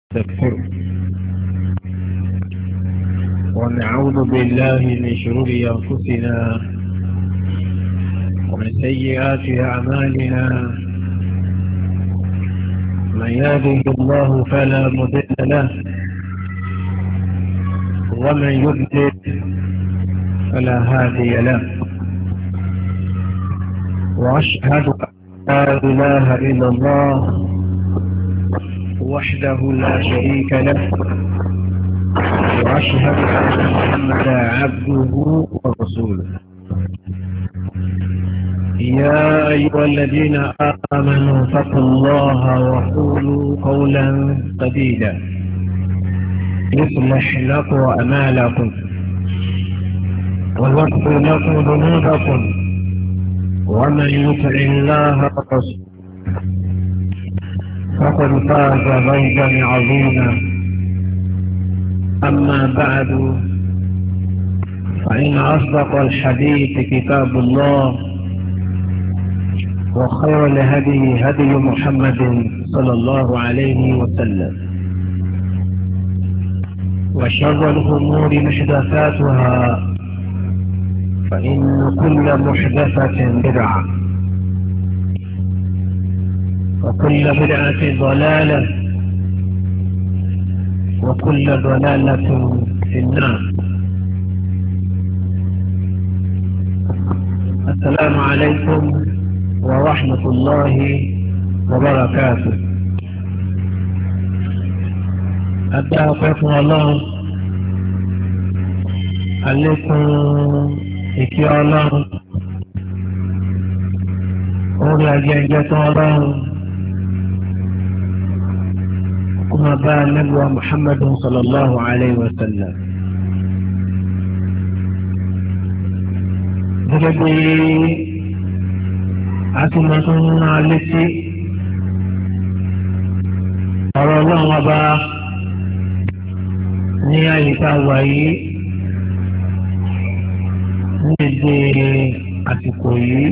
ونستغفره ونعوذ بالله من شرور أنفسنا ومن سيئات أعمالنا. من يهده الله فلا مضل له ومن يضلل فلا هادي له. وأشهد أن لا إله إلا الله وحده لا شريك له، وأشهد أن محمدا عبده ورسوله. يا أيها الذين آمنوا اتقوا الله وقولوا قولا سديدا يصلح لكم أعمالكم ويغفر لكم ذنوبكم، ومن يطع الله ورسوله فقد فاز فوزا عظيما. أما بعد، فإن أصدق الحديث كتاب الله، وخير الهدي هدي محمد صلى الله عليه وسلم، وشر الأمور محدثاتها، فإن كل محدثة بدعة، وكل بدعة ضلالة، وكل ضلالة في النار. السلام عليكم ورحمة الله وبركاته. أدعوكم الله عليكم ìkí ọlọ́run orí ajẹ́jẹ́ tó ọlọ́run kó máa bá nẹ́bùwá Muhammadu sallallahu alayhi wa sallam. gẹ́gẹ́ bí a ti máa tún rán létí ọ̀rọ̀ ọlọ́run ọba ní àyíká wáyé ní èdè àsìkò yìí,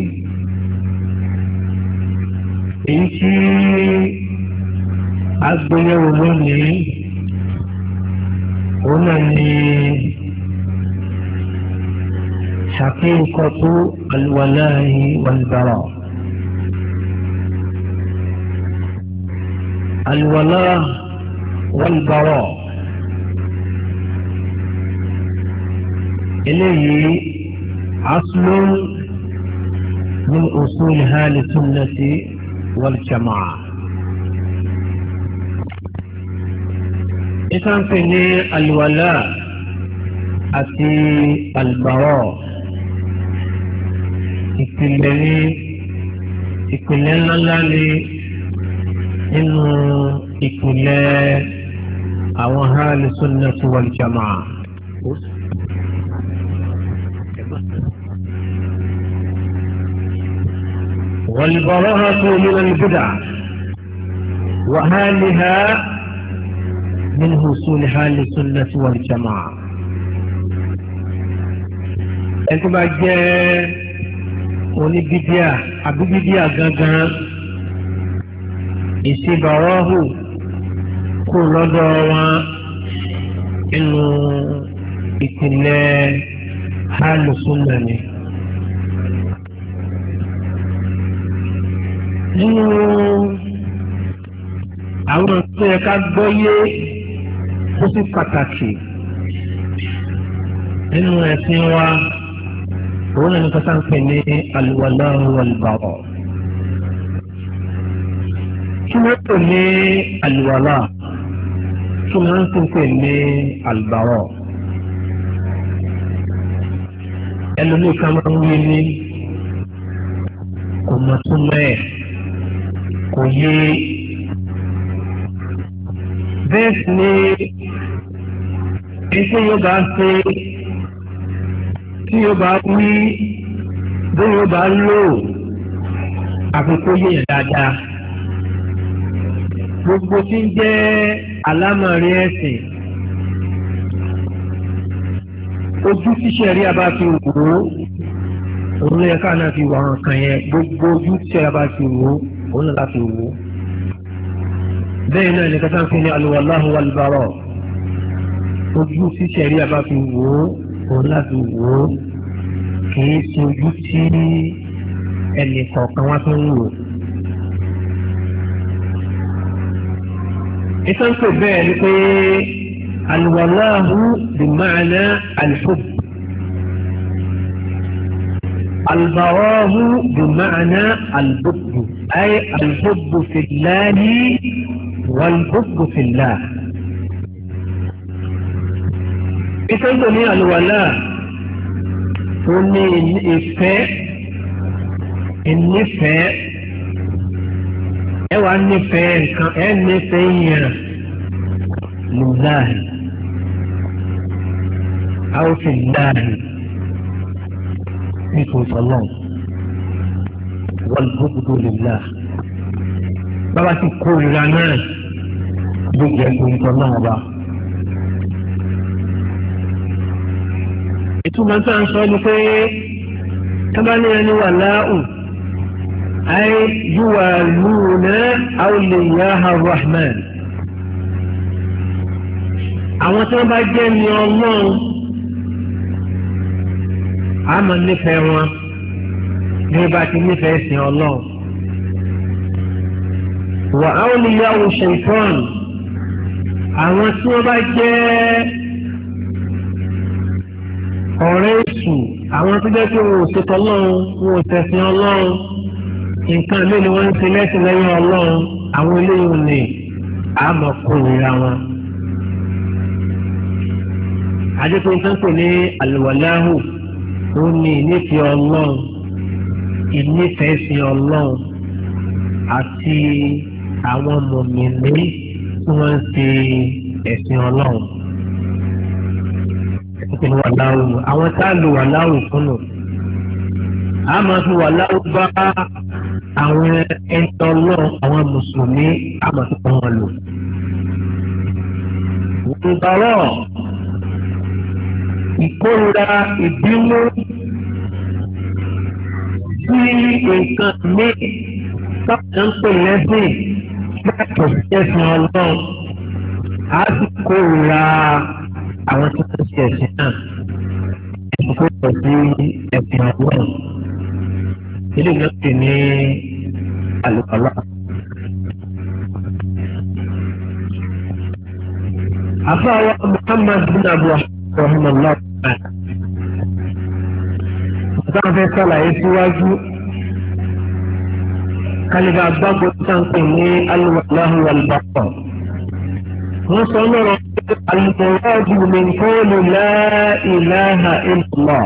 èyí tí a gbéyẹ̀wò lónìí òun náà ni haqiqatu al-wala'i wal-bara'. al-wala' wal-bara' eléyìí أصل من أصول أهل السنة والجماعة. إذا في الولاء أتي البراء ìpìlẹ̀ ńlá ni nínú ìpìlẹ̀ àwọn أهل السنة والجماعة. والبراءة من البدع وأهلها من أصول أهل السنة والجماعة. ẹni bá jẹ́ oníbídíà àbíbídíà gangan, ìṣèbàrọ́hù kò lọ́dọ̀ wọn nínú ìpìlẹ̀ أهل السنة ni. nínú àwọn tó yẹ ká gbọ́yé ó sì pàtàkì nínú ẹ̀sìn wa, òun náà ní kọ́sá ń pè ní al-wala' wal-bara'. kí wọ́n pè ní al-wala', kí wọ́n sì pè ní al-bara'. ẹlòmíì kan máa ń wí ní kò mọ̀ tó mẹ́ẹ̀ kò yé. bẹ́ẹ̀ sì ni iṣẹ́ yóò bá ṣe, tí yóò bá wí, bí yóò bá lò àfikún yẹn dáadáa. gbogbo tí ń jẹ́ àlámọ̀rí ẹ̀sìn, ojú tíṣẹ́ rí abá fi wò ó, òun ló yẹ ká náà fi wà hàn kàn yẹn. gbogbo ojú tíṣẹ́ rí abá fi wò ó, òun náà láti wò ó. bẹ́ẹ̀ náà ní kátà ń fi ní al-walahu wal-bara ojú tí sẹ̀rí àbá fi wò ó òun láti wò ó kìí ṣe ojú tí ẹnì kọ̀ọ̀kan wá tó ń wò. ìtànkù bẹ́ẹ̀ ni pé al-walahu bi-ma'na al-hubb al-barahu bi-ma'na al-bughd ay al-hubb fi-llahi wal-bughd fi-llah. ìtànkù ní al-wala tó ní ìnífẹ̀ẹ́ ẹ wà nífẹ̀ẹ́ nǹkan ẹ nífẹ̀ẹ́ yẹn lillahi aw fillahi nítorí ọlọ́run wal bughdu lillah bàbá ti kórìíra náà gbogbo ẹ̀kọ́ ìtọ́ náà wà. ìtumọ̀ tó ń sọ ni pé tábàlì ẹni wà láàù ay yuwaluna awliyaha rahman àwọn tí wọ́n bá jẹ́ ní ọlọ́run a máa nífẹ̀ẹ́ wọn ní bá ti nífẹ̀ẹ́ sí ọlọ́run wa awliyahu shaytan àwọn tí wọ́n bá jẹ́ ọ̀rẹ́ èṣù àwọn tó jẹ́ pé wọn ò ṣètò ọlọ́run wọn ò tẹ̀sìn ọlọ́run nǹkan ilé ni wọ́n ń ṣe lẹ́sìn lẹ́yìn ọlọ́run àwọn eléyìí ní àmọ́ kórìíra wọn. adékòó nǹkan pè ní àlùwàláhù ó ní ìnífẹ̀ẹ́ ọlọ́run ìnífẹ̀ẹ́ sí ọlọ́run àti àwọn mọ̀mìnì tí wọ́n ń ṣe ẹ̀sìn ọlọ́run. ìpinnu wàláhù àwọn tá a lò wàláhù fún nù a máa fi wàláhù bá àwọn ẹni ọlọ́run àwọn mùsùlùmí a máa fi kọ́ wọn lò. ìbárọ̀ ìkórira ìbínú sí nǹkan míì táwọn ń pè lẹ́sìn yàtọ̀ sí ẹ̀sìn ọlọ́run a sì kórira àwọn tó ń ṣe ẹ̀sìn náà ẹ̀sìn tó pọ̀ sí ẹ̀sìn ọlọ́run ilé ìlú ti ní àlùkọ́lá. afáwa Muhammad bin Abu rahimahullah táwọn fẹ́ sàlàyé síwájú kálíbà gbàgbọ́ sáńpẹ̀ ní al-walahu wal-bara. wọ́n sọ lọ́rọ̀ al-muradu min qawli la ilaha illallah.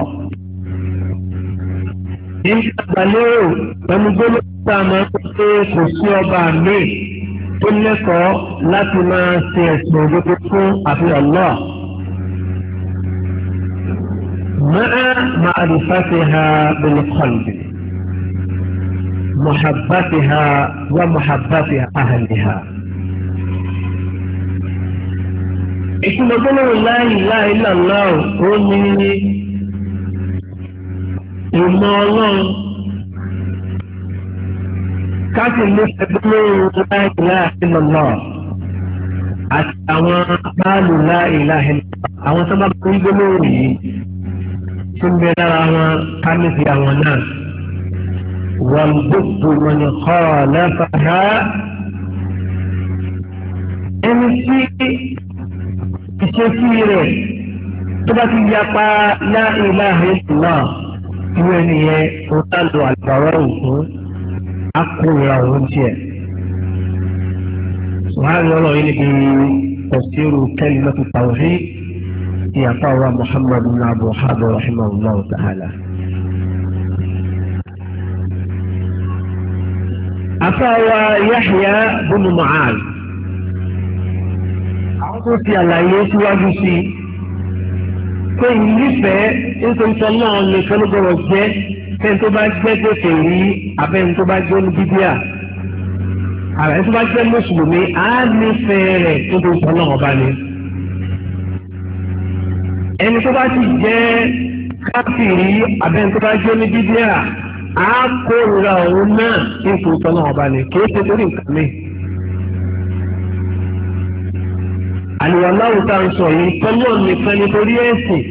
nígbà gbàlérò pẹ̀lú gbólóhùn tá a máa ń pè kò sí ọba mi tó lẹ́kọ̀ọ́ láti máa ṣe ẹ̀sìn òdodo fún àfi Allah. ma'a ma'rifatiha bil-qalbi muhabbatiha wa muhabbatiha ahliha. ìtumọ̀ gbólóhùn la ilaha illallah ó ní ìmọ̀ ọlọ́run káàkiri ní ẹgbẹ́lógún la ilaha illallah àti àwọn báàlù la ilaha illallah àwọn tó bá kún gbólóhùn yìí tó ń bẹ lára wọn kámẹ́sì àwọn náà wal bughdu man khalafaha ẹni tí ìṣesí rẹ̀ tó bá ti yapa la ilaha illallah ìwé nìyẹn ó tá lo àlùbárà òkun akóra òun tiẹ̀. sùhárì ọlọ́run yìí níbi tafsiru kalimatu tawhid ti àfáwà Muhammad bin Abdul Wahhab rahimahullah ta'ala. àfáwà Yahya bin Mu'adh àwọn tó fi àlàyé síwájú sí pé ìnífẹ̀ẹ́ nítorí sọ náà lè fẹ́ ló gbọ́dọ̀ jẹ́ fẹ́ni tó bá jẹ́ gbèsè rí abẹ́ni tó bá jẹ́ oníbíbíà àbẹ́ni tó bá jẹ́ mùsùlùmí á nífẹ̀ẹ́ rẹ̀ nítorí sọ náà ọba ni. ẹni tó bá ti jẹ́ káfíìrì abẹ́ni tó bá jẹ́ oníbíbíà á kórìíra òun náà nítorí sọ náà ọba ni kì í ṣe torí nǹkan mi. àlùwàláwù tá à ń sọ yìí tọ́lọ́ nìkan nítorí ẹ̀sìn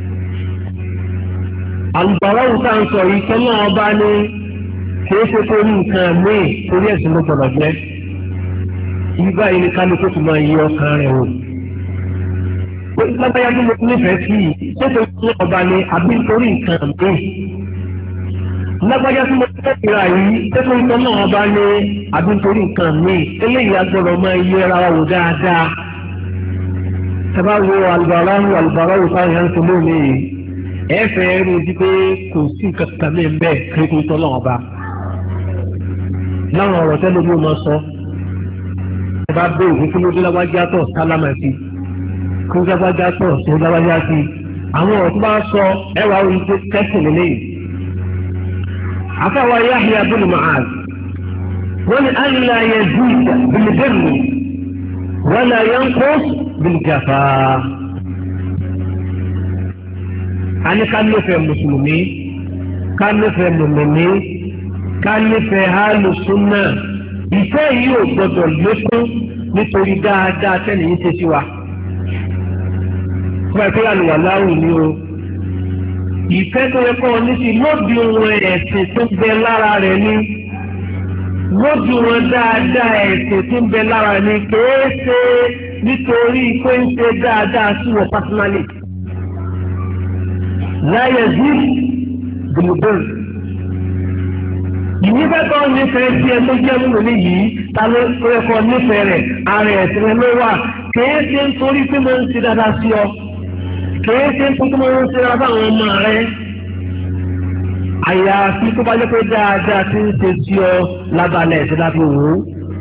àlùbáwù tá à ń sọ yìí tọ́lọ́ ọba ní kìí ṣe torí nǹkan míì torí ẹ̀sìn ló gbọdọ̀ jẹ́ ìgbà yìí ní kálukú tó máa yí ọkàn rẹ̀ wò. lábáyá tí mo nífẹ̀ẹ́ sí i ṣé torí ọba ní àbí torí nǹkan míì. lágbájá tí mo fẹ́ ìra yìí tẹ́tọ́ ìtọ́ náà bá ní àbí torí nǹkan míì eléyìí agbọ́dọ̀ máa yí ara wa wò dáadáa. sábà wo àlùbáráwò táwọn yẹn ń sọ lónìí ẹ fẹ́ rí i pé kò sí nǹkan kan mí bẹ́ẹ̀ kí ìtọ́ náà bá. láwọn ọ̀rọ̀ tẹ́lẹ̀ bí ó máa sọ ẹ bá bẹ́ẹ̀ òfin kí ló dé lágbájá tọ̀ sálámà sí kí ló lágbájá tọ̀ sí lágbájá sí àwọn ọ̀rọ̀ tó bá sọ ẹ wà orí tó kẹ́sìn lélẹ́yìn. عفوا يحيى بن معاذ ألا يزيد بالبر ولا ينقص بالجفاء. أنا كان نفهم المسلمين كان نفهم المؤمنين كان نفهم أهل السنة ìfẹ́ yìí ò gbọdọ̀ lékún nítorí dáadáa tẹ́lẹ̀ yìí ṣe sí wa. fún ẹgbẹ́ àlùwàláwù ni o. ìfẹ́ tó yẹ kọ́ ọ ní sí lóbi wọn ẹ̀sìn tó ń bẹ lára rẹ̀ ní lóbi wọn dáadáa ẹ̀sìn tó ń bẹ lára rẹ̀ ní kìí ṣe nítorí pé ń ṣe dáadáa sí wọn pásínálì. láyé sí gbòmùgbòmù. ìnífẹ́ tó ń nífẹ̀ẹ́ sí ẹ tó jẹ́ nínú níyìí ta ló yẹ kọ́ nífẹ̀ẹ́ rẹ̀ ara ẹ̀sìn rẹ̀ ló wà kìí ṣe nítorí pé mo ń ṣe dáadáa sí ọ. kìí ṣe ń tuntun máa ń ṣe ara fáwọn ọmọ rẹ àyàfi tó bá jẹ́ pé dáadáa ti ń ṣe sí ọ lábàlẹ̀ ẹ̀sẹ̀ láti wò ó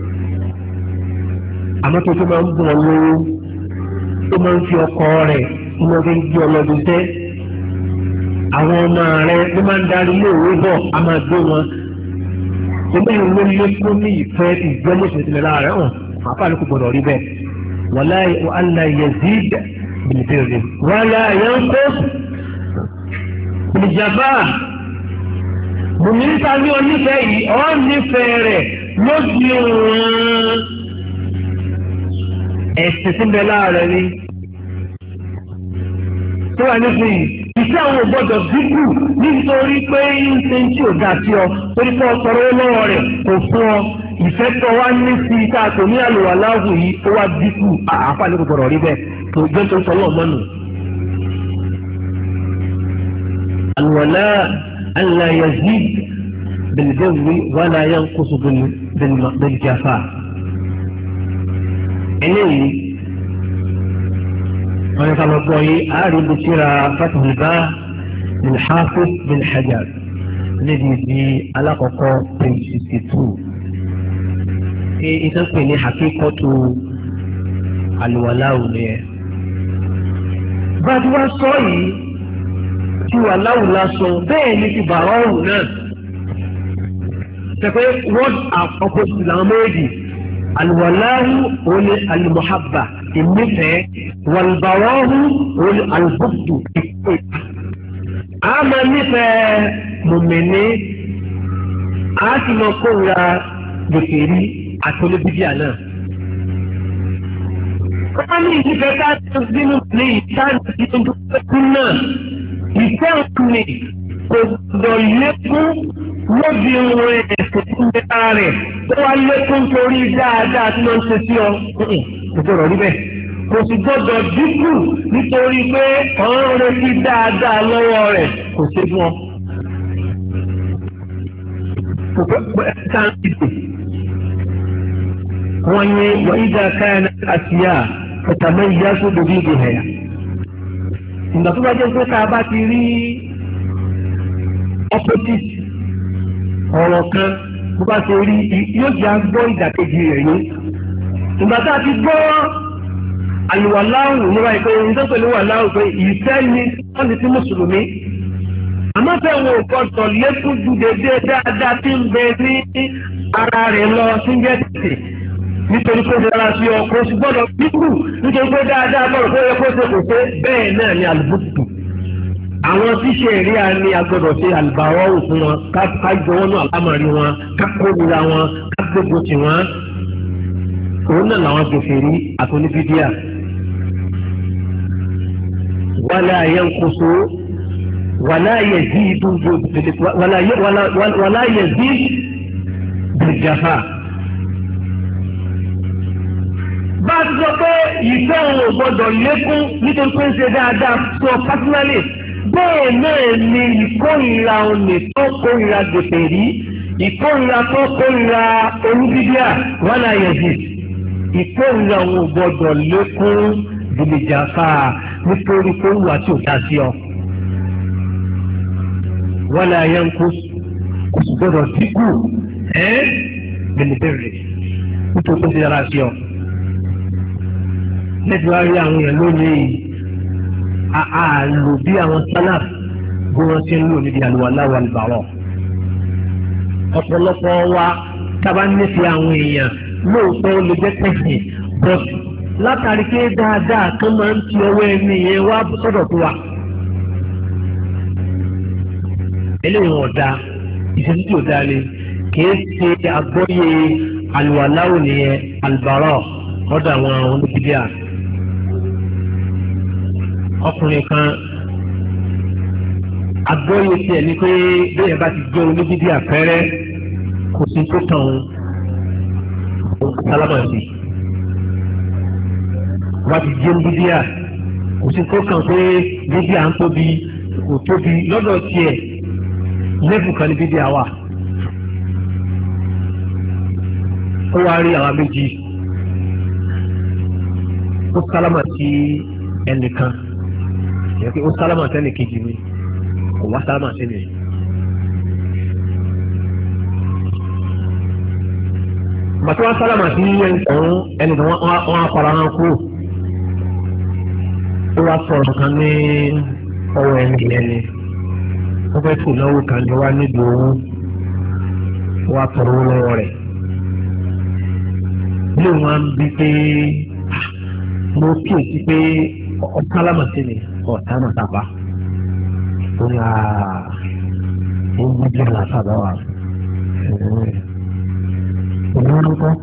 àmọ́ tó máa ń bọ̀ lówó tó máa ń fi ọkọ rẹ̀ tó máa fi ń gbé ọlọ́dún tẹ́ àwọn ọmọ rẹ ló máa ń darí ilé òwe bọ̀ a máa gbé wọn ẹgbẹ́ yìí ló lékún ní ìfẹ́ ìgbẹ́mọ̀sẹ̀ tilẹ̀ láàrẹ̀ hàn àfáàní kò gbọdọ̀ rí bẹ́ẹ̀ wàlá yazid بالبر ولا ينقص بالجفاء. Bùnmínísà ní onífẹ̀ẹ́ yìí ọ́ nífẹ̀ẹ́ rẹ̀ lójú wọn ẹ̀sìn tí ń bẹ láàrẹ̀ ni. Tó wà nísìnyí, iṣẹ́ àwọn ògbọ́dọ̀ dínkù nítorí pé ń ṣe ń tí ò dá sí ọ, torí pé ọ̀sọ̀rọ̀ lọ́wọ́ rẹ̀ kò fún ọ. Ìfẹ́ tó wá ní sí ká tó ní àlùwàláhù yìí ó wá dínkù àfààní kò gbọdọ̀ rí bẹ́ẹ̀. tó jẹ́ tó sọ lọ́wọ́ mọ́nù. الولاء ألا يزيد بالبر ولا ينقص بالجفاء. إليه وأنا كما قلت أعرف بسيرة فتح الباب من حافظ بن حجر الذي في علاقة page 62. إذا كان حقيقة الولاء له bàtí wá sọ yìí tí wà láwùlá sọ bẹ́ẹ̀ ni ti bàrọ̀ ọ̀hún náà ṣẹ̀pẹ́ word of opposite làwọn méjì alwalahu òní alimuhabba ìmífẹ́ wàlbàwọ́hù òní albughdu ìpè. a máa nífẹ̀ẹ́ mùmìnì a sì máa kóra gbèsèrí àti olóbíbíà náà. wọ́n ní ìfẹ́ ká tó sínú ní ìtàní ìtúndú pẹ̀lú náà ìfẹ́ òkùnrin kò gbọdọ̀ lékún lóbi ohun ẹ̀sìn tó ń bẹ ara rẹ̀ tó wá lékún torí dáadáa tí wọ́n ń ṣe sí ọ. kò gbọdọ̀ rí bẹ́ẹ̀ kò sì gbọdọ̀ dínkù nítorí pé ọ̀rọ̀ retí dáadáa lọ́wọ́ rẹ̀ kò ṣe fún ọ. kò pẹ́ ká ń dìbò. wọ́n ní wọ́n ìdá káyọ̀ àtìyá ọ̀tàmọ́ ìyá tó dorí ìbò hẹ̀yà. ìgbà tó bá jẹ́ pé tá a bá ti rí opposite ọ̀rọ̀ kan bó bá ṣe rí yóò jẹ́ agbọ́ ìdàkejì rẹ̀ yó. ìgbà tá a ti gbọ́ àlùwàláhùn níwáyé pé ìjọ pẹ̀lú wàláhùn pé ìfẹ́ ni wọ́n ti sí mùsùlùmí. àmọ́ fẹ́ wọn ò gbọ́dọ̀ lékún ju dédé dáadáa tí ń bẹ ní ara rẹ̀ lọ sí jẹ́ tètè. nítorí pé dára sí ọkọ̀ oṣù gbọ́dọ̀ dínkù nítorí pé dáadáa bọ̀rọ̀ pé yẹ kó ṣe kò ṣe bẹ́ẹ̀ náà ni àlùbùtù. àwọn tíṣe ìrí a ní agbọ́dọ̀ ṣe àlùbáwọ́ òfin wọn ká jọwọ́ náà lámàrí wọn ká kórìíra wọn ká gbogbo tì wọn. òun náà làwọn gbèsè rí àtúnífídíà ولا ينقص ولا يزيد ولا يزيد بالجفاء. bá a ti sọ pé ìfẹ́ òun ò gbọ́dọ̀ lékún nítorí pé ń ṣe dáadáa sọ pásínálì bẹ́ẹ̀ náà ni ìkórìíra òní tó kórìíra gbèsè rí ìkórìíra tó kórìíra oníbíbíà wala yazid ìkórìíra òun ò gbọ́dọ̀ lékún bìlìjàfà nítorí pé wà tí ò dá sí ọ. wala yanqus kò sì gbọ́dọ̀ dínkù bẹ̀lẹ̀bẹ̀rẹ̀ nítorí pé ó ti dára sí ọ. lẹ́tí wá rí àwọn èèyàn lónìí àlò bí àwọn sálàf bí wọ́n ti ń lò níbi àlùwàlá wal bàrọ̀. ọ̀pọ̀lọpọ̀ wa tábà nífẹ̀ẹ́ àwọn èèyàn lóòótọ́ ó lè jẹ́ tẹ̀sìn but látàrí pé dáadáa kan máa ń ti ọwọ́ ẹni yẹn wá sọ́dọ̀ tó wa. eléyìí wọn da ìṣẹ́jú tí ò dáa ni kìí ṣe àgbọ́yé àlùwàlá nìyẹn àlùbárọ̀ lọ́dọ̀ àwọn oníbíbíà. ọkùnrin kan àgbọ́yé tiẹ̀ ni pé bẹ́ẹ̀ bá ti jẹ́ oníbíbíà pẹ́rẹ́ kò sí tó tàn án sálámà sí wọ́n ti jẹ́ bíbíà kò sí tó kàn pé bíbíà ń tóbi kò tóbi lọ́dọ̀ tiẹ̀ lẹ́fù kan ní bíbíà wà. ó wá rí àwọn méjì ó sálámà sí ẹnìkan ìyẹn pé ó sálámà sẹ́nì kejì ni kò wá sálámà sẹ́nì. bàtí wọ́n sálámà sí ẹnìkan wọ́n á fara hàn kúrò. ó wá sọ̀rọ̀ kan ní ọwọ́ ẹni ẹni wọ́n fẹ́ tò náwó kan ní wá níbi owó wá tọrọ owó lọ́wọ́ rẹ̀. ilé wọn ń bí pé mo kíyèsí pé ọ̀tálámàsí ni ọ̀támàtàbá ó ní ó ń gbé làtàbá wa òun ló kọ́.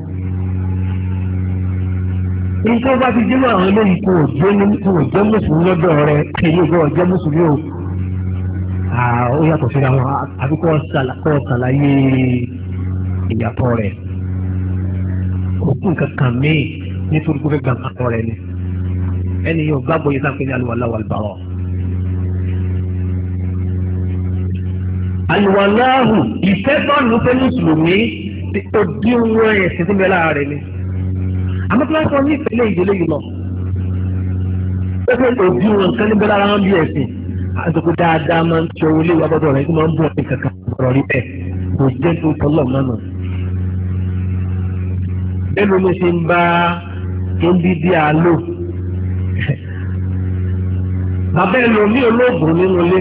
Nígbà bá ti jẹ́ àwọn eléyìí kò jẹ́ mùsùlùmí lọ́dọ̀ rẹ̀ èyí kò jẹ́ mùsùlùmí o. Ó yàtọ̀ síra wọn àbí kò ṣàlàyé ìyàtọ̀ rẹ̀. Kò kún kankan míì nítorí kó fẹ́ gbà àtọ̀ rẹ̀ ni. Ẹni yóò gbàgbọ́ yìí sáfẹ́ ní àlùwàlá wal bàrọ̀. Àlùwàláhù ìfẹ́ tọ́nù fẹ́ mùsùlùmí ó dín wọn ẹ̀sìn tó bẹ lára rẹ̀ ni. Àmọ́ tí wọ́n sọ ní ìpínlẹ̀ ìdílé yìí lọ. Ó fẹ́ òbí wọn nǹkan níbẹ̀ lára wọn bí ẹ̀sìn. Àtòkò dáadáa máa ń tí owó ilé ìwà bọ́dọ̀ rẹ̀ tí máa ń bọ̀ ní kankan ọ̀rọ̀ rí bẹ́ẹ̀. Kò jẹ́ tó tọ́lọ̀ mọ́nà. Bẹ́ẹ̀ ló ṣe ń bá ndí àlò. Bàbá ẹ̀ lò ní olóògùn nínú ilé.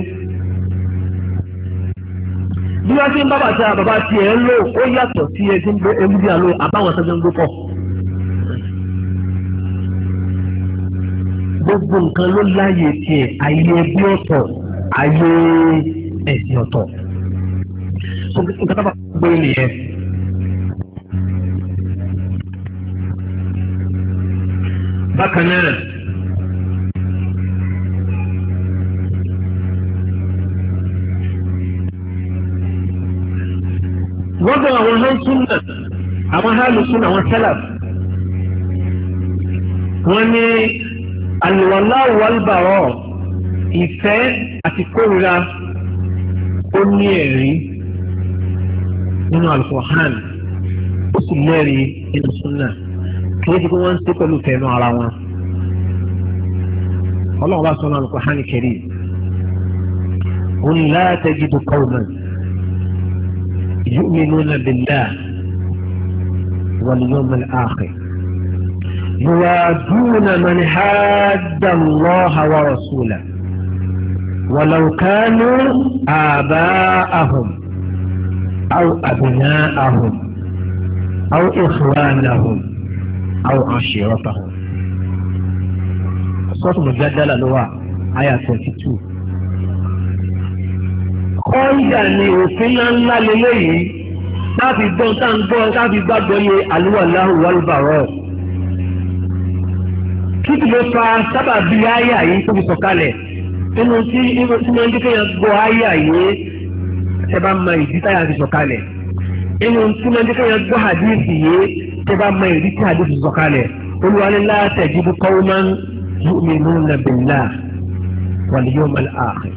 Bí wọ́n ti ń bá bàbá tiẹ̀ ń lò ó yàtọ̀ sí ẹ ti ń gbé ndí àlò àbáwọn tó ń gbé pọ̀. Gbogbo nǹkan ló láyè tiẹ̀ ayé ẹbí ọ̀tọ̀ ayé ẹ̀sìn ọ̀tọ̀. Nǹkan tó bá gbé nìyẹn. Bákan náà wọ́n bọ̀ àwọn hánṣúnà àwọn hálùsúnà àwọn sálàf wọ́n ní àlùwàlá wal bàrọ̀ ìfẹ́ àti kórìíra ó ní ẹ̀rí nínú Al-Qur'an ó sì lẹ́rìí nínú súnà kìí di pé wọ́n ń ṣe pẹ̀lú fẹ̀ẹ́nu ara wọn. Ọlọ́run bá sọ náà Al-Qur'an Karim qul la tajidu qawman yu'minuna billahi wal yawmil akhir يوادون من حاد الله ورسوله ولو كانوا آباءهم أو أبناءهم أو إخوانهم أو عشيرتهم. صوت مجدل لواء آية 22. قايدة نيوفينا لا لليه تافي دون تانبون تافي بابوي الوالله والبراء. kí tí ló fa sábàbí àyà yìí tó fi sọ̀kalẹ̀ nínú tí wọ́n ń jẹ́ kéèyàn gbọ́ àyà yìí ẹ bá mọ ìdí táyà fi sọ̀kalẹ̀ nínú tí wọ́n ń jẹ́ kéèyàn gbọ́ hadisi yìí ẹ bá mọ ìdí tí hadisi fi sọ̀kalẹ̀ Olúwa ní la tajidu qawman yu'minuna billahi wal yawmil akhir.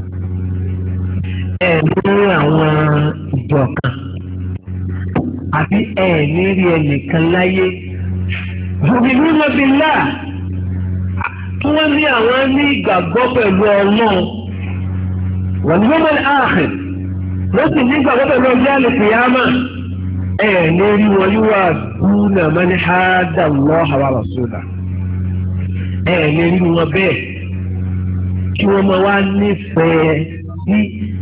ní àwọn ìjọ kan àbí ní rí ẹnìkan láyé yu'minuna billahi tí wọ́n ní àwọn ní ìgbàgbọ́ pẹ̀lú Ọlọ́run wal yawmil akhir wọ́n sì ní ìgbàgbọ́ pẹ̀lú ọjọ́ àlùkìyámà ní rí wọn yíwá dúnà man hadda Allaha wa rasulahu ní rí wọn bẹ́ẹ̀ kí wọ́n máa wá nífẹ̀ẹ́ sí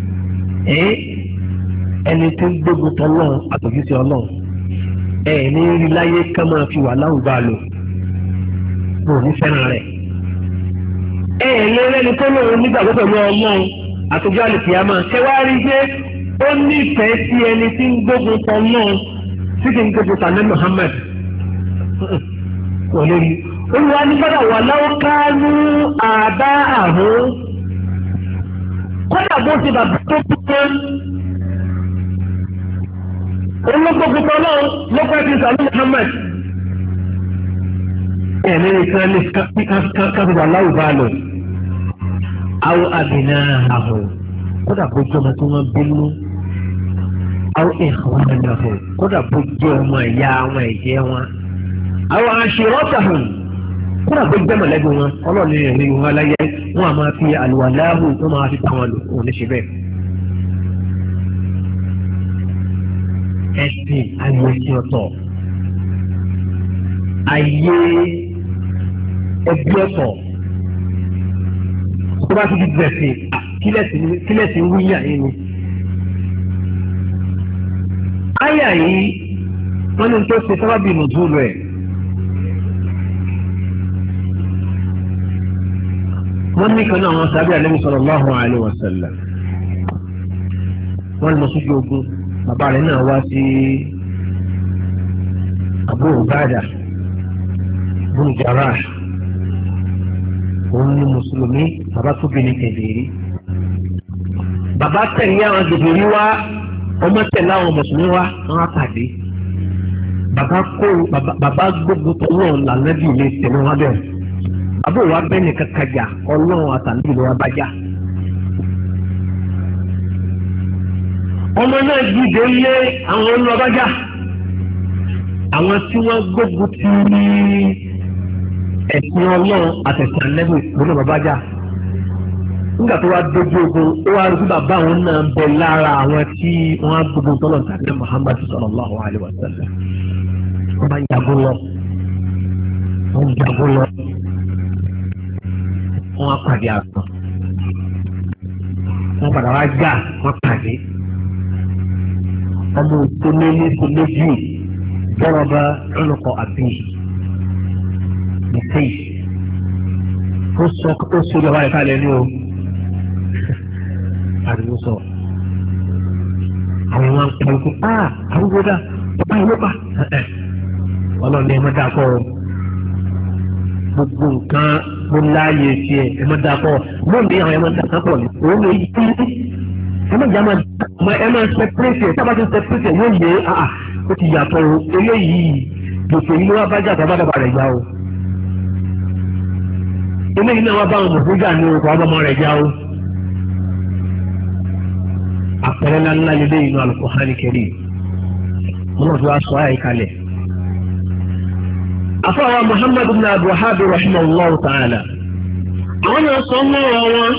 ẹni tó ń gbógun tọ́lọ́run àtòjúṣe Ọlọ́run ní rí láyé ká máa fi wà láwùjọ àlò kò ní fẹ́ràn rẹ̀ lẹ́ni tó lóun nígbàgbọ́ pẹ̀lú Ọlọ́run àtòjọ́ àlùkìyámà ṣé wàá rí pé ó nífẹ̀ẹ́ sí ẹni tí ń gbógun tọ́lọ́run tí kì í gbógun tànẹ́ Muhammad kò lè rí Olúwa ní bàdà wà láwọ́ kánú àbá àhún kọ́dà bó ti bàbá tó kúkọ́ olóògbógun tọ́lọ́run ló pẹ́ ti sànú Muhammad nìkan ní káfíńtà láwùjọ àlọ́ àwọn àbìnà àhún kódà bó jẹ́ ọmọ tí wọ́n bínú àwọn ìhàwọn ẹ̀dàfọ̀ kódà bó jẹ́ ọmọ ìyá àwọn ẹ̀jẹ̀ wọn àwọn àṣírọ́tàhùn kódà bó jẹ́ mọ̀lẹ́bí wọn Ọlọ́run ní ìrìn wọn láyé wọn a máa fi àlùwàláhù tó máa fi bá wọn lò òun ní ṣe bẹ́ẹ̀. ẹ̀sìn ayé sí ọ̀tọ̀ ayé ẹbí ọ̀tọ̀ tó bá ti di gbẹ̀sìn kílẹ̀ sí wíyà yìí ni. Àyà yìí wọ́n ní tó ṣe sábàbí nùzúlù ẹ̀. wọ́n ní kan náà wọ́n sábẹ́ Ànábì sallallahu alaihi wasallam. wọ́n lọ sójú ogun bàbá rẹ̀ náà wá sí Abu Ubadah bin Jarrah. òun ni mùsùlùmí bàbá tó bí ní kẹ̀dẹ̀ẹ́rí. bàbá tẹ̀lé àwọn gbèbèrè wá ọmọ tẹ̀lé àwọn mùsùlùmí wá wọn á pàdé. bàbá gbogbo tó wọn lànà bí ilé tẹ̀lé wọn bẹ̀rẹ̀. bàbá òwa bẹ́ẹ̀ ní kàkàjà Ọlọ́run àtàlẹ́ ìlú wa bá já. ọmọ náà dìde lé àwọn ọlọ́bàjá àwọn tí wọ́n gbógun ti ẹ̀sìn Ọlọ́run àtẹ̀sìn àlẹ́bù lọ́nà bàbájá. nígbà tó wá dójú ogun ó wá rí bàbá àwọn náà bẹ lára àwọn tí wọ́n á gbógun tọ́lọ̀ tàbí Muhammad sallallahu alaihi wasallam. wọ́n bá ń jago lọ wọ́n á pàdé àgbọn wọ́n padà wá já wọ́n pàdé ọmọ òtún méjì bọ́rọ̀ bá ọlọ́kọ̀ àbí nìkéyì ó sọ ìjọba ẹ̀ka lẹ̀ ní o àdúgbò sọ àwọn wọn kọ ikú àrùgbó dá bàbá ìwé pa ọlọ́ọ̀ni ẹ̀ má dáa kọ́ gbogbo nǹkan mo láàyè tiẹ̀ ẹ̀ má dáa kọ́ mo ní àwọn ẹ̀ má dáa kọ́ ni òun lè yí ẹ̀ má jà ẹ̀ má sẹpẹ́rẹ́tì ẹ̀ sábà ti sẹpẹ́rẹ́tì ẹ̀ yóò yé ó ti yàtọ̀ eléyìí gbèsè yìí wá bá jàdá bàdàbà rẹ̀ já o eléyìí náà wá bá àwọn mọ̀fúnjà ní orúkọ ọmọ rẹ̀ já o àpẹẹrẹ ńláńlá lélẹ́ inú Al-Qur'ani Karim wọn fi wá sọ ayé kalẹ̀. afọwọ́ Muhammad ibn Abdul Wahhab rahimahullah ta'ala àwọn náà sọ ń lọ́wọ́ wọn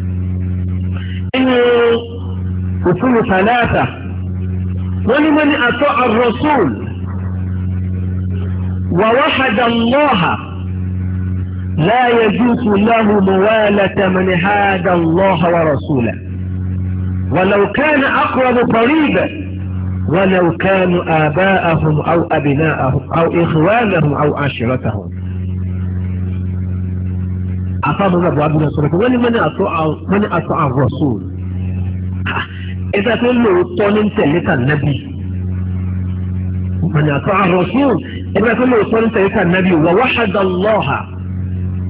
inú usulu thalatha ولمن أطاع الرسول ووحد الله لا يجوز له موالة من حاد الله ورسوله ولو كان أقرب قريبا ولو كانوا آباءهم أو أبناءهم أو إخوانهم أو عشيرتهم. أفهم الله عبد الله ولمن أطاع الرسول إذا كله طالب تلك النبي من أطاع الرسول إذا كله طالب تلك النبي ووحد الله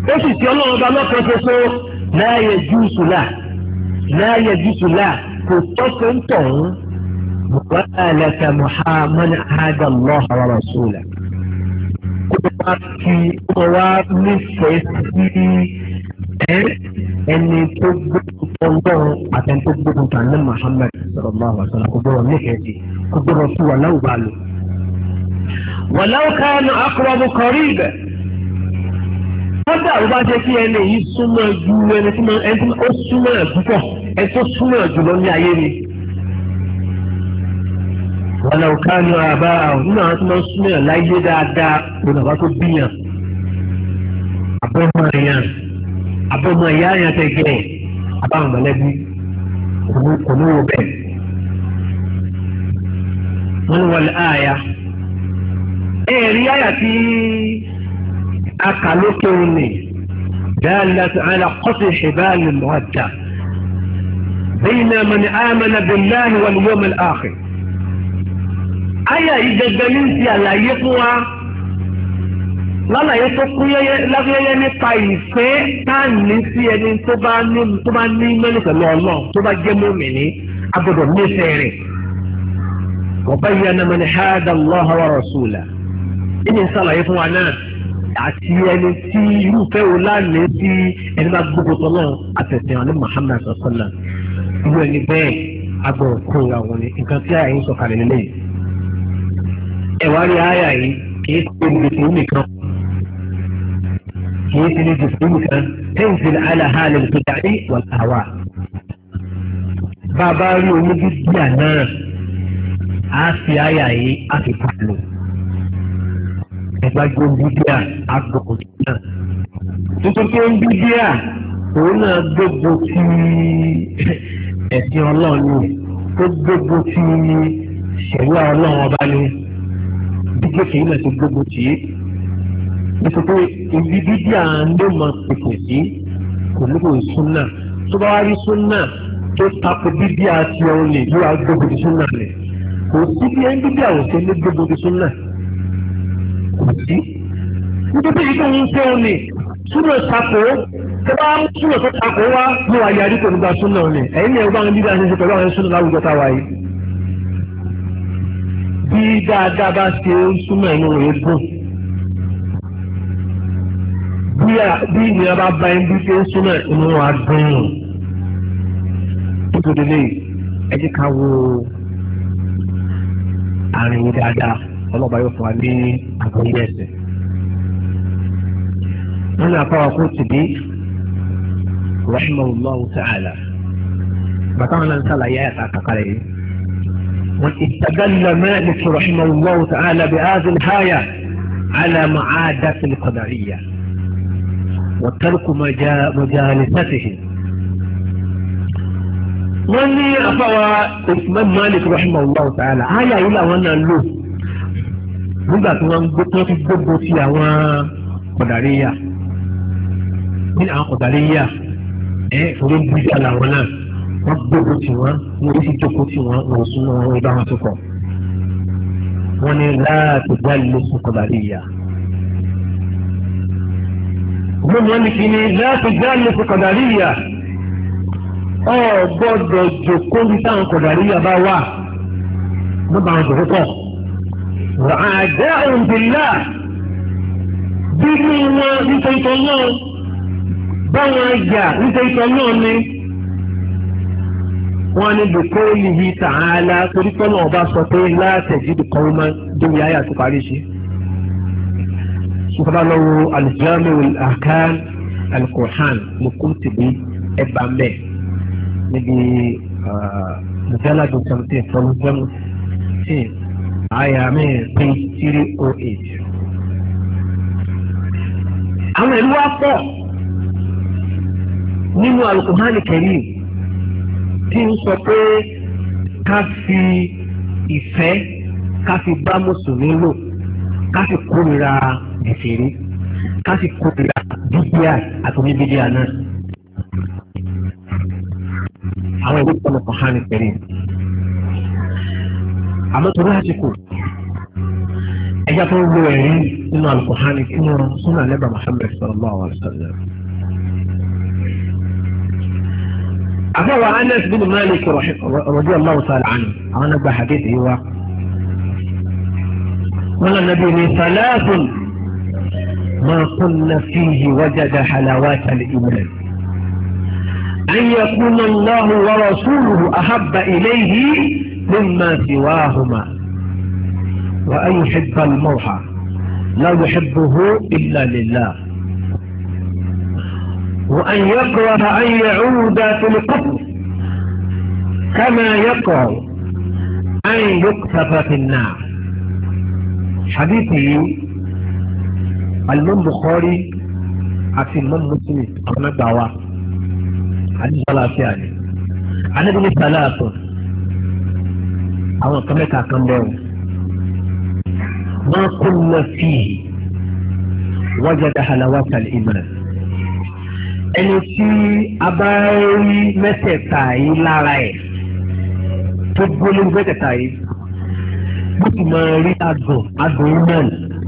ó sì ti ọlọ́run ọba lọ́kàn ṣoṣo láàyè jùsùlà kò tọ́kọ̀ ń tọ̀hún wàhálà lẹ́ka muhammad hadallah wa rasulah kó wá fi wá nífẹ̀ẹ́ sí ẹni tó gbógun tó ọlọ́run àtẹni tó gbógun tó àná muhammad sallallahu alaihi wasallam kò gbọ́dọ̀ nífẹ̀ẹ́ sí kò gbọ́dọ̀ sí wàláwù bá lò. wàláwù kánú aqrabu qarib kódà ó bá jẹ́ kí ẹni yìí súnmọ́ ju ẹni tí ó súnmọ́ ẹ̀ púpọ̀ ẹni tó súnmọ́ ẹ̀ jùlọ ní ayé ni. wàláwù kánú àbá àwọn nínú àwọn tó máa ń súnmọ́ ẹ̀ láyé dáadáa lónà bá tó bíyàn àbọ̀mọ̀ ìyá yẹn tẹ̀ gẹ̀ àbáwọn mọ̀lẹ́bí kò ní wo bẹ́ẹ̀. wọ́n ní wọlé àyà ẹ̀rí àyà tí akàlókè òní دالة على قطع حبال المودة بين من آمن بالله واليوم الآخر. آية ìdẹ̀gbẹ̀mí ti àlàyé fún wa lálàyé tó kún lágbẹ́yẹ nípa ìfẹ́ táàní sí ẹni tó bá ní mẹ́lì pẹ̀lú ọlọ́run tó bá jẹ́ mùmínì agbọ́dọ̀ nífẹ̀ẹ́ rẹ̀. وبين من حاد الله ورسوله ìní sàlàyé fún wa náà àti ẹni tí irúfẹ́ wo láàánú sí ẹni bá gbogbo tọ́lọ́ àtẹ̀sẹ̀ wọn ní Muhammad sọ́sọ́lá irú ẹni bẹ́ẹ̀ agbọ̀rọ̀ kó ìwà wọn ni nǹkan tí àyà yìí sọ̀kalẹ̀ lélẹ̀ ẹ̀wá rí àyà yìí kìí ṣe ní gbèsè nìkan tẹ́ǹsìlì aláhàlẹ̀ ìpínlẹ̀ wal ahwa bàbá rí oníbíbíà náà á fi àyà yìí á fi pàlọ́ ẹgbàgbọ́ bíbíà agbọ̀kọ̀ náà nítorí pé ń bíbíà òun náà gbogbo ti ẹ̀sìn ọlọ́run tó gbogbo ti ṣẹ̀ríà ọlọ́run ọba ni bíbíà kìí náà ti gbogbo tì í nítorí pé ibi bíbíà ló mọ pèpè sí kò ní kò súnà tó bá wá rí súnà tó tako bíbíà ti ọ̀hún lè yóò gbogbo ti súnà rẹ̀ kò sí bí ẹni bíbíà ò ṣe ní gbogbo ti súnà kò sí nítorí ìgbà ń fẹ́ òní súnà tako tó bá ń súnà tó tako wá ní wàá yarí kò ní gba súnà òní ẹ̀yìn ni ẹ̀gbọ́n àwọn bíbíà ṣe ṣe pẹ̀lú àwọn súnà láwùjọ táwa yìí bí dáadáa bá ṣe ń súnà inú rẹ̀ dùn bí ìnira bá bá ẹni bí ṣe ń súnà inú wa dùn nítorí lè ẹ jẹ́ ká wo àárín dáadáa ọlọ́ba yóò fún wa ní àgbáyé ẹ̀sẹ̀. wọ́n ní àpá ọkọ̀ ti dé rahimahullahu ta'ala bàtà wọn náà ń sàlàyé àyàtà kàkàrẹ̀ yìí. wọ́n istadalla Malik rahimahullahu ta'ala bi hadhihi al-aya ala ma'adati al-qadariyya wa tarku majalisatihi. wọ́n ní àpá wa Imam Malik rahimahullahu ta'ala àyà yìí làwọn náà lò nígbà tí wọ́n fi gbogbo ti àwọn kọ̀dàríyà ní àwọn kọ̀dàríyà orí bíjà làwọn náà wọ́n gbogbo tí wọ́n sì jókòó tí wọ́n sún wọn ibà wọn tó kọ̀ wọ́n ní láti gbá ilé fún kọ̀dàríyà. wọ́n ní kí ni láti gbá ilé fún kọ̀dàríyà ọ̀ gbọ́dọ̀ jókòó ní táwọn kọ̀dàríyà bá wà wọ́n bá wọn jókòó pọ̀. وأعداء بالله بيني ونسيت الله بواجا نسيت الله وأنا بقوله تعالى تريد الله بسطه لا تجد قوما دنيا آيات قارشي شوف له الجامع والأحكام القرآن لكتبي إبامة نبي مجلد 17 àyà mi page 308. àwọn ìlú wa pọ̀ nínú Al-Qur'an Karim tí ń sọ pé ká fi ìfẹ́ ká fi bá mùsùlùmí lò ká fi kórìíra ìfèrè ká fi kórìíra bíbíà àti oníbíbíà náà. àwọn ìlú pọ̀ Al-Qur'an Karim. àmọ́ tó láti kù ẹja tó ń lo ẹ̀rí nínú Al-Qur'an nínú sunnah Nabi Muhammad sallallahu alaihi wasallam. àfọwọ́ Anas bin Malik radiyallahu ta'ala anhu àwọn àgbà hadith yìí wá. wọ́n Nabi ní salasun ma kunna fihi wajada halawat al-iman. أن يكون الله ورسوله أحب إليه مما سواهما وأن يحب المرء لا يحبه إلا لله وأن يكره أن يعود في القبر كما يكره أن يقذف في النار. حديثي الإمام البخاري àti Imam Muslim àwọn àgbà wa àdìsí aláàfíà ni anábìlì sàlàtò àwọn kan mẹ́ta kan bẹ́ẹ̀ wọ́n kún lọ sí wajada halawata al-iman. ẹni tí a bá rí mẹ́tẹ̀ẹ̀ta yìí lára ẹ̀ tó gbólóhùn mẹ́tẹ̀ẹ̀ta yìí bó ti máa rí adùn iman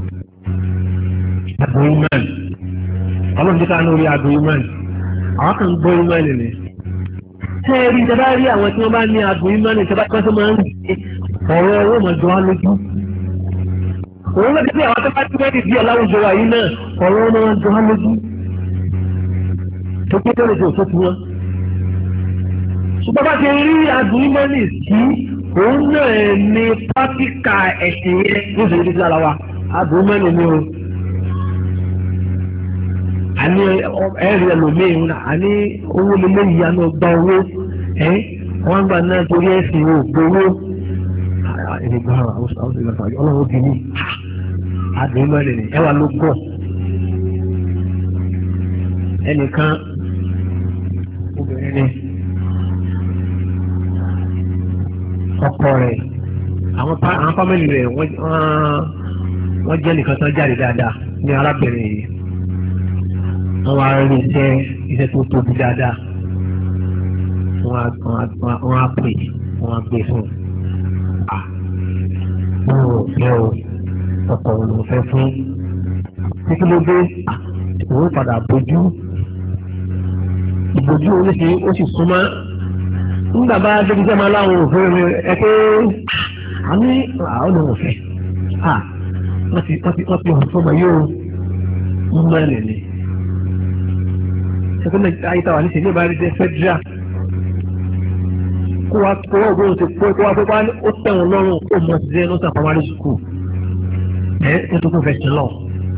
ọlọ́run tí ká ní orí adùn iman àwọn kan gbọ́ ìmánì ni. Ṣẹ́ẹ̀rí ìjọba rí àwọn tí wọ́n bá ní adùn ìmánì ìjọba kan tó máa ń rí ọ̀rọ̀ owó mọ̀jọ́ wá lójú. Òun lọ́dún tí àwọn tó bá tí wọ́n ti di ọ̀làwùjọ wà yìí náà ọ̀rọ̀ owó máa ń jọ wá lójú. Tó pé tó lè jẹ́ òṣèlú wọn. Ṣùgbọ́n bá ti rí adùn ìmánì sí òun náà ní pátíkà ẹ̀sìn yẹn ní ìṣèlú ti lára wa adùn ìmánì ni o. Àní ẹ̀rí ẹlòmíín náà àní owó lélẹ́ ìyanu ọgbà owó wọ́n gbà náà torí ẹ̀sìn ò gbowó ẹ̀rẹ̀gbà ọlọ́run obìnrin àdéhùn mẹ́rin ẹwà ló gbọ́ ẹnìkan obìnrin ni ọkọ rẹ̀ àwọn fámìlì rẹ̀ wọ́n jẹ́ nìkan tán jáde dáadáa ní arábìnrin yìí. Wọ́n wá rí iṣẹ́ tó tóbi dáadáa wọ́n á pè wọ́n á gbé fún un ò fẹ́ o ọkọ̀ òun ò fẹ́ fún títí ló dé òun padà bójú ìbòjú oníṣe ó sì súnmọ́ nígbà bá débi jẹ́ máa láwọn òfin ẹ pé àní àwọn òun ò fẹ́ wọ́n ti hàn fún ọmọ yóò ń mẹ́rin ni. Ṣé ayíta wà ní ṣe ní ìbára jẹ́ federal kó wá ògbóhùn ti pọ́ kó wá pé wá ó tẹ̀wọ̀n lọ́rùn ó mọ̀ sí ẹ̀ lọ́sàn primary school ẹ̀ tó kún fẹ̀sẹ̀ lọ.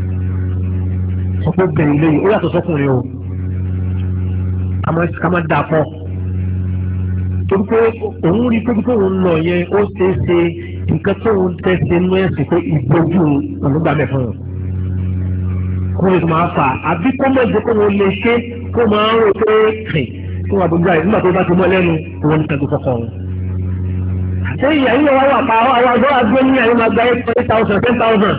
Sọ pé bẹ̀rẹ̀ ilé yìí ó yàtọ̀ sọ́kùnrin o ká má dà pọ̀ torí pé òun rí pé kí òun lọ yẹn ó ṣeé ṣe nǹkan tó ń tẹ̀sẹ̀ nú ẹ̀sìn pé ìgbójú ọ̀nùgbà mẹ́fọ́n kó lè máa fà àbí kó mọ̀ jẹ́ kó wọ́n lè ṣe kó máa ń rò pé kí wọ́n àbúgbà yìí nígbà tó bá ti mọ́ lẹ́nu òun ní tẹ̀gbù kọ̀ọ̀kan wọn. ṣé ìyá yìí wọ́n wà pa àwọn àgbọ̀ àgbẹ̀ ní àyè máa gba 8,000 10,000.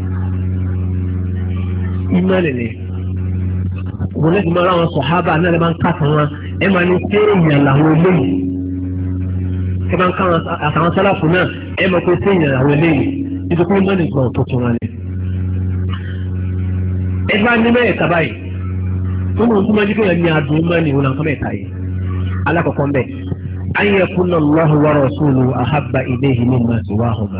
ìmọ̀lẹ̀ ni òun lẹ́sìn máa ráwọn sọ̀hábà náà lè máa ń kàtàn wọn ẹ máa ní ṣé èèyàn làwọn eléyìí ẹ máa ń ká àtàwọn sálàfù náà ẹ máa pé ṣé èèyàn làwọn eléyìí nítorí pé mọ́nì gan tó tún wọn ni. ẹgbẹ́ ní mẹ́ẹ̀ẹ́ta báyìí wọ́n mú ọdún kéèyàn ní adùn mọ́ni ìwọ̀n nǹkan mẹ́ta yìí alákọ̀ọ́kọ́ ń bẹ̀ an yakuna Allahu wa rasuluhu ahabba ilayhi mimma siwahuma.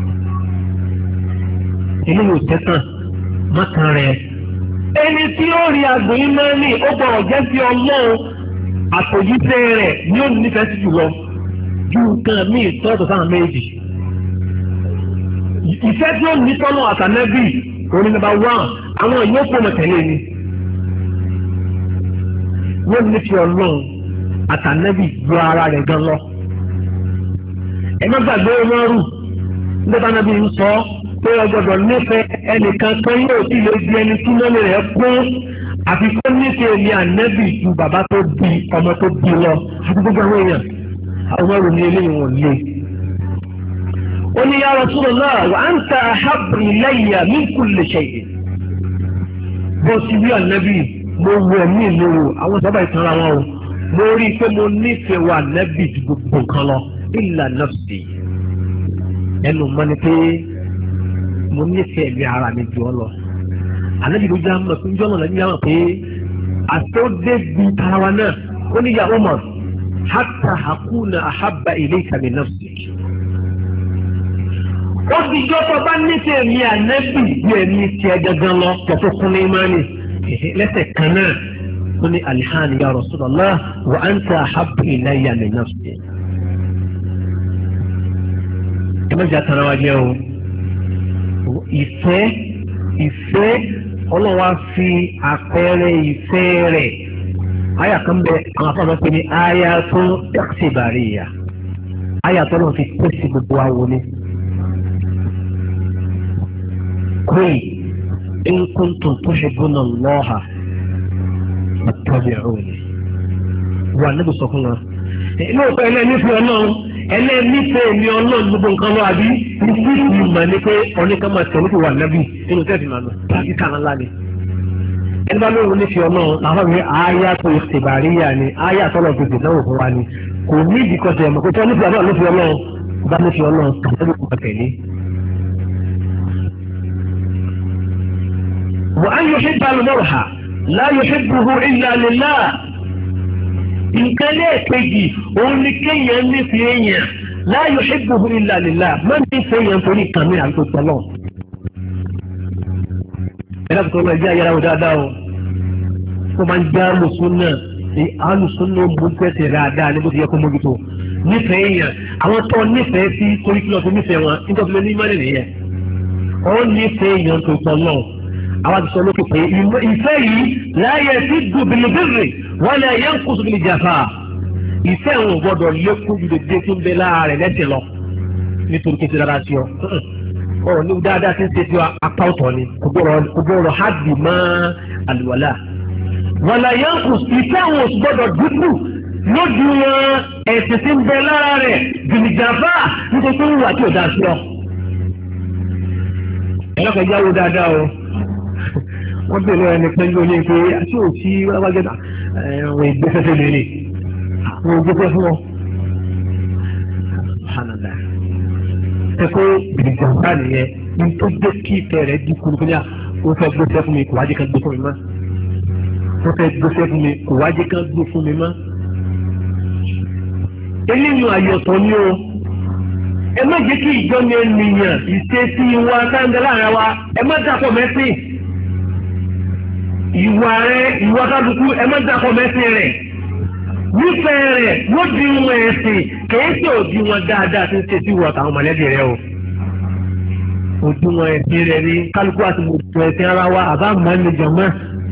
eléyìí ò tẹ́tàn mọ́kàn rẹ̀ ẹni tí ó rí adùn mọ́ni ó gbọ́dọ̀ jẹ́ sí Ọlọ́run àtòjíṣẹ́ rẹ̀ ní òun nífẹ̀ẹ́ sí jùlọ ju nǹkan míì tọ́tọ̀ sáwọn méjì. ìfẹ́ tí ó ní tọ́lọ́ àtànẹ́bì òní nàbà wán àwọn ìyókù ọmọ tẹ̀lé ni wọ́n ní fi Ọlọ́run àtànẹ́bì ju ara rẹ̀ gan lọ. ẹ má gbàgbé wọn rù nígbà náà bí n sọ pé ọgbọ́dọ̀ nífẹ̀ẹ́ ẹnìkan kan yóò sì lè di ẹni tí mọ́lẹ̀ rẹ̀ kún àfi kó nífẹ̀ẹ́ ní ànẹ́bì ju bàbá tó bí ọmọ tó bí lọ àti gbogbo àwọn èèyàn àwọn ọmọ ní eléyìí wọn lé. ó ní ya Rasulullah wa anta ahabbu ilayya min kulli shay'in. bó ti rí ànẹ́bì mo wọ mí lóru àwọn sábà ìtanra wọn o mo rí i pé mo nífẹ̀ẹ́ wa ànẹ́bì ju gbogbo nǹkan lọ illa nafsi. ẹnu mọ́ ni pé mo nífẹ̀ẹ́ mi ara mi jù ọ lọ ànábì ló já mọ̀ pé jọ́nà lẹ́yìn yàrá pé àtọ́dé bí tara wa náà ó ní ya Umar hatta hakuna ahabba ilayka min nafsik. ó ti jọ́ tó bá nífẹ̀ẹ́ mi ànábì bí ẹ̀mí tiẹ̀ gangan lọ kẹ́tọ́ kún ní imáni lẹ́sẹ̀ kan náà ó ní alihani ya Rasulullah wa anta ahabbu ilayya min nafsi. ẹ má jà tara wa jẹ́ o ìfẹ́ ọlọ́wà fi àpẹẹrẹ ìfẹ́ rẹ̀ àyà kan bẹ àwọn afọ́nà pé ní àyà tó tẹ́kṣìbàríyà àyà tó lọ́n fi tẹ́sí gbogbo àwọn ní. قل إن كنتم تحبون الله فاتبعوني والنبي صلى الله عليه وسلم inú ọ̀pẹ ẹlẹ́nifẹ̀ ọlọ́run ẹlẹ́nifẹ̀ mi ọlọ́run gbogbo nǹkan lọ àbí ìdí ìmọ̀ ni pé ọ̀nìkan máa tẹ̀lé kò wà nábì nínú tẹ́sí màánù tàbí kàná ńlá ni. ẹni bá lóun nífẹ̀ẹ́ ọlọ́run làwọn mi àyà tó ìṣèbàríyà ni àyà tọ́lọ̀ tó dè náwó fún wa ni kò ní ìdíkọ̀tẹ̀ ẹ̀mọ́ pé tí wọ́n nífẹ̀ẹ́ ọlọ́run bá nífẹ̀ẹ́ ọlọ́run tẹ̀lé. وأن يحب المرء لا يحبه إلا لله nǹkan lẹ́ẹ̀kejì òun ni kéèyàn nífẹ̀ẹ́ èèyàn la yuhibbuhu illa lillah má nífẹ̀ẹ́ èèyàn torí kan ní àgbo tọ́lọ̀. ẹ̀rọ tó lọ jẹ́ ayára dáadáa o kó máa ń jẹ́ alùsùn náà mú tẹ̀sẹ̀ dáadáa ní bó ti yẹ kó mójútó nífẹ̀ẹ́ èèyàn àwọn tó nífẹ̀ẹ́ sí torí kí lọ́ọ́ tó nífẹ̀ẹ́ wọn nítorí ló ní ìmọ̀lẹ̀ nìyẹn ó nífẹ̀ẹ́ èèyàn tó tọ́lọ̀. àwọn àti sọ lókè pé ìfẹ́ yìí láyé sí dùbìlìbìrì wọ́n lè yẹn kó sókè jàfà ìfẹ́ òun gbọ́dọ̀ lékún ju dédé tó ń bẹ láàárẹ̀ lẹ́sẹ̀ lọ nítorí kéde dáadáa sí ọ ọ̀rọ̀ ní dáadáa tí ń ṣe tí apá ọ̀tọ̀ ni kò gbọ́dọ̀ hádì mọ́ àlùwàlà wọ́n lè yẹn kó ìfẹ́ òun oṣù gbọ́dọ̀ dúdú lójú wọn ẹ̀sìn tí ń bẹ lára rẹ̀ jùlìjàfà nítorí tó ń wà tí ò dáa sí ọ. ẹ̀rọ jáwó dáadáa o wọ́n bèèrè ẹni pẹ́lú ní pé àti òtí wájẹ́dà àwọn ìgbésẹ̀fẹ́ lèrè àwọn ìgbésẹ̀ fún wọn. hanada ẹ̀kọ́ ìgbìyànjá nìyẹn ní tó dé kí ìfẹ́ rẹ̀ dínkù nípa ó fẹ́ gbésẹ̀ fún mi kò wájẹ́ kan gbé fún mi mọ́ ó fẹ́ gbésẹ̀ fún mi kò wájẹ́ kan gbé fún mi mọ́. eléyìí àyọ̀tọ̀ ni o ẹ má jẹ́ kí ìjọ́ni ènìyàn ìṣesí wa dáńgá láàrin wa ẹ má dàpọ̀ mẹ́sìn. ìwà kálukú ẹ má dàpọ̀ mẹ́sìn rẹ̀ nífẹ̀ẹ́ rẹ̀ ló di wọn ẹ̀sìn kìí ṣe òdi wọn dáadáa tí ń ṣe sí wọ̀ táwọn mọ̀lẹ́bí rẹ̀ o òdi wọn ẹ̀sìn rẹ̀ ní kálukú àti mọ̀tò ẹ̀sìn ara wa àbá mọ́ ní jọ̀mọ́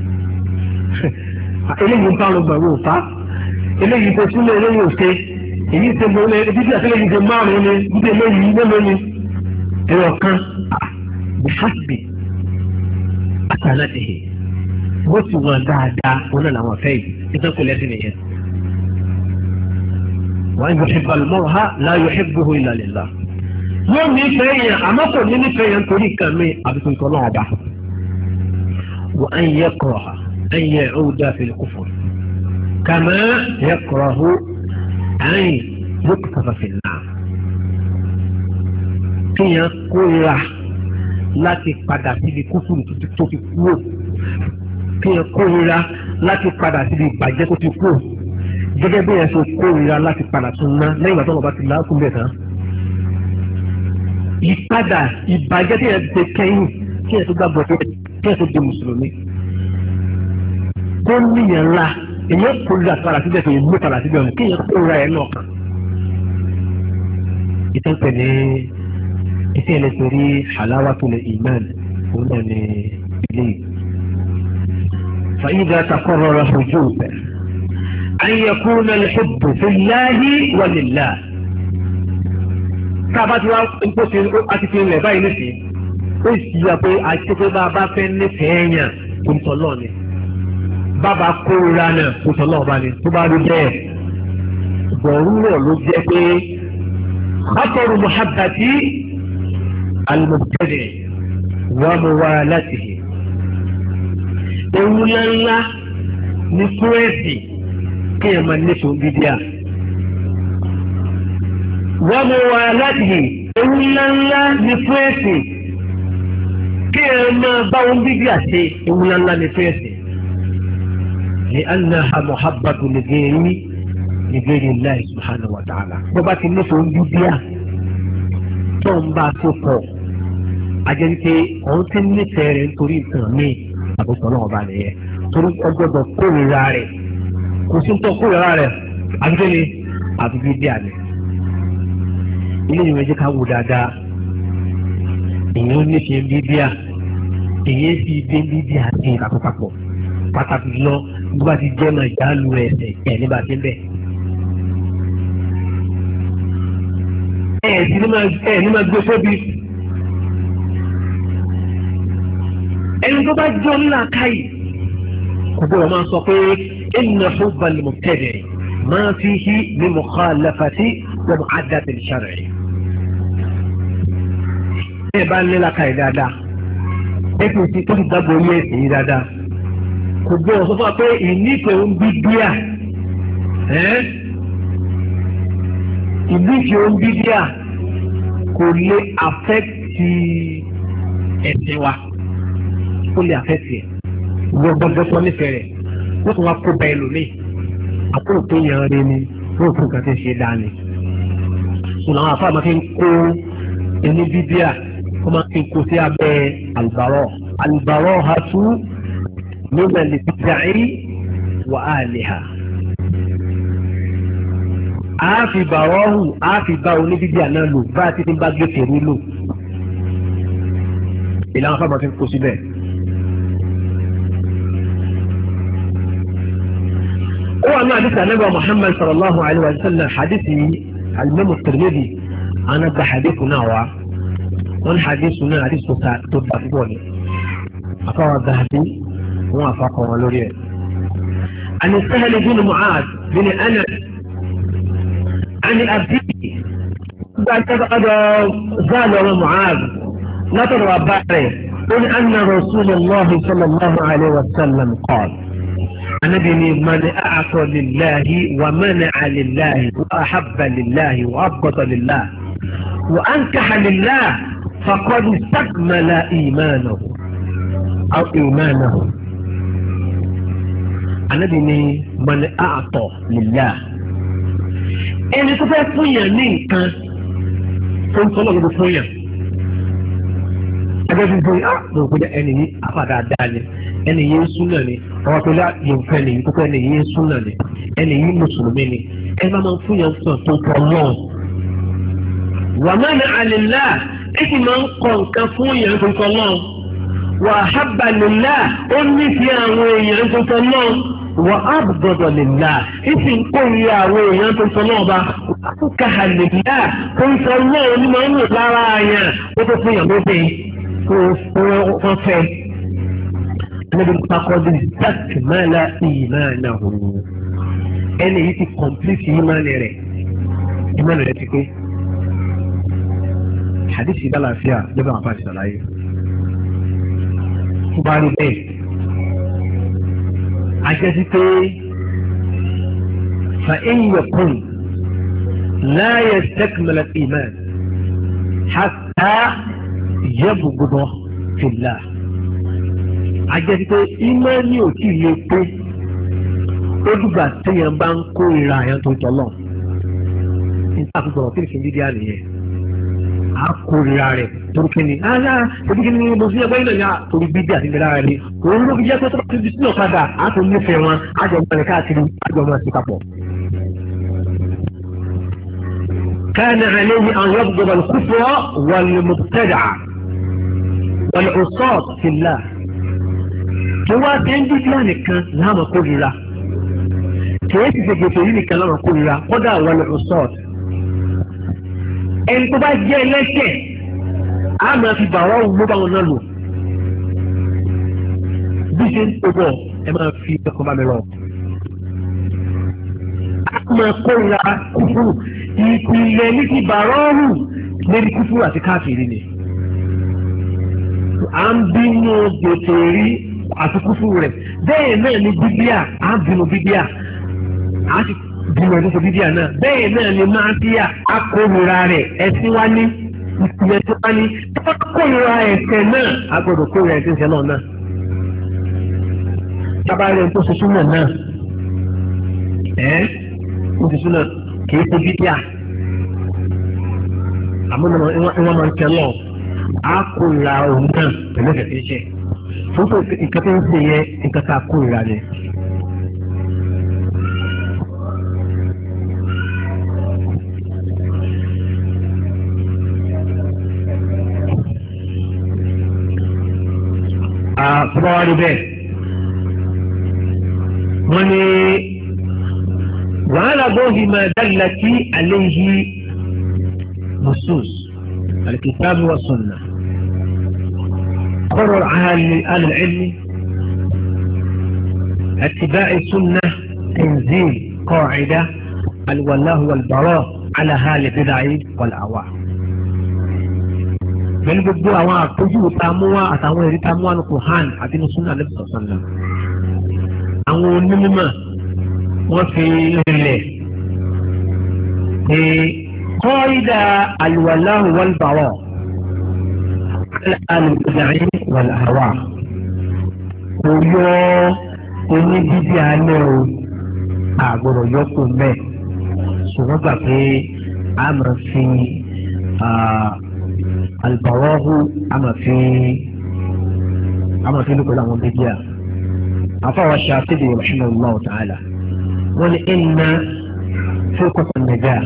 eléyìí ń bá wọn gbàgbọ́ òfá eléyìí tó sílẹ̀ eléyìí ò ṣe èyí ṣe mọ́ ní ibi tí àtẹ́lẹ́yìn ṣe márùn-ún ni ibi eléyìí mélòó ni ẹ̀rọ kan bíhásbì àtàlẹ́tìhì bó ti wọn dáadáa wọn náà làwọn fẹ́ yìí nítorí kò lẹ́sìn nìyẹn. wọ́n yóò ṣe balùmọ́rọ̀ ha láyò ṣẹ́gbóhó illa lillah. yóò ní ìfẹ́ yẹn àmọ́ kò ní nífẹ̀ẹ́ yẹn torí kan mi àbíkú ìtọ́ náà bá. wọ́n á yẹ kọ̀ọ̀ ha á yẹ ọ̀dà fil kufur. kàmá yẹ kọ̀ọ̀ hó àyìn yóò kọ̀ọ̀ fil nar. kéèyàn kóra láti padà síbi kúfùrù tó fi kúrò. kéèyàn kórira láti padà síbi ìbàjẹ́ tó ti kú gẹ́gẹ́ bí ẹ̀ ṣe kórira láti padà tún ná lẹ́yìn ìgbà tó wọn bá ti láàkún bẹ̀ tán. ìpadà ìbàjẹ́ tí ẹ̀ ti kẹ́yìn kí ẹ̀ tó gbàgbọ́ pé kí ẹ̀ tó di mùsùlùmí. tó níyàn ńlá èyàn kórira padà síbẹ̀ tó yẹ mú padà síbẹ̀ ọ̀nà kéèyàn kórira ẹ̀ náà kan. ìtẹ́pẹ̀ ní iṣẹ́ ẹ̀ torí halawatul iman òun náà ní ilé yìí. فإذا تقرر حجوب أن يكون الحب في الله ولله kábàtí wa ń pèsè àti fi ilẹ̀ báyìí nìsín ó sì yà pé àti pé bàbá fẹ́ nífẹ̀ẹ́ yàn kò ń tọ́lọ́ ni bàbá kóra náà kò tọ́lọ́ ọba ni tó bá rí bẹ́ẹ̀ bọ̀rúrọ̀ ló jẹ́ pé خطر محبة المبتدع وموالاته ewu ńláńlá ní kúrẹ́sì kí ẹ máa nífẹ̀ẹ́ bídíà wọ́n mú wa láti ewu ńláńlá ní kúrẹ́sì kí ẹ máa bá wọn bíbí àti ewu ńláńlá ní fẹ́ẹ̀sì ní annaha muhabbatu li ghayri Allah subhanahu wa ta'ala. bó bá ti nífẹ̀ẹ́ ń bíbí à tó ń bá tó pọ̀ ajẹ́nike òun ti nífẹ̀ẹ́ rẹ̀ nítorí nǹkan míì àbùsọ̀ náà ọba nìyẹn torí ọgbọ́dọ̀ kórìíra rẹ̀ kò sí tó kórìíra rẹ̀ àbíké ni àbí bíbí àná. ilé ìwé jẹ́ ká wò dáadáa èyí ó nífẹ̀ẹ́ bíbí à èyí sì dé bíbí àti ìkàkọ́pàpọ̀ pàtàkì lọ nígbà tí jẹ́ máa já lu ẹsẹ̀ ẹ̀ nígbà tí ń bẹ̀. ẹ̀ ní máa gbé sóbi. ẹni tó bá jọ ńlá káyì kò gbọ́dọ̀ máa sọ pé inna hubba al-mubtadi' ma fihi min mukhalafati wa mu'addati al-shar'i. ẹ bá ń léla káyì dáadáa ẹ kò sí tó ti dábò orí ẹ̀sìn yìí dáadáa kò gbọ́dọ̀ sọ fún wa pé ìnífẹ̀ẹ́ ń bí díà ìnífẹ̀ẹ́ ń bí díà kò lè affecti ẹ̀sìn wa. ó lè àfẹ́sì ẹ̀ wọ́n gbọ́dọ̀ tó nífẹ̀ẹ́ rẹ̀ wọ́n tún wá kó bá ẹlòmíì àkókò tó yàn án rí ni wọ́n fún nǹkan tó ṣe dáa ni. sùn àwọn afáàmọ́ fi ń kó ẹni bíbíà wọ́n máa fi ń kó sí abẹ́ àlùbárọ̀ hatu nígbà lè fi dàí wà á lè hà. a fi bàrọ̀ hù a fi bá oníbíbíà náà lò bá a ti bá gbé fèrè lò. ìlànà afáàmọ́ fi ń kó síbẹ̀. هو أن حديث النبي محمد صلى الله عليه وسلم حديثي الإمام الترمذي أنا بحديثنا والحديثنا حديث تدفقوني أقوى الذهبي هو أفاقه ولوريه عن السهل بن معاذ بن أنس عن أبيه بعد قد زال معاذ نطر وبعره قل أن رسول الله صلى الله عليه وسلم قال النبي من أعطى لله ومنع لله وأحب لله وأبغض لله وأنكح لله فقد استكمل إيمانه أو إيمانه. النبي من أعطى لله ẹni tó fẹ́ fún yàn ní nǹkan tó ń tọ́lọ̀ lọ́dún fún yàn ẹgbẹ́ fún yàn ló ń pè ẹni yìí àfàdáadáa ni ẹni yìí ń súnà ni ọwọ́ pẹ̀lú yòókè ni kókó ẹni yìí ń súnà ni ẹni yìí mùsùlùmí ni ẹ bá máa fún yàn fún tó tọ́ náà. wà má ní àlèlá ẹ sì máa ń kọ nǹkan fún yàn tó tọ́ náà. wà hábà lèlá ó nífẹ̀ẹ́ àwọn èèyàn tó tọ́ náà. wà á gbọdọ̀ lèlá ẹ sì ń kórìíra àwọn èèyàn tó tọ́ náà bá. káhà lèlá tó ń sọ náà ní máa ń wò lára àyàn ó tó fún yàn lóde kó fẹ́. Nabi fakọ́dé sàkìmọ́lá ìmánahu ẹni yìí ti kọ̀m̀plìtì ìmánì rẹ̀ ti pé hadisi lálàáfíà lọ́bẹ̀ àwọn afáàṣì àlàyé tó bá rí bẹ́ẹ̀ ajẹ́sí pé fa ẹ̀yẹ̀kùn láyé sàkìmọ́lá ìmán hàtà yẹ́bùgbọ́dọ̀ fìlà. Ajẹ́ pé ìmánì ò tí ì lè pé ó dùgbà téèyàn bá ń kó ìra àyàn tó tọ́lọ̀ nígbà tó sọ̀rọ̀ kíni kí n dídí àníyẹn á kó ìra rẹ̀ torí kíni torí kíni mo fi ẹgbẹ́ ìlànà torí bídí àti ìlera rẹ̀ ni òun ló fi jẹ́ pé tó bá ti di sínú ọ̀kadà á tó nífẹ̀ẹ́ wọn á jọ mọ́ ẹ̀ káàkiri á jọ mọ́ ẹ̀ sí papọ̀. كان عليه أن يبغض الكفر والمبتدع والعصاة في الله tó wá sí ẹ́ńdíkìlá nìkan láàmú kórìíra kìí ti gbèsè yìí nìkan láàmú kórìíra kódà wọlé ọ̀sọ́ọ̀t. ẹni tó bá jẹ́ ẹlẹ́ṣẹ̀ á máa fi bàwọ́ òun ló bá wọn náà lò. bí ṣe ń tó bọ̀ ẹ máa fi ẹ̀kọ́ bá mi rọ̀. á máa kórìíra kúfúrú ìpìlẹ̀ ní ti bàwọ́ òun lórí kúfúrú àti káàkiri ni. à ń bínú gbèsè rí àti kúfúrú rẹ̀ bẹ́ẹ̀ náà ni bíbíà á bínú bíbíà á ti bínú ẹni tó bíbíà náà bẹ́ẹ̀ náà ni máa ń tíyà á kórìíra rẹ̀ ẹ̀sìn wá ní ìyẹn tó bá ní kórìíra ẹ̀ṣẹ̀ náà agbọ́dọ̀ kórìíra ẹ̀ṣẹ̀ náà. Tábàárẹ̀ tó ṣe súnmọ̀ náà ó ti súnmọ̀ kì í ṣe bíbíà àmọ́ wọ́n máa ń tẹ lọ á kórìíra òun náà pẹ̀lú ẹ̀ṣẹ̀ tí ń ṣe fún tó nǹkan tó ń ṣe yẹ nǹkan tá a kórìíra ni. Fọwọ́ rí bẹ́ẹ̀ wọ́n ní wàhálà bóhi máa dálà tí àléyìí nusus alkitabi wa sunna قرر أهل العلم اتباع السنة تنزيل قاعدة الولاء والبراء على أهل البدع والأهواء. pẹ̀lú gbogbo àwọn àpójú ìtàmúwá àtàwọn èrè ìtàmúwá ní Kùránì àti ní Sunnah Nabi sallallahu alaihi wasallam. àwọn onímọ̀ wọ́n fi rinlẹ̀ pé qaida al-walā' wal-barā' 'alā al-bid'ah wal-ahwā' kò yọ oníbíbí alẹ́ o àgbọ̀dọ̀ yọkù mẹ́ ṣùgbọ́n gbà pé a máa fi البراه أما في نقول عن بديا أفوى الشافعي رحمه الله تعالى ولإن فرقة النجاة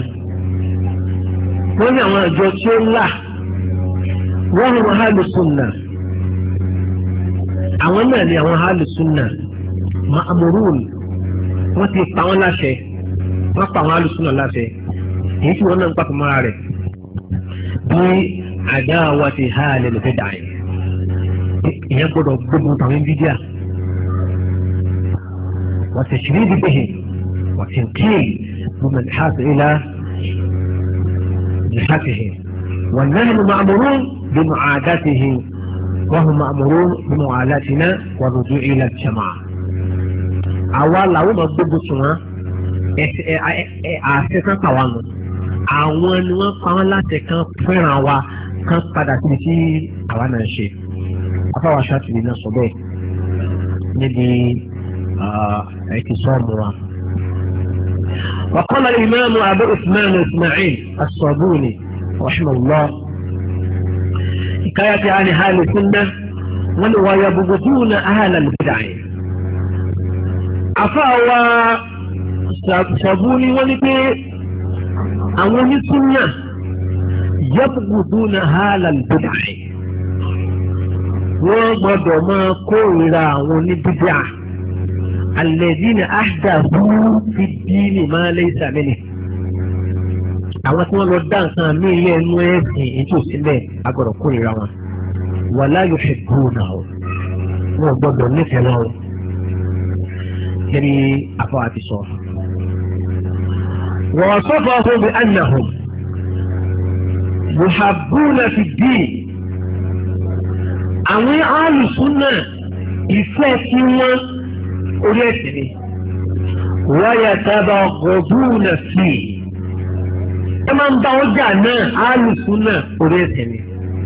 ونعم جوتي الله وهم أهل السنة أولا لهم أهل السنة مأمورون وتيقعون لا شيء وقعوا أهل السنة لا شيء يجي وانا نقف معارك بعداوة هال البدع يقول ربهم طويل بديا وتشريد به وتنقيل ممن حاس إلى جهته ونحن مأمورون بمعاداته وهم مأمورون بمعاداتنا والرجوع إلى الجماعة أول لو ما ضد سنة أساسا قوانين àwọn ni wọ́n pa wọ́n láti kan fẹ́ràn wa kan padà síbi tí àwa náà ṣe afáwa ṣáàtìlì náà sọ bẹ́ẹ̀ níbi ẹ̀kí sọ́ọ̀mù wa. وقال الإمام أبو عثمان إسماعيل الصابوني رحمه الله حكاية عن أهل السنة ويبغضون أهل البدع afáwa Sabuni wọ́n ní pé àwọn onísúnyà yabghuduna ahlal bid'ah wọ́n gbọ́dọ̀ máa kórìíra àwọn oníbídà alladhina ahdathu fi ddini ma laysa minhu àwọn tí wọ́n lọ dá nǹkan mí ilé ẹnu ẹ̀sìn ètò sílẹ̀ agbọ́dọ̀ kórìíra wọn wala yuhibbunahu wọ́n gbọ́dọ̀ nífẹ̀ẹ́ wọn kiri afọ àti sọ. ووصفهم بأنهم محبون في الدين àwọn alùsùnà ìfẹ́ tí wọ́n orí ẹ̀sìn ni ويتبغضون فيه ẹ máa ń bá ọjà náà alùsùnà orí ẹ̀sìn ni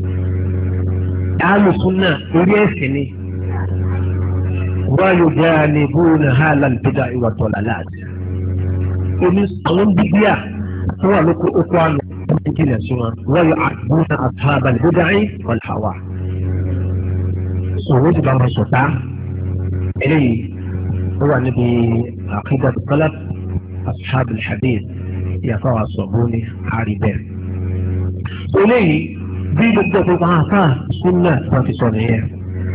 alùsùnà orí ẹ̀sìn ni ويجانبون أهل البدع والضلالات àwọn bíbíà tó wà lóko oko àná ìjìnlẹ̀ sí wọn wọ́n yọ àdúrà ashab al-bid'ah wal-ahwa'. sọ̀rọ̀ ti bá wọn sọ̀tá eléyìí ó wà níbi aqidat salaf ashab al-hadith ìyàtọ̀ àwọn Sabuni àríbẹ̀. eléyìí bí gbogbo ọ̀pọ̀ àká súnà wọn ti sọ nìyẹn.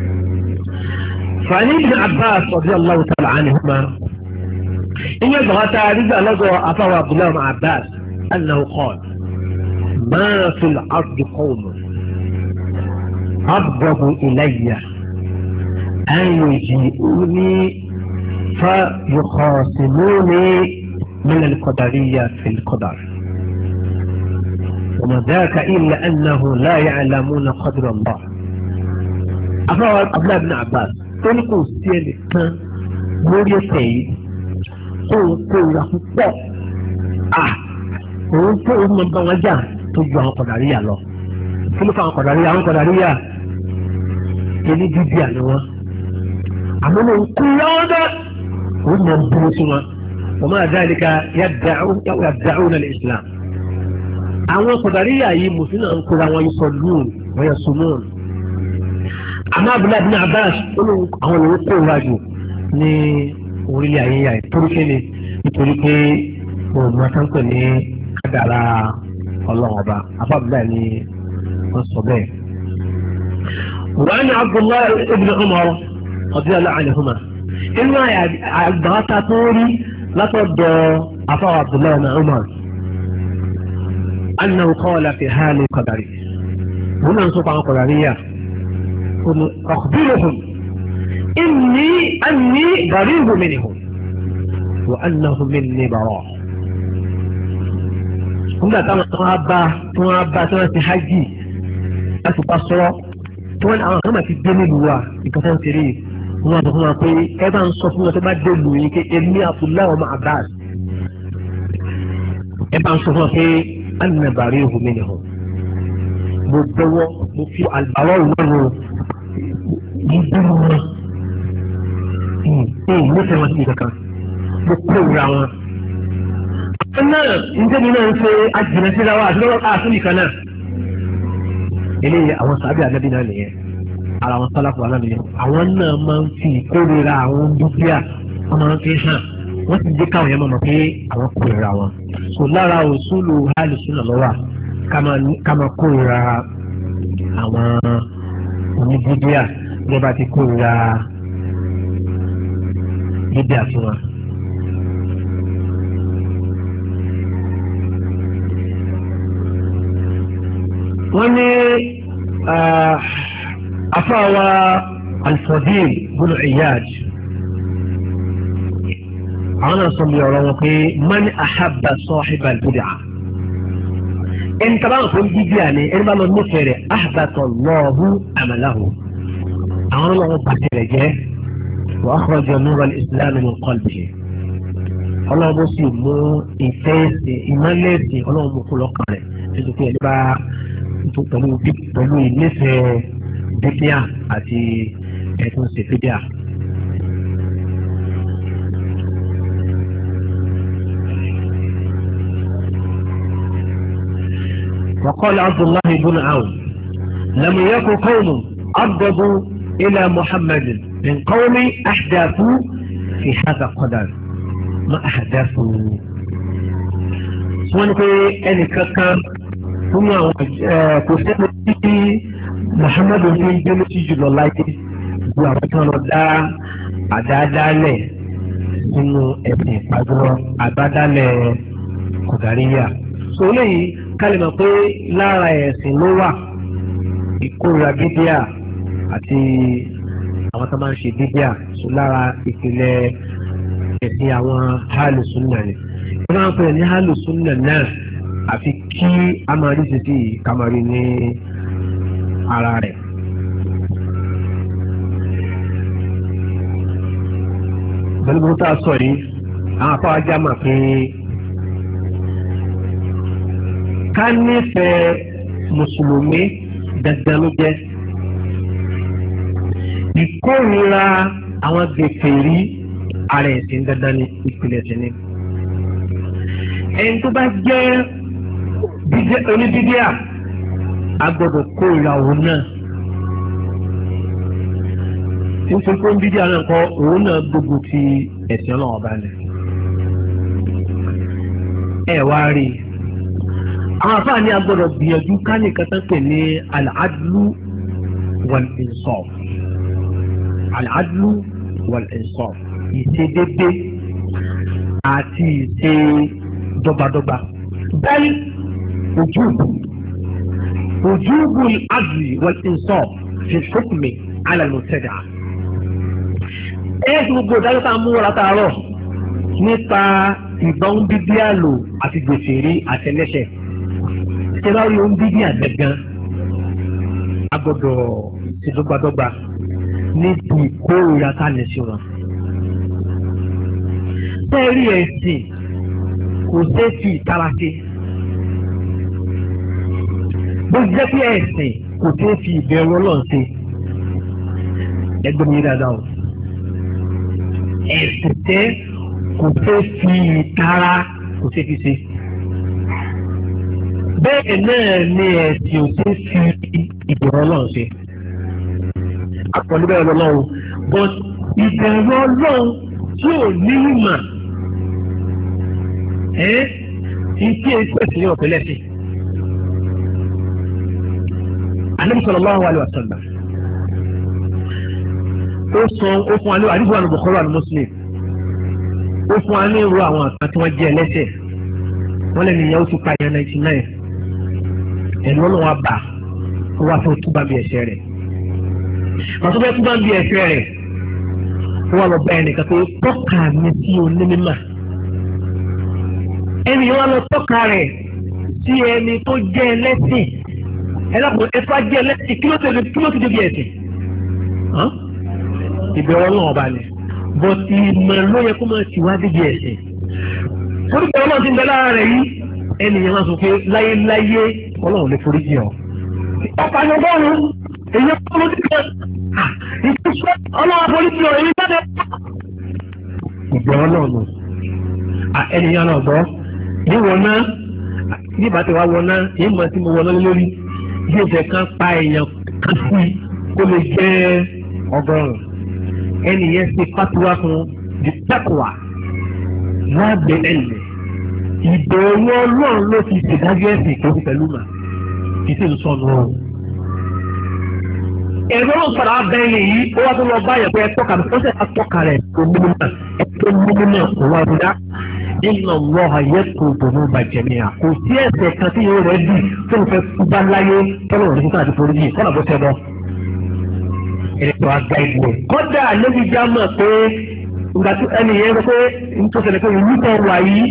فعن ابن عباس رضي الله تعالى عنهما إن يبغى رجع لقى أفوى عبد الله بن عباس أنه قال ما في الأرض قوم أبغض إلي أن يجيئوني فيخاصموني من القدرية في القدر وما ذاك إلا أنه لا يعلمون قدر الله. أفوى عبد الله بن عباس تلقوا السيل كان مريتين kó ra púpọ̀ òun tó ń mọ bá wọn jà tó ju àwọn kọ̀dàríyà lọ kí ló fa àwọn kọ̀dàríyà ẹni bíbí àná wọn àmọ́ ló ń kú lọ́dọ̀ ó mọ̀ ń dúró sí wọn wọ́n máa dá ìlíka yàdàún náà islam àwọn kọ̀dàríyà yìí mùsùlùmí náà ń kóra wọn yìí sọ lóòn wọ́n yẹ sùnmọ́ọ̀nù àmọ́ Abdullahi bin Abbas àwọn olówó kó wájú ní orílẹ̀ ayé yà torí kéde nítorí pé òun máa tán pè ní kádàrá ọlọ́run ọba afábíláì ni wọ́n sọ bẹ́ẹ̀. wàá ní Abdullahi ibn Umar radiyallahu anhuma inú àgbàtà tó rí látọ̀dọ̀ afáwọ̀ Abdullahi ibn Umar annahu qala fi hali qadari wọn náà ń sọ fún àwọn kọ̀dàríyà أخبرهم أني بريء منهم وأنهم مني براء. nígbà táwọn tí wọ́n bá tí wọ́n ti hajj láti bá sọ́rọ́ tí wọ́n àwọn kan máa ti dé nílùú wa nǹkan tó ń ṣeré wọ́n á sọ fún wa pé ẹ bá ń sọ fún wọn tó bá dé lù yín pé èmi Abdullahi ọmọ Abbas ẹ bá ń sọ fún wa pé anna bari'u minhum mo bẹ̀wọ̀ mo fi àlùbáwọ̀ ìwọ́rọ̀ ìdúró wọn nífẹ̀ẹ́ wọn sí kankan mo kóra wọn. náà ǹjẹ́ mi náà ń ṣe àjìnà síra wa àti lọ́wọ́ káàtó nìkan náà. eléyìí àwọn sábẹ́ ànábì náà nìyẹn ara wọn sálàfù aláàbí yẹn àwọn náà máa ń fi ìkórira àwọn dúkìá wọn máa ń fi hàn wọ́n ti dé káwọn yẹn máa mọ̀ pé àwọn kórira wọn. so lára òṣùlù hálì sínú lọ́wọ́ ká máa kórira àwọn oníbíbíà bí wọ́n bá ti kórira bíbíà fún wa. wọ́n ní afáwa Al-Fadil bin Iyad àwọn náà sọ bí ọ̀rọ̀ wọn pé man ahabba sahiba al-bid'ah ẹni tàbá ń fún bíbíà ni ẹni bá lọ nífẹ̀ẹ́ rẹ̀ ahbata Allahu amalahu àwọn ọlọ́wọ́ bàtẹ̀ rẹ̀ jẹ́ wa akhraja nura al-islam min qalbihi ọlọ́wọ́ sì mú ìfẹ́ ẹ̀sìn ìmọ̀lẹ́ ẹ̀sìn ọlọ́wọ́ mú kó lọ́kàn rẹ̀ nítorí pé ẹni bá pẹ̀lú ìnífẹ̀ẹ́ bíbíà àti ẹ̀tún ṣe bíbíà. وقال عبد الله بن عون لم يكن قوم أبغضوا إلى محمد من قوم أحداثوا في هذا القدر ما أحداثوا wọ́n ní pé ẹnì kankan fún àwọn kò sẹ́ni tí Muhammadu ní gbé lójú jùlọ láyé ju àwọn tí wọ́n lọ dá àdáadáalẹ̀ nínú ẹ̀sìn ìpàgọ́ àbádálẹ̀ kọ̀dáríyà. so léyìí kálímà pé lára ẹ̀sìn ló wà ìkórira bídíà àti àwọn tó máa ń ṣe bídíà so lára ìpìlẹ̀ ẹ̀sìn àwọn hálù súnnà ni. wọ́n máa ń pè ní hálù súnnà náà àfi kí a máa rí títí kamari ní ara rẹ̀. pẹ̀lú bó tá a sọ yìí àwọn afáwájá mà pé ká nífẹ̀ẹ́ mùsùlùmí dandan ló jẹ́ ìkórira àwọn gbèfèrí ara ẹ̀sìn dandan ní ìpìlẹ̀ sí ni. ẹni tó bá jẹ́ oníbíbíà a gbọ́dọ̀ kórira òun náà nítorí pé bíbíà náà kọ́ òun náà gbogbo ti ẹ̀sìn ọlọ́wọ́ balẹ̀. ẹ wá rí i àwọn afáàní a gbọ́dọ̀ gbìyànjú ká ní nǹkan tán pè ní al-adlu wal-insaf al-adlu wal-insaf ìṣedédé àti ìṣe dọ́gbadọ́gba. bẹ́ẹ̀ ojubu al-adli wal-insaf fi hukmi ala al-mubtadi'a. tí gbogbo ìdájọ́ tá a mú wọn látàárọ̀ nípa ìbọn bíbí àlò àti gbèsèrè àtẹlẹsẹ̀ ṣe bá rí ohun bíbí àgbẹ̀gán a gbọ́dọ̀ ṣe dọ́gbadọ́gba níbi ìkórìíra tá a lè ṣe wọn. bẹ́ẹ̀rí ẹ̀sìn kò ṣe fi ìtara ṣe bó jẹ́ pé ẹ̀sìn kò tó fi ìbẹ̀rù Ọlọ́run ṣe ẹgbẹ́ mi dáadáa o ẹ̀sìn tẹ́ kò tó fi ìtara kò tó fi ṣe bẹ́ẹ̀ náà ni ẹ̀sìn ò tó fi ìbẹ̀rù Ọlọ́run ṣe àpọ̀lú bẹ́ẹ̀ lọ́lọ́run but ìbẹ̀rù Ọlọ́run tí ò ní ìmọ̀ ìtí ẹ̀sìn yóò tẹ́lẹ̀ sí. Ànábì sallallahu alaihi wasallam ó fún wa ní àdìsí wa ní Bukhari wa ní Muslim ó fún wa ní irú àwọn àkàn tí wọ́n jẹ́ ẹlẹ́ṣẹ̀ wọ́n lẹ́nu ìyẹn ó ti pa ìyẹn 99 ẹ̀lú ọ̀nà wa bà ó wá fún túbà bí ẹ̀ṣẹ̀ rẹ̀ pàtó bẹ́ẹ̀ túbà bí ẹ̀ṣẹ̀ rẹ̀ ó wà lọ bá ẹnìkan pé tọ́ka mi sí onímọ̀ ẹni yẹn wá lọ tọ́ka rẹ̀ sí ẹni tó jẹ́ ẹlẹ́sìn ẹlẹ́kùn ẹ̀fọ́ ajé ẹlẹ́sìn kí ló ti débi ẹ̀sìn ìbẹ̀rù Ọlọ́run ọba ni but ìmọ̀ ló yẹ kó máa ti wá débi ẹ̀sìn torí pé Ọlọ́run ti ń bẹ lára rẹ̀ yìí ẹni yẹn máa sọ pé láyéláyé Ọlọ́run lè forí jì ọ́ ọ̀pá ni ọgọ́rùn-ún èyí ọkọ̀ ló ti kẹ́ ìfúnṣẹ́ Ọlọ́run forí jì ọ́ èyí jáde ìbẹ̀rù Ọlọ́run ẹni yẹn náà gbọ́ níwọ̀n náà nígbà tí wàá wọ̀ náà èyí mọ̀ tí mo wọ̀ náà lórí yóò fẹ́ kán pa èèyàn kan sí kó lè jẹ́ ọgọ́rùn-ún ẹni yẹn ṣe fatuwa fún the taqwa wọ́n gbé ẹ̀lẹ́ ìbẹ̀rù Ọlọ́run ló fi ṣèdájọ́ ẹ̀sìn tó fi pẹ̀lú mà kì í sì ń sọnù ọ̀hún. ẹ̀rọ ló fara abẹ́yẹ yìí ó wá tó lọ bá yẹn pé ẹ tọ́ka ó sì tọ́ka rẹ̀ tó mímú náà ẹ tó mímú náà kó wá rúdá. Inna Allaha yaghfiru dhunuba jami'a kò sí ẹ̀ṣẹ̀ kan tí yóò rẹ̀ dì tó ń fẹ́ kúbá láyé tọ́lọ̀ òní kíkọ́ àti forí yìí kọ́nà bó ṣe bọ́. Ètò àgbà ìbò kọ́dà lóbi já mọ̀ pé ìgbà tí ẹni yẹn sọ pé nítorí ṣẹlẹ̀ pé ìlú kan wà yìí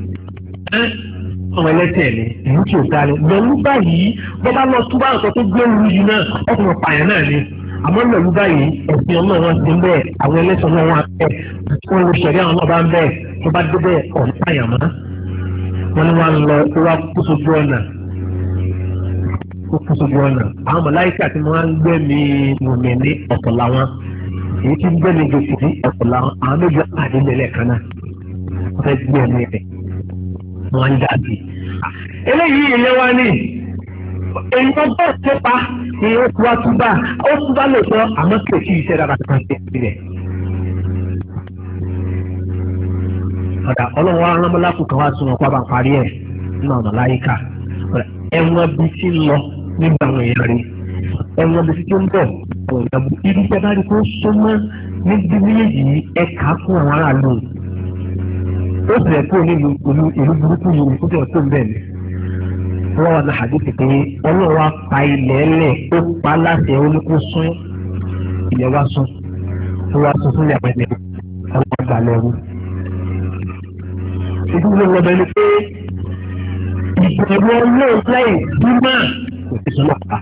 ọmọ ẹlẹ́ṣẹ̀ ni ìlú tí ò dáre lọ́lú báyìí bọ́ bá lọ túbọ̀ àtọ́ tó gbé ìlú yìí náà ọkùnrin pààyàn náà ni àmọ́ lọ́lú báyìí ẹ̀sìn ọmọ wọn ti ń bẹ́ẹ̀ àwọn ẹlẹ́ṣẹ̀ náà wọn bẹ́ẹ̀ wọn lè ṣẹ̀rí àwọn náà bá ń bẹ́ẹ̀ tó bá débẹ̀ ọ̀nà àyàmọ́ wọn ni wọn lọ wá kó sójú ọ̀nà àwọn màláíkà tí wọ́n ń gbẹ̀mí mùmínì ọ̀pọ̀ làwọn èyí tí ń gbẹ̀mí gbèsè ní ọ̀pọ̀ làwọn àwọn méjì àdé lẹ́lẹ̀ kan náà wọ́n fẹ́ gbẹ̀mí rẹ̀ wọ́n ń dàbí. eléyìí ìyẹn wá ní èyí tó bọ̀ tó pa ni ó tu wá túbà ó túbà lóòótọ́ àmọ́ kí èsì iṣẹ́ dára kan ṣe sílẹ̀. ọ̀dà ọlọ́run wa rámọ́lákù kan wá sún ọkọ̀ bá parí ẹ̀ nínú ọ̀nà láyíká ẹ̀wọ̀n bí tí ń lọ nígbà àwọn èèyàn rí ẹ̀wọ̀n bí tí ń bọ̀ ọ̀nà ibi tẹ́ bá rí kó súnmọ́ níbi méjì ẹ̀ka fún àwọn aráàlú ó sì rẹ̀ kó nílùú ìlú burúkú yìí ó sì rẹ̀ kó bẹ́ẹ̀ ni wọ́n wà ní àdéhùn pé ọlọ́run wa pa ilẹ̀ ẹlẹ̀ ó pa láṣẹ oníkó sún ilẹ̀ wa sún ó wá sún fún ìyàwó ẹni ọlọ́run gbà lẹ́rú. ìdúró lọ́bẹ̀ ni pé ìbẹ̀rù Ọlọ́run láì bímọ kò sí sọ́nà pa.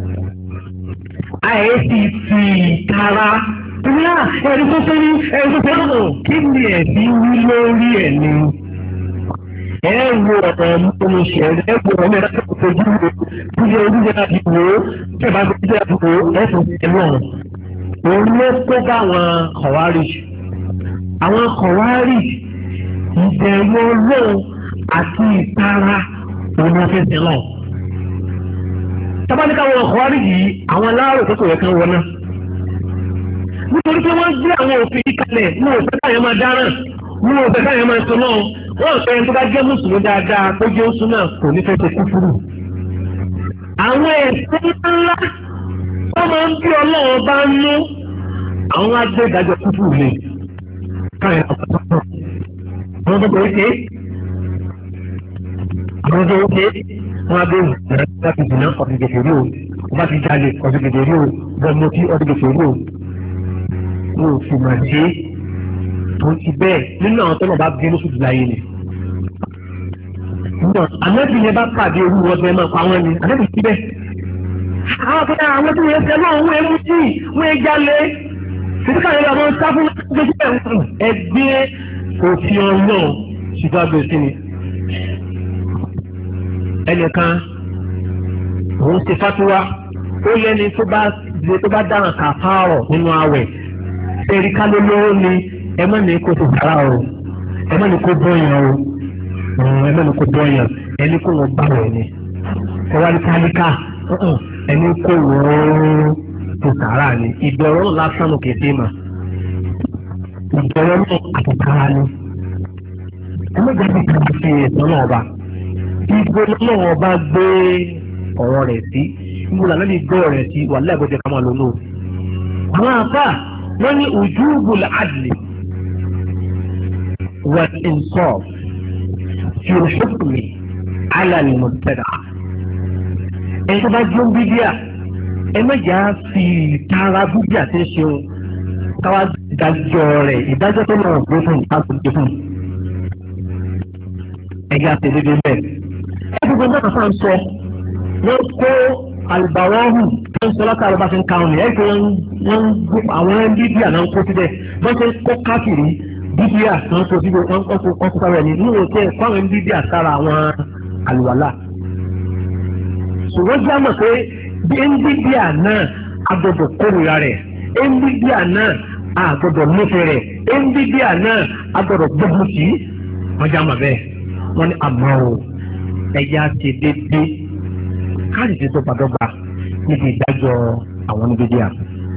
àìsí fi ìtara ńlá ẹni tó sẹ́ni ẹni tó sẹ́ni náà kí ni ẹ̀sìn wí lórí ẹ̀ ni. ẹ wo ọ̀rọ̀ ọmọ ìṣẹ̀lẹ̀ ẹ wo ọmọ ẹ̀dá tó fojú wo bíjẹ́ ojúṣe láti wò ó tí ẹ bá fi jíjẹ́ láti wò ó ẹ̀sùn ẹ̀lú ọ̀run. òun ló kó bá àwọn kọ̀wárì. àwọn kọ̀wárì ìbẹ̀rù Ọlọ́run àti ìtara òun afẹ́sẹ̀ náà. tábàdíkà wọn ọ̀kọ́wárí yìí àwọn aláàrò tó kò yẹ kán wọná. nítorí pé wọ́n gbé àwọn òfin yìí kalẹ̀ ní òfin káyọ̀ máa dáràn ní òfin káyọ̀ máa sọ náà wọ́n fẹ́ tó bá jẹ́ mùsùlùmí dáadáa tó jẹ́ oṣù náà kò ní fẹ́ ṣe kúfúrú. àwọn ẹ̀sìn ńlá wọ́n máa ń bí Ọlọ́run bá ń mú àwọn agbẹ́dájọ́ kúfúrú lè káyọ̀ àwọn tó bẹ̀rẹ̀ ṣe àwọn tó ṣe wọn á bẹ̀rù láti dùnà ọdún gẹ̀gẹ̀rí o wọn bá ti jalè ọdún gẹ̀gẹ̀rí o bọ́ọ̀mù tí ọdún gẹ̀gẹ̀rí o wọn ò sì máa ṣe tó ti bẹ́ẹ̀ nínú àwọn tó náà bá gbé lóṣù láyé ni. ànábì yẹn bá pàdé orú wọn bẹ́ẹ̀ máa pa wọ́n ni ànábì ti bẹ́ẹ̀. àwọn akẹ́kọ̀ọ́ àwọn tó yẹ fẹ́ náà wọ́n mú sí wọ́n jalè títí yẹn lọ́wọ́ sáfún ẹgbẹ́ òfin Ọlọ́run ṣùgbọ́n àgbẹ̀ sí ni. ẹnìkan òun ṣe fatuwa ó lẹ́ni tó bá dáhùn kàfárọ̀ nínú àwẹ̀ ẹ̀rí kálólóró ni ẹ má ní kó tó sàrà o ẹ má ní kó bọ́yàn o ẹ má ní kó bọ́yàn ẹni kó wọ́n bá wẹ̀ ni ẹ wá ní kálíkà ẹni kó wọ́n tó sàrà ni ìdọ̀rọ̀ lásán ló kéde mà ìdọ̀rọ̀ náà àtúntàrà ni ẹ má jáde kàwé sí ẹ̀sán náà ọba ìgbó náà ọba gbé ọ̀rọ̀ rẹ̀ sí ìgbó làná ní gbé ọ̀rọ̀ rẹ̀ sí wà lẹ́gbẹ̀ẹ́ ká máa lò lò. àwọn àfà wọ́n ní ujubul adli wal insaf fi hukmi ala al-mubtadi'. ẹni tó bá jó bídíà ẹ méjà fi tara bídíà tí ń ṣeun káwá dájọ́ rẹ̀ ìdájọ́ tó náà gbé fún ìtàkùn fún ẹ̀yà tẹ̀lédé bẹ́ẹ̀. ẹ̀dùnkún náà fà ń sọ wọ́n kó àlùbáwọ́hù tó ń sọ látàrí bá fi ń ka ọ̀nà ẹ̀ pé wọ́n àwọn bíbíà náà ń kó síbẹ̀ wọ́n ṣe kó káfìrí bíbíà náà ń kó síbẹ̀ wọ́n kó sára ẹni nínú òkè fáwọn bíbíà sára àwọn àlùwàlà. ṣùgbọ́n jẹ́ àmọ̀ pé bí bíbíà náà agbọ́dọ̀ kórìíra rẹ̀ bíbíà náà agbọ́dọ̀ nífẹ̀ẹ́ rẹ̀ bíbíà náà agbọ́dọ̀ gbógun sí wọ́n jẹ́ àmọ̀ bẹ́ẹ̀ wọ́n ní àmọ́ o ẹ̀yà ti dédé káàdì tí tó padọ́gba níbi ìdájọ́ àwọn oníbídíà.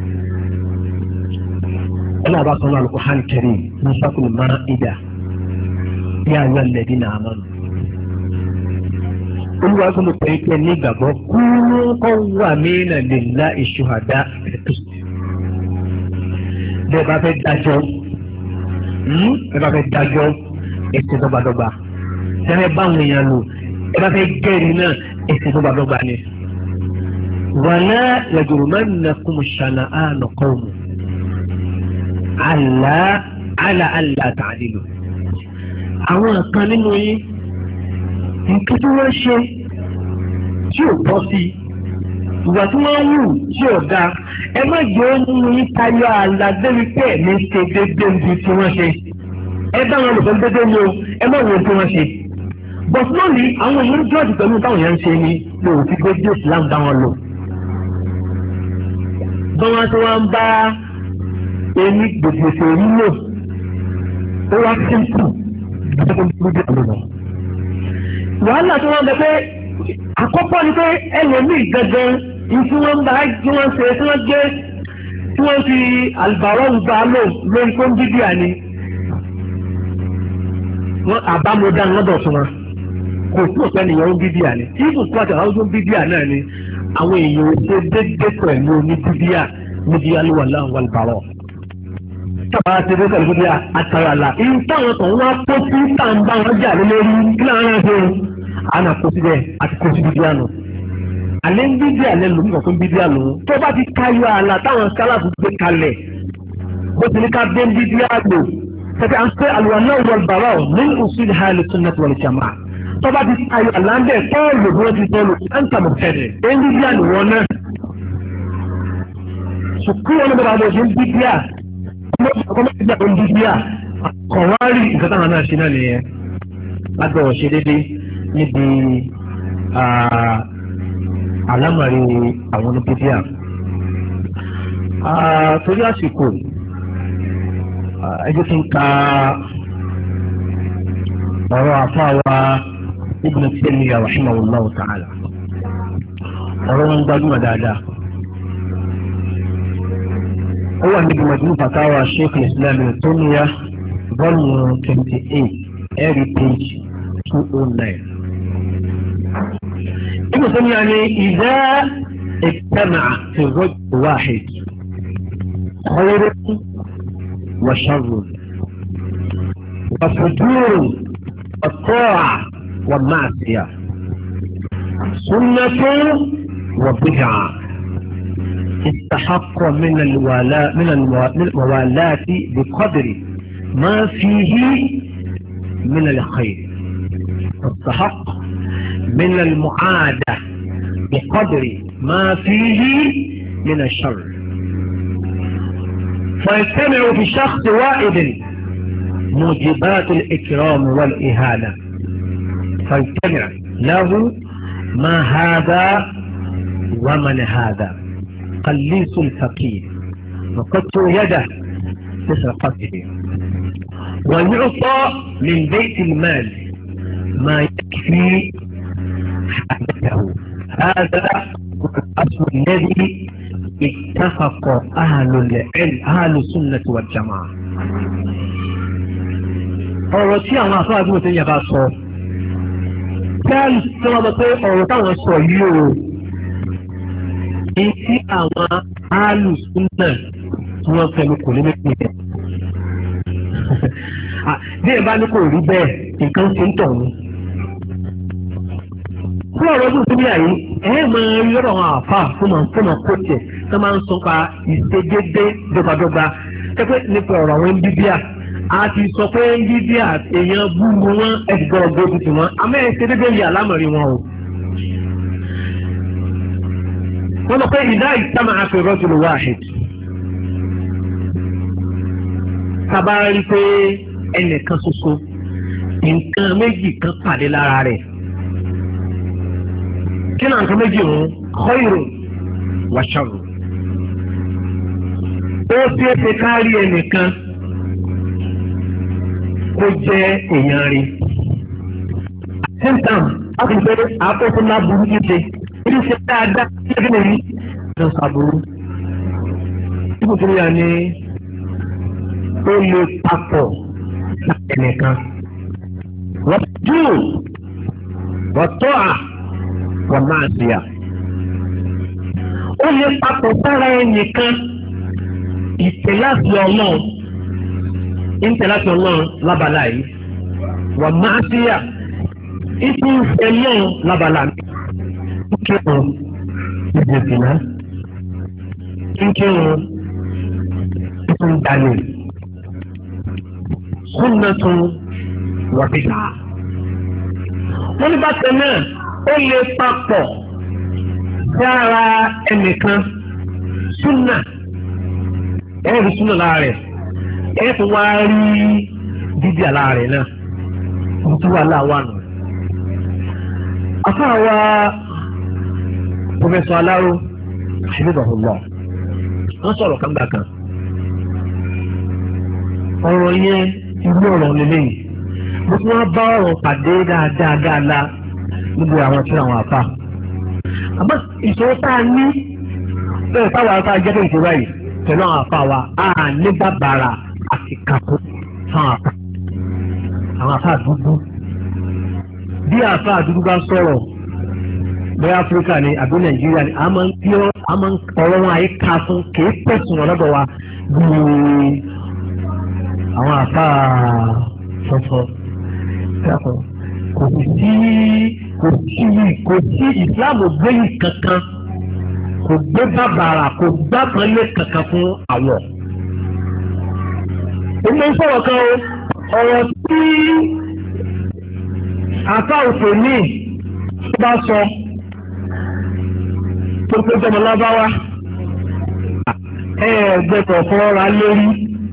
ọlọ́run bá sọ́nà Al-Qur'an Karim ní suratul Ma'idah bí àwọn ẹlẹ́dí náà mọ́ nù. olúwa tó lè pè é pé ní ìgbàgbọ́ kúrú kọ́ wà mina lillahi shuhada bẹ́ẹ̀ bá fẹ́ dájọ́ ẹ̀sìn dọ́gbadọ́gba tẹ́lẹ̀ báwọn èèyàn lò ẹ bá fẹ́ gẹ́rì náà ẹ̀sìn dọ́gbadọ́gba ni. wala yajrimannakum shana'anu qawmin ala alla ta'dilu. àwọn kan nínú yín nǹkan tí wọ́n ṣe tí ò bọ́ sí ìwà tí wọ́n wù tí ò dáa ẹ má jẹ́ nínú yín tayọ ààlà débi pé ẹ̀mí ṣe déédéé ju tí wọ́n ṣe ẹ bá wọn lò fún déédéé ni o ẹ má wo tí wọ́n ṣe. bọ̀t lónìí àwọn èèyàn jọ́ọ̀dù pẹ̀lú táwọn èèyàn ń ṣe ni ló fi gbé Islam bá wọn lò. bọ́wọ́n tí wọ́n ń bá ẹni gbèsè orí lò ó wá símpù gbogbo àlọ́. wàhálà tí wọ́n bẹ pé àkọ́kọ́ ni pé ẹlòmíì gangan ní tí wọ́n ń bá tí wọ́n ṣe tí wọ́n gbé tí wọ́n fi àlùbáwọ̀ ń bá lò lórí tó ń bíbí àní. wọ́n àbámọ́dá lọ́dọ̀ fún wọn kò sí òpẹ́ nìyẹn ń bíbí àní tí kò sí àti àwọn tó ń bíbí àná ni àwọn èèyàn ṣe déédéé pẹ̀lú ní bíbí à níbi alúwàlá àwọn àlùbáwọ̀. sábà ti dé pẹ̀lú bíbí àtàrà là ń táwọn kan wá kó sí tàǹbà wọn jà lórí kí láwọn náà ṣe àná kó síbẹ̀ àti kó sí bíbí àná. àlẹ́ ń bíbí àlẹ́ lòun kàn fún bíbí àlọ́ tó bá ti tayọ àlà táwọn sálàfù gbé kalẹ̀ bó ti ní ká dé bíbí àlọ́ tẹ̀tẹ̀ à ń pẹ́ àlùwàlá wal bara min usul ahli sunnah wal jamaa tó bá ti tayọ àlà ń bẹ̀ tọ́ọ̀lù bí wọ́n ti tọ́ọ̀lù ẹ̀ńtà mọ̀ tẹ̀lẹ̀ ẹ̀ ń bíbí àlọ́ wọn náà. sùkúrù wọn bẹ̀rẹ̀ àwọn ọ̀ṣun bíbí à ọmọdé àwọn bíbí à kọ̀wárì nǹkan táwọn náà ṣe náà nìyẹn lágbàwọ̀ ṣe déédéé níbi àlámàrí àwọn oníbíbí à. torí àsìkò ẹ jẹ́ kí n ka ọ̀rọ̀ àfáwà Ibn Taymiyyah rahimahullahu ta'ala ọ̀rọ̀ wọn gbajúmọ̀ dáadáa. ó wà níbi Majmu' Fatawa Sheikh al-Islam Ibn Taymiyyah volume 28 every page 209. Ibn Taymiyyah ni idha ijtama'a fi rajul wahid khayrun وشر وفجور والطاعة والمعصية سنة وبدعة استحق من الموالاة بقدر ما فيه من الخير استحق من المعادة بقدر ما فيه من الشر فيجتمع في شخص واحد موجبات الإكرام والإهانة فيجتمع له ما هذا ومن هذا قليس الفقير وقدت يده بسرقته ويعطى من بيت المال ما يكفي حاجته. هذا هو الأصل الذي اتفق أهل العلم أهل السنة والجماعة. ọ̀rọ̀ tí àwọn afáàdúró tó yẹ bá sọ tí wọ́n bá pé ọ̀rọ̀ táwọn sọ yìí o ní tí àwọn alùsùnà tí wọ́n fẹ́ mi kò ní méjì rẹ̀. bí ẹ bá ní kò rí bẹ́ẹ̀ nǹkan ṣe ń tọ̀ ní. fún ọ̀rọ̀ ọdún síbí àyè máa rí ọ̀rọ̀ àwọn àfáà fún ọmọ kóòtù tó máa ń sọ pa ìṣedédé dọ́gbadọ́gba pẹ́pẹ́ nípa ọ̀rọ̀ àwọn bíbíà. a ti sọ pé bíbíà èèyàn búburú wọn ẹ̀dùgbọ́ ọgbẹ́ tuntun wọn àmọ́ ẹ̀ ṣe dédé yìí àlámọ̀rí wọn o. wọ́n lọ pé ìdá ìtàmà àfi rajul wahid. sábà rí pé ẹnìkan ṣoṣo nǹkan méjì kan pàdé lára rẹ̀. kí náà nǹkan méjì ọ̀hún khairun wa sharrun. ó ti é ṣe kárí ẹnìkan kó jẹ́ èèyàn rí. Síntàm, a kò fẹ́ àkókò ńlá burú jíjẹ, ìdí ṣe dáadáa ṣẹ́gi lè rí ìjọ sàbúrú. Ibùdó tó yà ni ó lè papọ̀ ẹnìkan. Wọ́n dùn, wọ́n tọ́ à, wọ́n máa ṣe à. Ó lè papọ̀ sára ẹnìkan ìtẹ̀láṣẹ ọlọ́run. Ìtẹ̀láṣẹ ọlọ́run lábala yìí. Wọ́n máa ṣe à. Ìtú ẹlọ́run lábala mi. Kíkẹ́rùn ìdìbìnà. Kíkẹ́rùn ìtúndalè. Sunnatun wa bid'ah. Wọ́n ní bákan náà ó lè papọ̀ sára ẹnìkan súnà ẹ̀rí súnà lára rẹ̀ ẹ̀ tó wá rí dídí àlá rẹ̀ náà wọ́n tún wà láwa nù. Afáwa Pọfẹ́sọ̀ Aláró Hafidhahullah wọ́n sọ̀rọ̀ kángbà kan. Ọ̀rọ̀ yẹn irú ọ̀rọ̀ lélẹ́yìn. Mo tún wá bá ọ̀rọ̀ pàdé dáadáa níbi àwọn tí àwọn àfà. Àmọ́ ìṣòro tá a ní bẹ́ẹ̀ táwọn àfà jẹ́ pé ìṣòro yìí pẹ̀lú àwọn àfà wa á ní bàbàrà àti kàkó fún àfà. Àwọn àfà dúdú. Bí àfà dúdú bá sọ̀rọ̀ bẹ́ẹ̀ Áfíríkà ni àbí Nàìjíríà ni a máa ń ọ̀rọ̀ wọn àyíká fún kìí pẹ̀sùn ọ̀lọ́dọ̀ wa bíi àwọn àfà sọ̀tọ̀ kò sí ìsìláàmù gbẹ̀yìn kankan kò gbé bàbàrà kò gbàgbọ́lé kankan fún àwọ̀. èmi ń sọ̀rọ̀ kan o ọ̀rọ̀ tí àfa òfò ní bá sọ tó pé jọmọ lábáwá gbẹ̀tọ̀ fọ́ra lórí.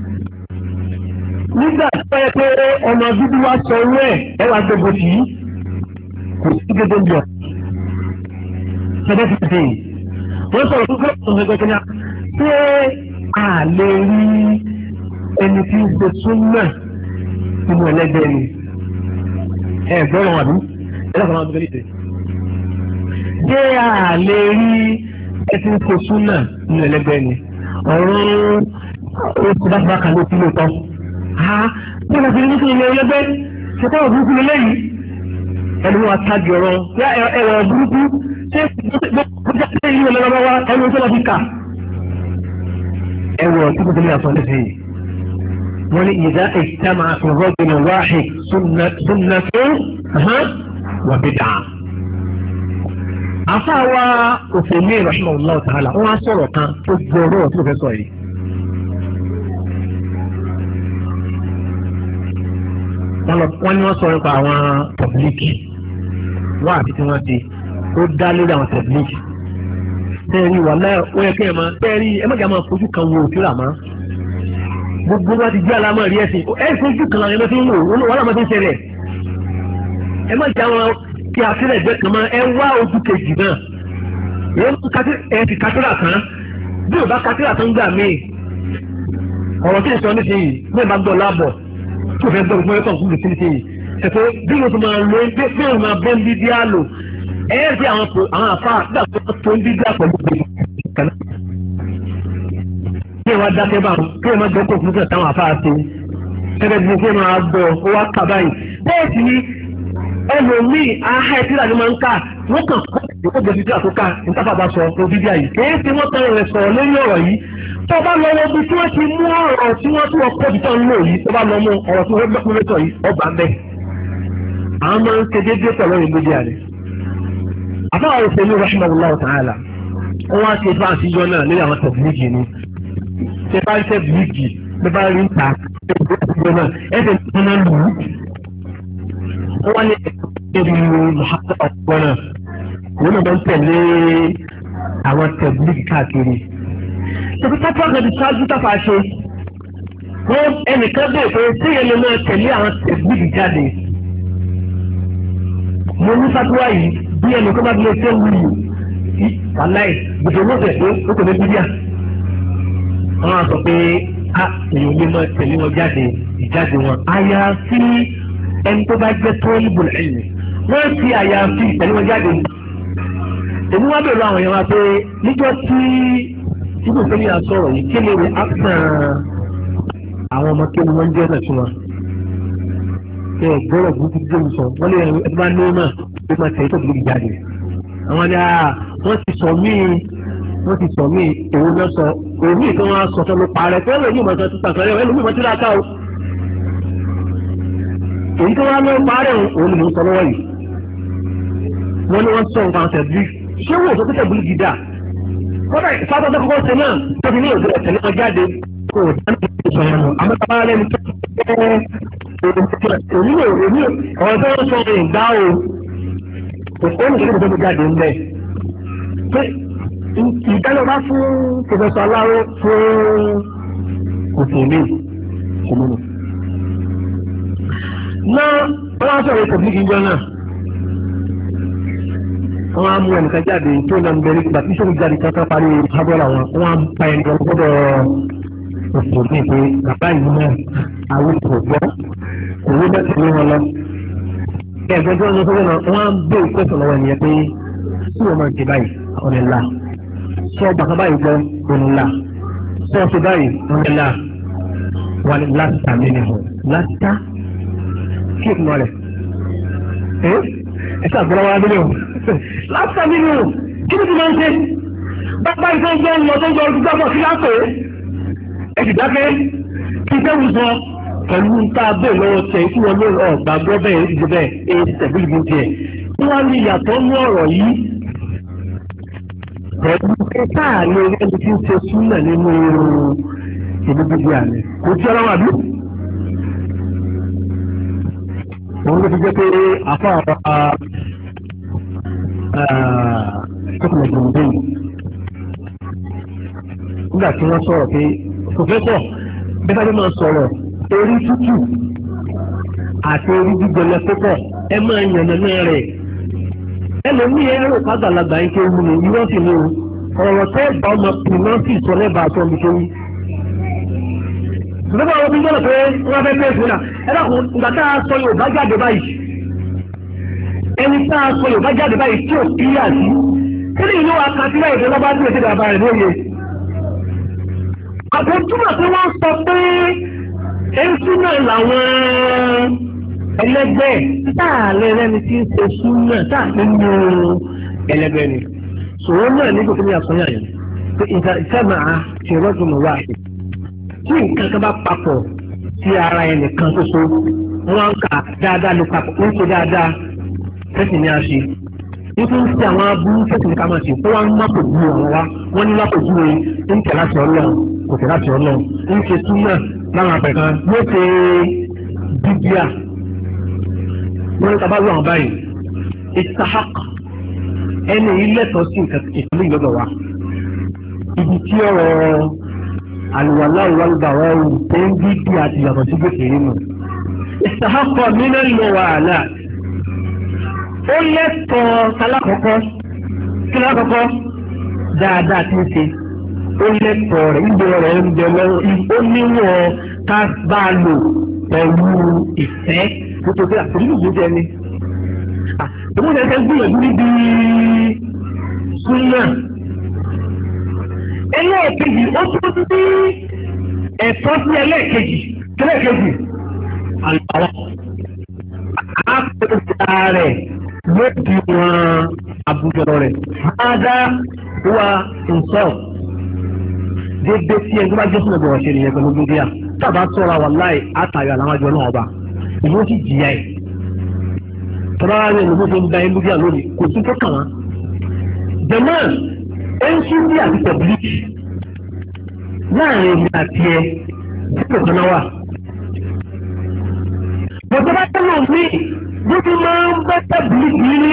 Nígbà tó yẹ pé ọmọ dúdú wá sọ owó ẹ̀ wá gbogbo tì í kò sí gbogbo jọ. Ṣẹ́dẹ́ ti dè wọ́n sọ̀rọ̀ fún fún ẹgbẹ́ kẹ́nyà pé a lè rí ẹni tí ń ṣe súnmọ́ nínú ẹlẹ́gbẹ́ ni. Ẹ gbọ́dọ̀ wà ní ẹlẹ́kọ̀ọ́ máa ń gbé nídìí. Ṣé a lè rí ẹni tí ń ṣe súnmọ́ nínú ẹlẹ́gbẹ́ ni? Ọ̀rọ̀ oṣù bá kan ló ti lò tán. Bí wọ́n ti ní kí ilé ẹlẹ́gbẹ́ ṣe tọ́wọ́ burúkú lélẹ́yìí ẹni wọ́n atájú ọ̀rọ̀ yá ẹ̀rọ burúkú ṣé gbọ́dọ̀ ṣe ilé ẹlẹ́gbẹ́ wa ẹni tó lọ fi kà. ẹ̀wọ̀ tí kò tó ní àfọ̀lẹ́ sí i wọ́n ní ìdá ìtàmà àfọ̀rọ̀gbìn wáhid sunnatun wa bid'ah. Àfáà Uthaymeen rahimahullah ta'ala wọ́n á sọ̀rọ̀ kan tó gbọ́rọ̀ tó fẹ́ sọ yìí. Wọ́n ní wọ́n sọ nípa àwọn tẹ̀blíkì wọ́n àti tí wọ́n ti ó dá lórí àwọn tẹ̀blíkì. Tẹ́ẹ̀rí wà láyọ̀ ó yẹ kí ẹ máa tẹ́ẹ̀rí ẹ má jà máa fojú kan wo òkúra mọ́. Gbogbo wa ti jẹ́ alámọ̀ rí ẹ̀sìn ẹ fojú kan àwọn ẹgbẹ́ tí ń wò wọ́n làwọn ti ń ṣẹlẹ̀. Ẹ má jà wọn kí àtìlẹ̀ jẹ́ kan máa ẹ wá ojú kejì náà. wọ́n ti kátírà kan bí ò bá kátírà tó ń gbà míì ọ̀rọ̀ tí ìsọ nísìnyí bí ò bá gbọ́ láàbọ̀ tó fẹ́ gbọ́ gbọ́ ẹ̀kọ́ fún mi nísìnyí ẹ̀fọ́ bí mo ti máa lo bí mo máa bọ́ ń bí díà lò ẹ̀yẹ́ sí àwọn àfa àgbà tó ń bí díà pẹ̀lú ìkànnì. kí ẹ wá dákẹ́ bá wọn kí ẹ má gbọ́ kó fún mi táwọn àfa àti ẹgbẹ́ bí mo fẹ́ máa gbọ́ ó wá kà báyìí bẹ́ẹ̀ sì ni ẹlòmíì ahẹ́ tí làní máa ń kà wọ́n kàn kó ìkó jẹ́ fídíò àtúkà nípa bá sọ fún fídíò yìí kì í ṣe wọ́n tán rẹ̀ sọ̀rọ̀ lórí ọ̀rọ̀ yìí tó bá lọ wọ́n bí tí wọ́n ti mú ọ̀rọ̀ tí wọ́n tún ọkọ̀ bí tán lò yìí tó bá lọ mú ọ̀rọ̀ tí wọ́n gbẹ́kúrẹ́ sọ yìí ọgbà bẹ́ẹ̀. àwọn máa ń ṣe déédéé pẹ̀lú ìlú díà rẹ̀. àfáà òṣèlú rahimahullahu ta'ala wọ́n á ṣe fáàsì yọ náà lórí àwọn tẹ̀bílíìgì ni ṣe bá ń tẹ̀bílíìgì bí bá rí ń ta wọ́n ní ẹ̀rí Muhammad ọ̀pọ̀nà wọ́n náà máa ń tẹ̀lé àwọn tẹ̀blígì káàkiri. Ṣèpí pápá kan ti ṣáájú táfà ṣe wọ́n ẹnìkan bẹ́ẹ̀ pé séyẹn lè máa tẹ̀lé àwọn tẹ̀blígì jáde. Mo ní fatuwa yìí bí ẹnìkan bá tilẹ̀ ṣe ń wù yìí wàláì gbèsè owó tẹ̀ pé ó tẹ̀lé bíbíà. Wọ́n á sọ pé èèyàn lè máa tẹ̀lé wọn jáde ìjáde wọn. Àyàfi ẹni tó bá jẹ́ tó níbo lẹ́yìn wọ́n fi àyàfi ìtẹ̀lé wọn jáde. èmi wá bẹ̀rù àwọn èèyàn wa pé níjọ́ tí ibùdó sẹ́yìn àsọ̀rọ̀ yìí kí ni rẹ̀ ápùn àwọn ọmọ kí ni wọ́n jẹ́ náà fún wa. ṣé gbọ́dọ̀ burúkú tó ń sọ wọ́n lé ẹni bá ní náà ó máa tẹ̀lé tó burúkú jáde. àwọn ni wọ́n ti sọ míì òun náà sọ òun míì tó wọ́n á sọ tó ló parẹ́ tó lè ní ìmọ̀ tó tàkàn rẹ̀ ẹlòmíì mọ̀ tí láta o. èyí tó wá lọ parẹ́ òun ni mò ń sọ lọ́wọ́ yìí. wọ́n ní wọ́n sọ nǹkan tẹ̀bí ṣé wọ́n sọ pé tẹ̀bí gidà. kọ́dà ìfátọ́ tó kọ́kọ́ ṣe náà tó fi ní òjò ẹ̀tẹ̀lé wọn jáde kó o dáná ìṣòro ẹ̀rọ àmọ́ tá a bá lẹ́nu tó òní ọ̀rọ̀ tó ń sọ ìgbà o òun ní kékeré tó jáde ńlẹ̀. ìdánilọ́ba fún pòfẹ́sọ̀ Aláró fún òṣèlú ìṣòro náà wọ́n á sọ̀rọ̀ tẹ̀bí gíjọ náà. wọ́n á mú ẹnìkan jáde tó lọ bẹ̀rẹ̀ nígbà tí sọ́kùn jáde kankan parí hábọ́là wọn wọ́n á pa ẹnì kan gbọ́dọ̀ òṣèlú pé bàbá yìí náà àwọn ìfògbọ́ òwe bẹ́ẹ̀ tẹ̀lé wọn lọ. ẹ̀gbọ́n tí wọ́n lọ sọ́kùn náà wọ́n á bẹ̀ ìpẹ́sọ̀ lọ́wọ́ ẹnìyẹn pé tí wọ́n máa ń ṣe báyìí ọ̀nìlà sọ bàbá báyìí gbọ́ ọ̀nìlà sọ ṣe báyìí ọ̀nìlà wà ní láti mí nìhun láti ta kí ìpínlẹ̀ rẹ̀ ẹ̀ ṣàgbọ́n wa délé o lásán nínú kí ni ti máa ń ṣe bàbá ìfẹ́ ń gbọ́ ń lọ tó ń gbọ́ ọdún gbàgbọ́ sí lápò ẹ sì dákẹ́ kí sẹ́wù sọ pẹ̀lú tá a bẹ̀ lọ́wọ́ tẹ̀ kí wọ́n lé ọ̀gbàgbọ́ bẹ́ẹ̀ ó ti ṣe bẹ́ẹ̀ èyí ti tẹ̀gbẹ́ ìbò tiẹ̀ kí wọ́n ní ìyàtọ̀ ní ọ̀rọ̀ yìí pẹ̀lú kẹta àlẹ́ ẹni tí ń ṣe súnà nínú ìlú gbogbo àlẹ́ kò tí ọlọ́wọ́ àbí. òun ló fi jẹ́ pé àfa àwọn tókùnlẹ̀ gbòǹgbòǹ nígbà tí wọ́n sọ̀rọ̀ pé pòfẹ́sọ̀ bẹ́ẹ̀ bá máa sọ̀rọ̀ orí tútù àti orí gbígbẹ̀lẹ̀ púpọ̀ ẹ máa yànnà náà rẹ̀ ẹlòmíì ẹ̀rọ pàgbàlagbà yín kéwù ní irọ́ sì ni o ọ̀rọ̀ tẹ́ ẹ̀gbà ọmọ pìmọ́sì sọ lẹ́bàá tó ọmọ kéwù. ìgbà wọn bí gbọ́dọ̀ pé wọ́n fẹ́ pé ìfúnná ẹ dákun ìgbà tá a sọ Yorùbá jáde báyìí ẹni tá a sọ Yorùbá jáde báyìí tí ò kíyà sí kí ni ìlú wa kan tí láì fẹ́ lọ́ba tí ò ti dàbà rẹ̀ lóye. àbójúmọ̀ tí wọ́n sọ pé ẹ̀ńsú náà làwọn ẹlẹgbẹ́ táàlẹ́ lẹ́ni tí ń ṣe súnmọ́ táàlẹ́ nínú ẹlẹgbẹ́ ni. sòwò náà ní gbogbo ní àsọyà yẹn pé ìsẹ́mà ti rọ́jò mọ̀ wáṣẹ. tí nǹkan kan bá papọ̀ sí ara ẹnìkan ṣoṣo wọ́n ń kà dáadáa ló papọ̀ ń ṣe dáadáa tẹ́sí ní a ṣe. nítorí ń ṣe àwọn aburú tẹ́sí ní ká máa ṣe kó wọ́n ń lápò ju àwọn wa wọ́n ní lápò ju rẹ̀ ń tẹ̀ láti Ọlọ́run kò tẹ̀ láti Ọlọ́run ń ṣe súnmọ́ láwọn àpẹ̀kan yóò ṣe bíbíà wọ́n ní tàbá lọ́wọ́ báyìí ìtàhàk ẹni ilẹ̀tọ̀ sí ìpínlẹ̀ ìgbọ́dọ̀ wa ibi tí ọ̀rọ̀ àlùwàlá ìwàlùbàwọ̀ ọ̀hún tó ń bí àti yàtọ̀ sí gbèsè nínú ìtàhàk nínú ìlú wàhálà ó lẹ́tọ̀ kálákọ̀ọ́kọ́ kí lákọ̀ọ́kọ́ dáadáa tí ń ṣe ó lẹ́tọ̀ọ́ rẹ̀ ìjọ rẹ̀ ń bẹ lọ́wọ́ ó níwọ̀n ká bá a lò pẹ̀lú ìfẹ́ nítorí àtòlù ìlú jẹ ni. ìmúlẹ̀ ẹ̀ṣẹ̀ gbìyànjú níbi súnà. ẹlẹ́ẹ̀kejì ó tún ní ẹ̀tọ́ sí ẹlẹ́ẹ̀kejì àlùbáwọ̀. àpòjà rẹ̀ ló di wọn àbújọ rẹ̀. ádá wa nsọ́ dédé tí ẹni tó bá jẹ́ sínú ọgbọ̀n ọ̀ṣẹ́ nìyẹn pẹ̀lú gbogbo yà tábà sọ̀rọ̀ wà láì àtàyọ̀ àlàmájọ náà ọba ìlú sì jìyà ẹ̀. tọ́lá rẹ̀ ló mú tó ń da ẹni lójú àlónì kò tún tó kàn wọ́n. jẹ̀mọ́ ẹnṣúndì àti tẹ̀bílíkì láàrin èmi àti ẹ dípò kan náà wà. bọ̀dọ̀ bá tẹ́lẹ̀ mí bó ti máa ń bẹ́ tẹ̀bílíkì nílé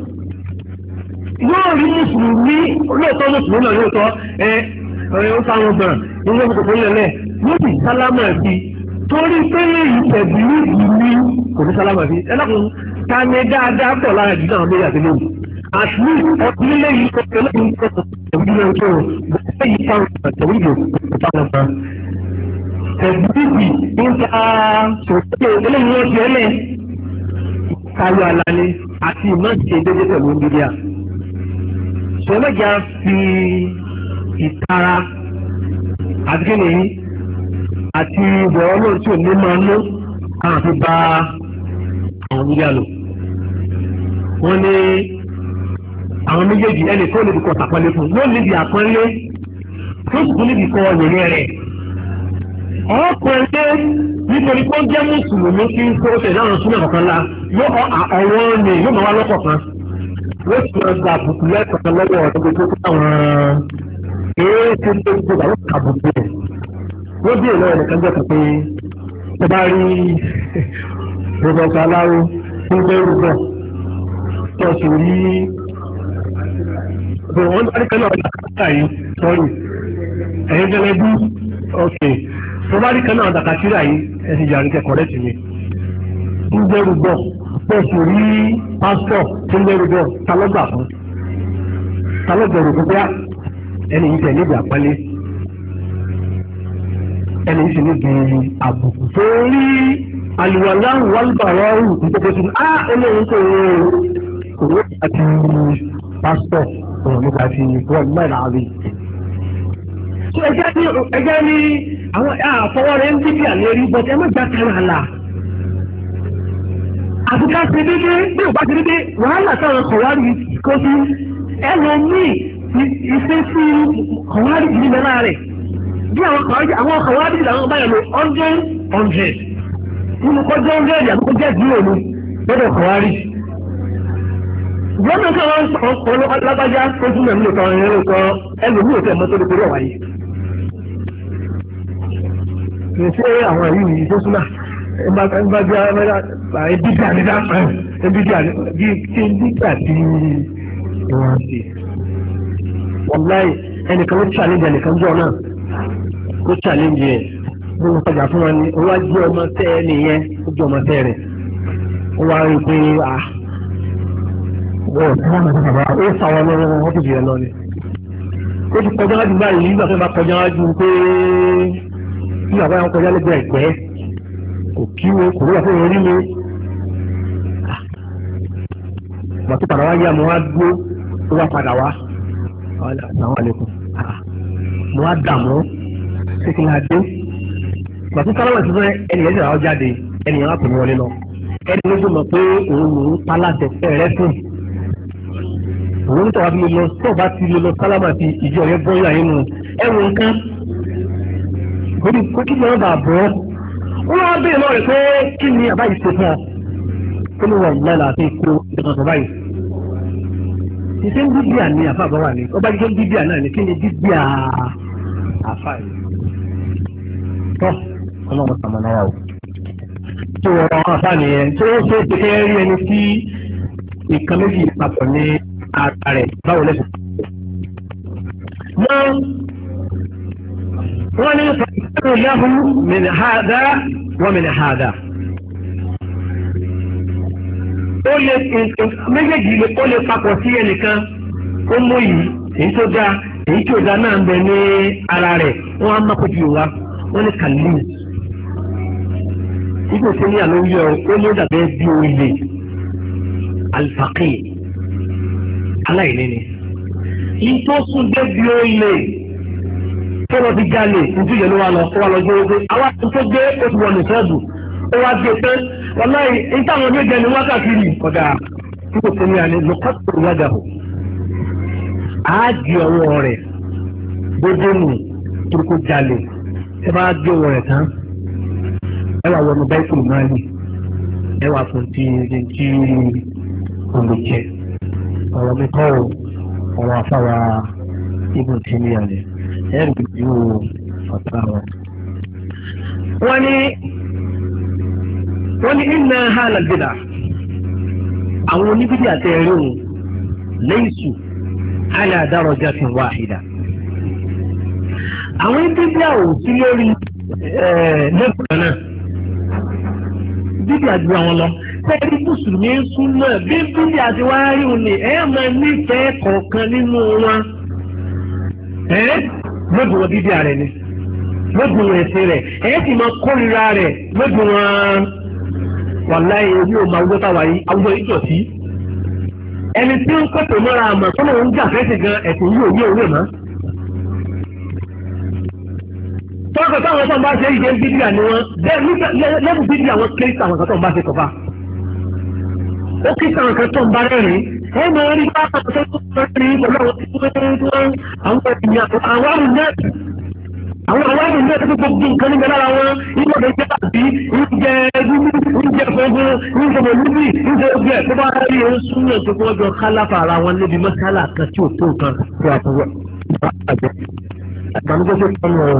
yóò rí mùsùlùmí lóòótọ́ mùsùlùmí náà lóòótọ́ ọ̀rẹ́ ó sáwọn gbọ̀n nínú ìkòkò lẹ́lẹ̀ yóò sì sálámà sí torí pé ìtẹ̀bílíkì ní kò ní sálámà sí ẹlẹ́kùn ká ní dáadáa pọ̀ lára jù náà lórí àti lórí. at least ọdún lẹ́yìn kọ́kọ́ lẹ́yìn kọ́kọ́ tẹ̀wé tó lẹ́yìn táwọn tẹ̀wé ìlú táwọn kan. tẹ̀bílíkì ń ta sòtẹ́ eléyìí wọ́n ti ẹlẹ́ káyọ̀ alálẹ́ àti ìmọ̀ọ́sẹ̀ dédé pẹ̀lú mídíà. sọlọ́jà fi ìtara àdúgbò àti ìbọ̀wọ́ náà tí ò ní máa ló káwọn fi bá àwọn mídíà lò. wọ́n ní àwọn méjèèjì ẹnì tó níbi kọ́ sàpọ́nlé fún ló níbi àpọ́nlé tó sì tún níbi kọ́ yẹ̀yẹ́ rẹ̀. ọ̀pọ̀lẹ́ nítorí pé ó jẹ́ mùsùlùmí kí n kó tẹ̀lé àwọn súnmọ́ kọ̀ọ̀kan la ọ̀wọ́n ni yóò máa wá lọ́kọ̀ kan. wọ́n sì máa gba àbùkù lẹ́kọ̀ọ́ lọ́wọ́ ọ̀dọ́ tó kó àwọn èèyàn tó ń gbé àwọn àbùkù rẹ̀. wọ́n bí èèyàn ẹnìkan jẹ́ pé ẹ bá rí rọ̀bọ̀tà aláwo tó ń bẹ́ rúbọ̀ tó sì rí wọ́n ní àríkẹ́ náà dàkátà yìí sọ́rí ẹ̀yìn gẹ́gẹ́ bí ok tó bá àríkẹ́ náà dàkátà yìí ẹ̀sìn ìjà àríkẹ́ kọ̀rẹ́tì mi ń bẹ́ rúbọ̀ tó sì rí pásítọ̀ tó ń bẹ́ rúbọ̀ talọ́gbà fún talọ́gbẹ̀rù gbogbo ẹni yìí tẹ̀ níbi àpálẹ́ ẹni yìí sì níbi àbùkù tó rí àlùwàlá wàlúbàrọ̀ nítorí sí eléyìí tó kòwé àti pásítọ̀ ọ̀rọ̀ nígbà tí wọ́n mẹ́rin àrí. ẹjẹ́ ní àwọn àfọwọ́rẹ́ ń bíbí àlérí bọ́tẹ́ ẹ má gbà kan àlà. àbúká ṣe dédé bí ò bá ṣe dédé wàhálà táwọn kọ̀wárí kó sí ẹlòmíì ìfésí kọ̀wárí yìí lọ́la rẹ̀ bí àwọn kọ̀wárí làwọn báyọ̀ lò 100 nínú kọjá 100 àbúkọ jẹ́ zero ni lọ́dọ̀ kọ̀wárí. wọ́n náà káwọn ọ̀pọ̀ lágbájá tó tún mẹ́rin lòtọ́ ẹ̀rọ lòtọ́ ẹlòmíì ò tẹ̀ mọ́tò lórí ọ̀wá yìí. kì í ṣe àwọn yìí tó súnà ẹ bá jẹ́ ẹbíjà ní dáhùn ẹbíjà tí nígbà tí wọ́n ṣe. wàláì ẹnìkan ló challenge ẹnìkan jọ náà ó challenge ẹ̀ bí wọ́n sọ̀jà fún wọn ni ó wá jẹ́ ọmọ tẹ́ ẹ nìyẹn ó jẹ́ ọmọ tẹ́ rẹ̀ ó wá rí i pé ó sàwọn lọ́wọ́ wọ́n ti jìyà lọ ni. ó ti kọjá wájú báyìí nígbà tó bá kọjá wájú pé bí bàbá yẹn kọjá lẹ́gbẹ̀ẹ́ ẹ̀gbẹ́ kò kí wo kò wúlò fún orí mi. bàtú padà wá yá mo wá dúró ó wá padà wá. Assalamu alaikum. mo wá dààmú kékeré adé. bàtú sálámà ti fẹ́ ẹnì yẹn ti rà ọ́ jáde ẹnì yẹn wá pè mí wọlé lọ. ẹnì yẹn tó mọ̀ pé òun lòún pálásẹ̀ fẹ́rẹ́ fún. òun ní tọ́wọ́ bí mo lọ tó bá ti lọ sálámà ti ìjọ yẹn bọ́ yà nínú ẹ̀wọ̀n nǹkan. kó kí ni wọ́n bá bọ́ wọ́n wá bèèrè lọ́rẹ̀ pé kí ni àbá yìí ṣe fún ọ kí ni wọ́n lọ́la àti ìkó ìdọ̀tọ̀ báyìí. ìṣe ń bíbíà ní àfa àbáwá ni ọba jíjẹ́ ń bíbíà náà ni kí ni bíbíà àfa yìí. tọ́ ọlọ́run sàmọ́nà wà o. tó ọ̀rọ̀ àwọn àfa nìyẹn tó ó ṣe é ṣe kẹ́ rí ẹni tí ìkan méjì papọ̀ ní ara rẹ̀ báwo lẹ́sìn. wọ́n ní fàkìtàrù lahu min hada wa min hada. ó lè méjèèjì ó lè papọ̀ sí ẹnìkan ó mú yìí èyí tó dáa èyí tí òdà náà ń bẹ ní ara rẹ̀ wọ́n á máa kojú wa wọ́n ní kàlí ibi tí ní àlọ́ yọ ó ní dàbẹ́ bí oyè alifakì aláìní ni ìtòsùn dé bí oyè tó lọ fi jalè ojú yẹn ló wà lọ ó wà lọ gbé ogbé àwọn tó gbé ó ti wọ ní sọ́ọ̀bù ó wá gbé pé wàláì ìtàwọn méje ni wákàtí rí ọ̀dà tí kò tẹ̀lé àlẹ́ lọ́kọ́tò wájà hù á di ọwọ́ rẹ̀ gbogbo nù tó kó jalè ẹ bá gbé ọwọ́ rẹ̀ tán ẹ wà wọnú báyìí máa lì ẹ wà fún tí olùjẹ ọ̀rọ̀ mi kọ́ ọ̀rọ̀ afáwa ibùn tí ní àlẹ́ ẹ rí ju ọ̀tá wọn. wọ́n ní iná hàlà bìdà àwọn oníbìdí àti ẹ̀rí òun laysu ala darajatin wahida. àwọn oníbìdí àwọn sí lórí lẹ́kọ̀ọ́ náà bíbí àdúrà wọn lọ tẹ́lẹ̀ mùsùlùmí ń sún náà bí bíbí àti wáyé òun ni máa nífẹ̀ẹ́ kọ̀ọ̀kan nínú wọn lóògùn wọn bíbí ààrẹ ni lóògùn wọn ẹ̀sìn rẹ̀ sì máa kórìíra rẹ̀ lóògùn wọn. wàláyé orí o máa wúlò táwa yìí àwùjọ yìí dọ̀tí ẹni tí ń pètè mọ́ra àmọ́ tó lóun jà fẹ́sẹ̀ gan ẹ̀sìn yìí ò ní òwe mọ́. tọ́kọ̀ táwọn tó ń bá ṣe ìdè bíbí àní wọn lẹ́bù bíbí àwọn kéésì àwọn kan tó ń bá ṣe kọ̀fà ó kí sáwọn kan tó ń bá rẹ́rìn ẹ máa rí bá àwọn tó ń rí pẹ̀lú àwọn ènìyàn àwọn àrùn náà àwọn àwárí ní ẹ̀sìn gbogbo nǹkan níbẹ̀ lára wọn ìmọ̀dé jẹ́ àbí ìjẹ ìjẹ fẹ́fẹ́ ìjẹ mọ̀lúbì ìjẹ ọgbẹ́ tó bá rí ohun súnmọ́ tó kọ́ jọ kálàfà ara wọn níbi mọ́sálà kan tí ò tó nǹkan tó àfọwọ́ àgbẹ̀ àgbàmúgbẹ́ tó kọ́ wọn.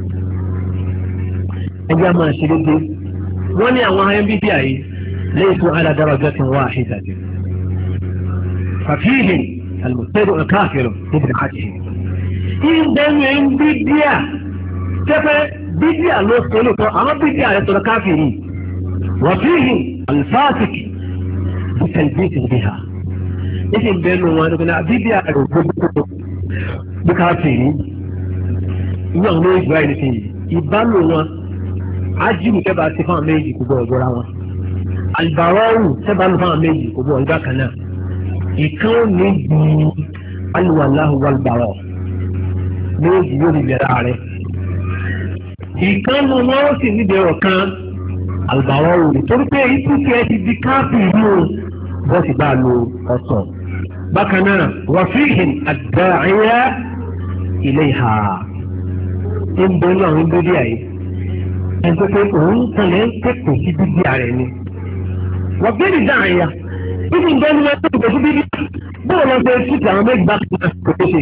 ẹgbẹ́ máa ṣe dédé wọ́n ní àwọn mbd àyè lẹ́yìn tó aládàra ọjọ́ tí wọ́n àṣẹ ìdájọ́ fàfihìn àlùmọ̀tẹ́rù káàkiri níbi àjẹ́ ìbẹ̀rù mbd tẹ́fẹ́ bídíà ló sọ lóòótọ́ àwọn bídíà rẹ̀ sọ̀rọ̀ káfíìrì wọ́n fi hì alifásitì bíkẹ́lbíìtì bí ha níṣẹ́ ìbẹ́nu wọn nígbà bídíà rẹ̀ gbogbo bí káfíìrì ìwé àwọn méjì báyìí nìkan yìí ìbálò wọn ájìmù tẹ́bà ti fáwọn méjì kò bọ̀ ọ̀gbọ́ra wọn àlùbárọ́ọ̀rù tẹ́bà lù fáwọn méjì kò bọ̀ ọ̀gbá kan náà ìkan ò ní gbìn alùwàláhùn wàlùbárọ̀ méjì yóò ní bẹ̀rẹ̀ rẹ̀ ìkànnì wọn ó sì níbi ọ̀rọ̀ kan àlùbáwọ̀ òòlù torí pé ikú tí ẹ ti di káàpì ìlú bọ́ sì bá lo ọ̀sán. bákan náà wàfíìhìn àdáyà ilé ìhà ń bẹ ní àwọn ìgbéde àyè ẹni tó pé òun tẹ̀lé ń pèpè sí bíbí ààrẹ ni. wọ́n gbé ní dáhìá bíbí ń bẹ ní wọn tó pèpè sí bíbí bóò lọ sí etí àwọn méjì bá tó ṣe.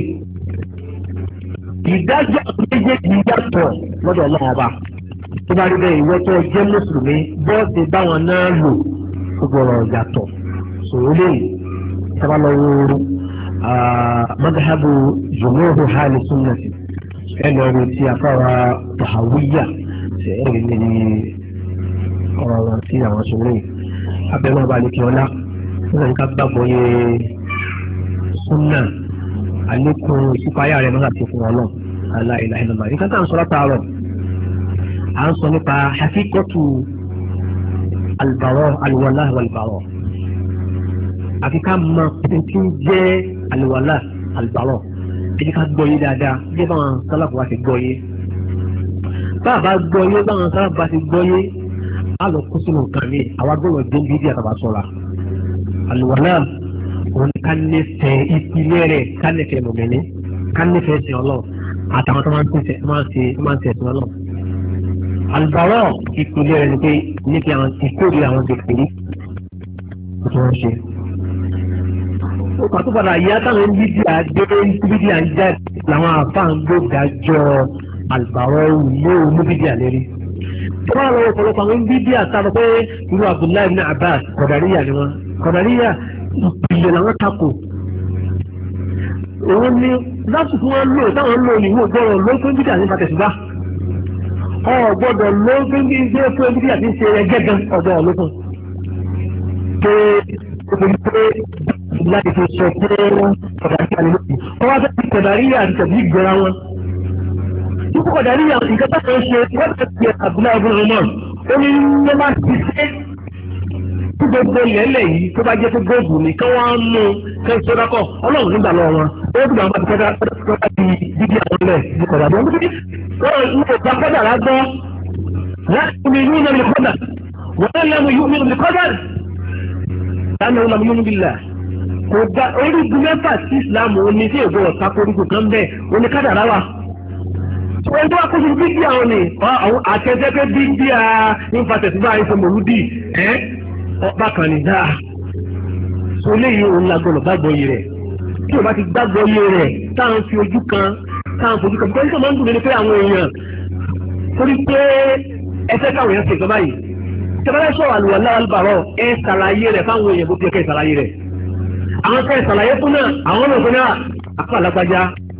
ìdájọ́ méjèèjì yàtọ̀ lọ́dọ̀ ọlọ́run ọba tó bá rí bẹ́ẹ̀ ìwọ tó jẹ́ mùsùlùmí bọ́ọ̀sì báwọn náà lò gbogbo ọ̀rọ̀ yàtọ̀ sòwò lẹ́yìn sábà lọ́wọ́ madhabu jumhur hali sunnati ẹlẹ́rìí tí afárá tahawiyya ṣe ẹ̀rí níbi ọ̀rọ̀ wọn tí àwọn sọ̀rọ̀ yìí abẹ́rẹ́ ọba àlekè ọlá nígbà tí ká gbàgbọ́ yẹ sunna àlékún ìsípayá rẹ̀ lọ́sà tó fún wọn náà aláìláì nàmà nǹkan tá à ń sọ látàárọ̀ à ń sọ nípa hakíkọ́tù alùbárọ̀ alùwàlá wàlùbárọ̀ àfi ká mọ tí ń jẹ́ alùwàlá alùbárọ̀ èyí ká gbọ́ yé dáadáa bí báwọn sálàfù wa ti gbọ́ yé báwa gbọ́ yé báwọn sálàfù wa ti gbọ́ yé á lọ kó sínú nǹkan mi àwa gbọ́dọ̀ dé bíbí àtàbà sọ̀ra alùwàlá òun ká nífẹ̀ẹ́ ìpìlẹ̀ rẹ̀ ká nífẹ̀ẹ́ mọ̀mẹ́ni ká nífẹ̀ẹ́ sìn ọlọ́run àtàwọn tó máa ń tẹ̀sìn ọlọ́run. àlùbárọ̀ ìpìlẹ̀ rẹ̀ ni pé níbi àwọn ìkórè àwọn gbèsèrè tí wọ́n ṣe. ó pàtó padà yá táwọn bíbí àjẹ́ làwọn àfáà ń gbódájọ́ àlùbárọ̀ ilé oníbíbí àlérí. tó bá lọ́wọ́ ọ̀pọ̀lọpọ̀ àwọn bíbí àtàwọn pé irú Abdullahi ibn Abbas kọ̀dàríyà ni wọ́n kọ̀dàríyà ìpìlẹ̀ làwọn takò. òun ni lásìkò wọn lò táwọn lò ní ìwọ gbọ́dọ̀ ló fún bídíà ní pàtẹ́sùbá gbọ́dọ̀ ló fún bídíà tí ń ṣe ẹgbẹ́ gan ọ̀dọ̀ ọ̀lọ́fún pé obìnrin pé láti fi sọ pé kọ̀dàríyà ni lókè wọ́n wá fẹ́ fi kọ̀dàríyà àti tẹ̀bí gbọ́ra wọn. Nípa kọ̀dàríyà nǹkan tó ń ṣe wọ́n fẹ́ fi àbúlá ọgbọ́n náà ó ní ló máa ti ṣe tí gbogbo ìlẹ́lẹ̀ yìí tó bá jẹ́ pé góògùn ni kí wọ́n mú kẹ́ sọ́dọ́kọ̀ ọlọ́run nígbà lọ́wọ́ wọn ó dùn àwọn àti kọ́dà di dídí àwọn ilẹ̀ ní kọ̀dà bí wọ́n ń bá kọ́dà lágbọ́ láti ní yúnà ní kọ́dà wọ́n lẹ́nu yúnà ní kọ́dà láti ní yúnà ní bílà kò dá orígun mẹ́fà sí ìsìlámù oní tí ègbò ọ̀tá koríko kan bẹ́ẹ̀ oní kádà ráwà wọ́n tó wá kó sí bíbí àwọn ni àtẹ̀jẹ́ bíbí à ìfàtẹ̀síbá ìfọ̀mọ̀lúdì ọba kan ní dáa so léyìí òun lágbọ́nà gbàgbọ́ yìí rẹ̀ tí o bá ti gbàgbọ́ yìí rẹ̀ táwọn fi ojú kan bíkọ́ nígbà máa ń dùn mí pé àwọn èèyàn torí pé ẹsẹ̀ káwọn èèyàn ṣe ìjọba yìí tẹ́lẹ̀ sọ̀rọ̀ àlùwà láàlùbàrọ̀ ẹ ṣàlàyé rẹ̀ fáwọn èèyàn bó ti ẹ̀kẹ́ ṣàlàyé rẹ̀ àwọn kẹ́ ṣàlàyé fún náà àwọn náà fún náà àpá alágbájá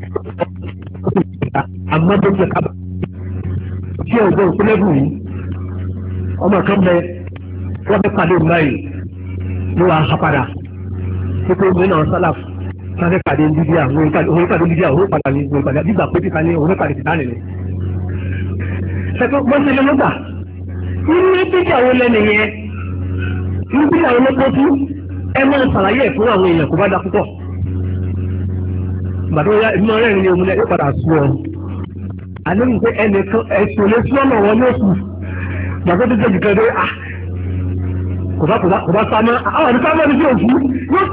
àmọ́ tó jẹ kábà tí ọjọ́ ìpínlẹ̀bù yìí ọmọ kan bẹ wọ́n fẹ́ pàdé báyìí ló wà á padà pípé omi náà sálàfù wọ́n fẹ́ pàdé bíbíà òun pàdé bíbíà òun padà ní òun padà bíbà pé kíkà ní òun pàdé tìtá nìyẹn. ṣètò gbọ́sẹ̀ ló gbà ní bíbíà wo lẹ́nu yẹn ní bíbíà wo ló kó tú ẹ máa ṣàlàyé ẹ̀ fún àwọn èèyàn kó bá dá púpọ̀. gbàdúrà ya ìmọ̀ rẹ̀ ní omi náà yóò padà sú ọ. àlẹ́ mi pé ẹnìkan ẹ̀sùn lé sí ọ̀nà wọn yóò sùn gbàgbọ́ tó tẹ̀jú kẹ́rẹ́ kò bá sámá àwọn àti sámá ní sí òfú yóò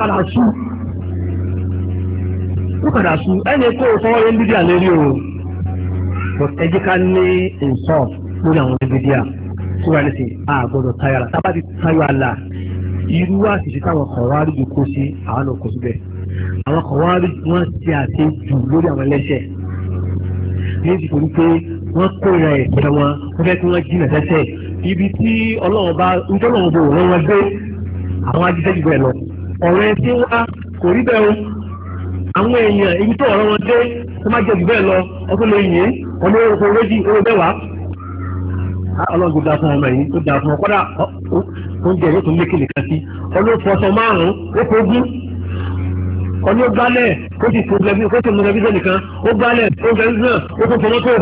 padà sú ẹni kó o fọwọ́ yẹn bídíà lérí o ẹ jẹ́ ká ní ìsọ̀ lórí àwọn bídíà tí wọ́n ní sí àgbọ̀dọ̀ tayàrá tábà ti tayọ̀ àlà irú àṣìṣe táwọn kọ̀wárí ju kó sí àwọn náà kó síbẹ̀ àwọn kọ̀wárí wọ́n ti àṣe jù lórí àwọn ẹlẹ́ṣẹ̀ ní ìdìbò pé wọ́n kó ìrà ẹ̀ṣẹ̀ wọn wọ́n fẹ́ kí wọ́n jìnà sẹ́ṣẹ̀ ibi tí ọlọ́run bá ń tọ́lọ́run bò wọ́n wọn gbé àwọn ajíṣẹ́ jù bẹ́ẹ̀ lọ ọ̀rọ̀ ẹ̀ tí wá kò rí bẹ́ẹ̀ o àwọn èèyàn ibi tó ọ̀rọ̀ wọn dé tó má jẹ́ jù bẹ́ẹ̀ lọ ọtún lè yìn ọmọ orúkọ méjì owó mẹ́wàá ọlọ́run tó dáa fún ọmọ yìí tó dáa fún ọ kọ́dà oúnjẹ yóò tún lékè nìkan sí ọlọ́fọ̀ọ́sọ márùn-ún ó fogún ọní ó gbálẹ̀ ó sì fún tẹlifíṣàn nìkan ó gbálẹ̀ ó tẹlifíṣàn ó tún fọmọ́tò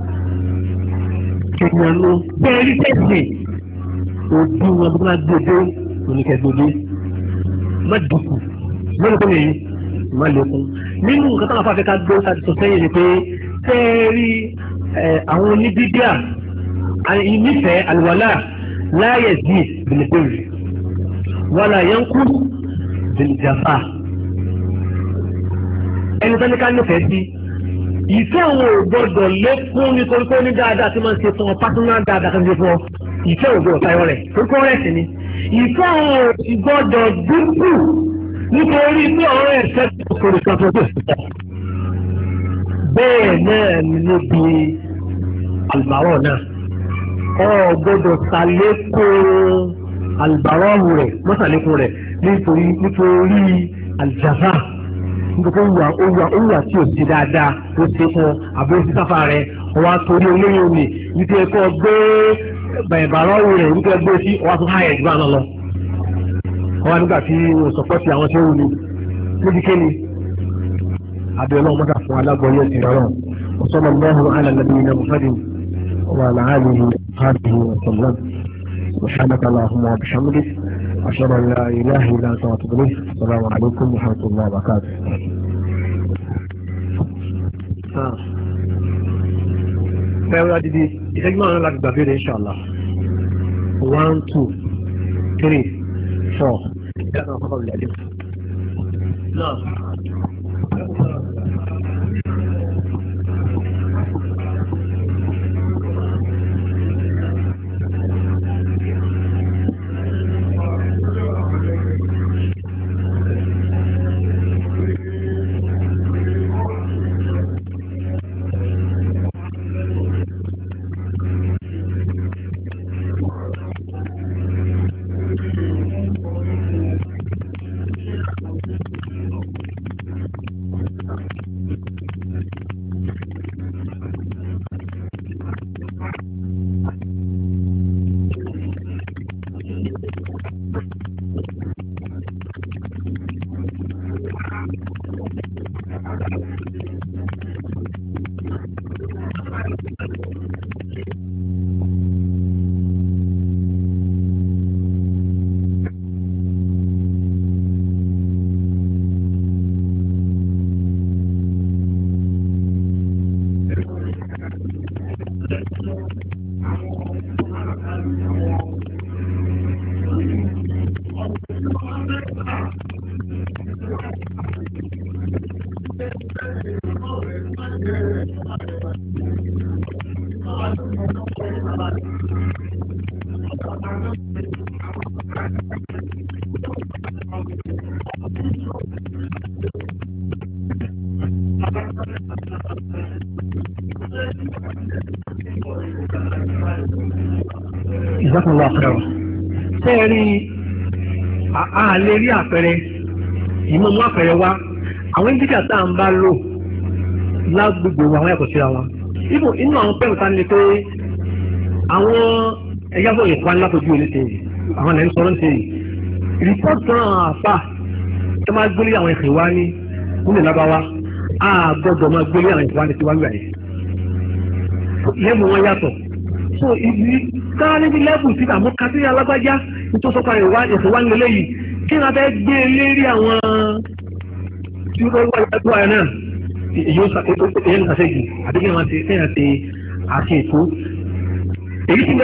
èèyàn ló bẹ́ẹ̀ rí tẹ̀sí ojú wọn bí wọ́n gbé oníkẹ́gbòdé má dùkù lórí kọ́ni yìí má lékún nínú nǹkan táwọn afáfẹ́ ká gbé láti sọ sẹ́yìn ni pé tẹ́ẹ̀rí àwọn oníbíbíà ìnífẹ̀ẹ́ àlùwàlá láàyè sí bìlìbìlì wàlà yẹn kú bìlìjàfà ẹni tó ní ká nífẹ̀ẹ́ sí ìfẹ́ àwọn ògbọ́dọ̀ lékún nítorí pé ó ní dáadáa tí máa ń ṣe fún ọ pátánà dáadáa kan ṣe fún ọ ìfẹ́ ògbọ́dọ̀ tayọ rẹ̀ torí pé ó rẹ̀ sí ni ìfẹ́ àwọn ògbọ́dọ̀ dínkù nítorí pé ọ̀rọ̀ ẹ̀ṣẹ́ kòkòrò kan tó tó bẹ́ẹ̀ náà ni níbi àlùbárọ̀ náà ọ̀gbọ́dọ̀ ṣàlékún àlùbárọ̀ rẹ̀ mọ́ṣàlékún rẹ̀ nítorí àlùjàfà nítorí ó wà tí ò sí dáadáa ó ṣe fún àbóṣí sáfà rẹ̀ ọwọ́ torí olóyún omi nítorí ẹ̀kọ́ gbé bàrọ̀ rẹ̀ nítorí ẹgbẹ́ sí ọwọ́ tó háyẹ̀ jù báwọn lọ. wọ́n nígbà tí wọ́n sọ̀pọ̀ sí àwọn tó wù ní níbi kéde abiola ọmọdé fún alágbọ̀nyẹ ti rọrùn ọ̀sọ́nà lọ́hùn alàlẹ́bí iná muhammadin wà láàrin hàbí ọ̀sọ̀lá سبحانك اللهم وبحمدك أشهد أن لا إله إلا أنت وأتوب إليك السلام عليكم ورحمة الله وبركاته. Fẹ́rẹ́ adidi ìṣẹ́jú márùn-ún láti gbàgbé rẹ̀ inshallah 1 2 3 4. Ìjọba ọkọ̀ ọ̀gbìn àdéhùn. Náà. ìjọkùnrin àpẹẹrẹ ṣé ẹ rí a lè rí àpẹẹrẹ ìmọ̀ mú àpẹẹrẹ wá àwọn ìdíjà tá à ń bá lò lágbègbè àwọn ẹ̀kọ́ síra wọn ibò inú àwọn pẹ́ẹ́rù ta ni pé àwọn ẹ̀yà fún ìpa ńlá fojú ilé ṣe àwọn ẹ̀yìn sọ̀rọ̀ ṣe rìpọ́tù náà àfà ẹ máa gbélé àwọn ẹ̀kẹ́ wá ní nílẹ̀ lábáwá a gbọ́dọ̀ máa gbélé àwọn ẹ̀kẹ́ wá ní tiwa nígbà yẹn lẹ́mú wọn yàtọ̀ so ibi káwọn níbi lẹ́bù sí àmọ́ kátí alágbájá nítorí sọ́kà ẹ̀kẹ́ wá nílẹ̀ yìí kí ni a fẹ́ gbé lérí àwọn tí ó wá ìdájọ́ ẹ̀ náà èyí ó ṣàṣẹ́jì àti kí wọ́n ti fẹ́ràn ṣe àṣẹ ètò èyí ti bẹ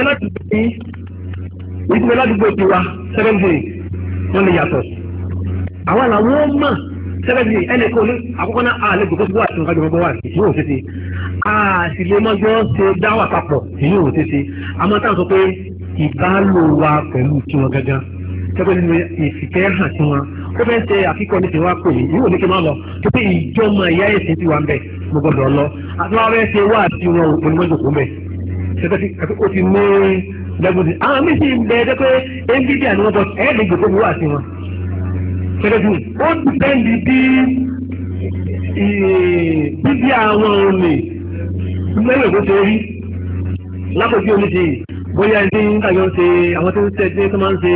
ládùúgbò ti wa 7 wọ́n lè yàtọ̀ àwọn làwọn mọ̀ 7 ẹnì kan ní àkọ́kọ́ náà àlẹ́ gbogbo tó wà tí wọ́n kájọ gbogbo wà sí yóò tètè sì lè mọ́jọ́ ṣe dáwà papọ̀ yóò tètè àmọ́ táwọn sọ pé ìbálò wa pẹ̀lú tiwọn gángan tẹ́gbẹ́ nínú ìfìkẹ́ hàn sí wọn ó fẹ́ ṣe àfikọ́ ní tiwa pè yìí yóò ní kí n máa lọ tó pé ìjọmọ ìyá ẹ̀sìn ti wà ń bẹ̀ mo gbọ́dọ̀ lọ àti wọn fẹ́ ṣe wá àti wọn onímọ̀jòkó mẹ́ ṣẹ́gbẹ́ ó ti ní lẹ́gbẹ̀dì àwọn méjì ń bẹ ẹ̀dẹ́ pé ndidi àni wọn bọ̀ ẹ̀ẹ́dẹ̀ gbogbo mi wà sí wọn ṣẹ́gbẹ́dì ó dìpẹ́ndì bí àwọn òní mẹ́rin ló ṣe rí lápòjú omi ti bóyá ẹni ń tàyọ̀ ṣe àwọn tó ń ṣe tó máa ń ṣe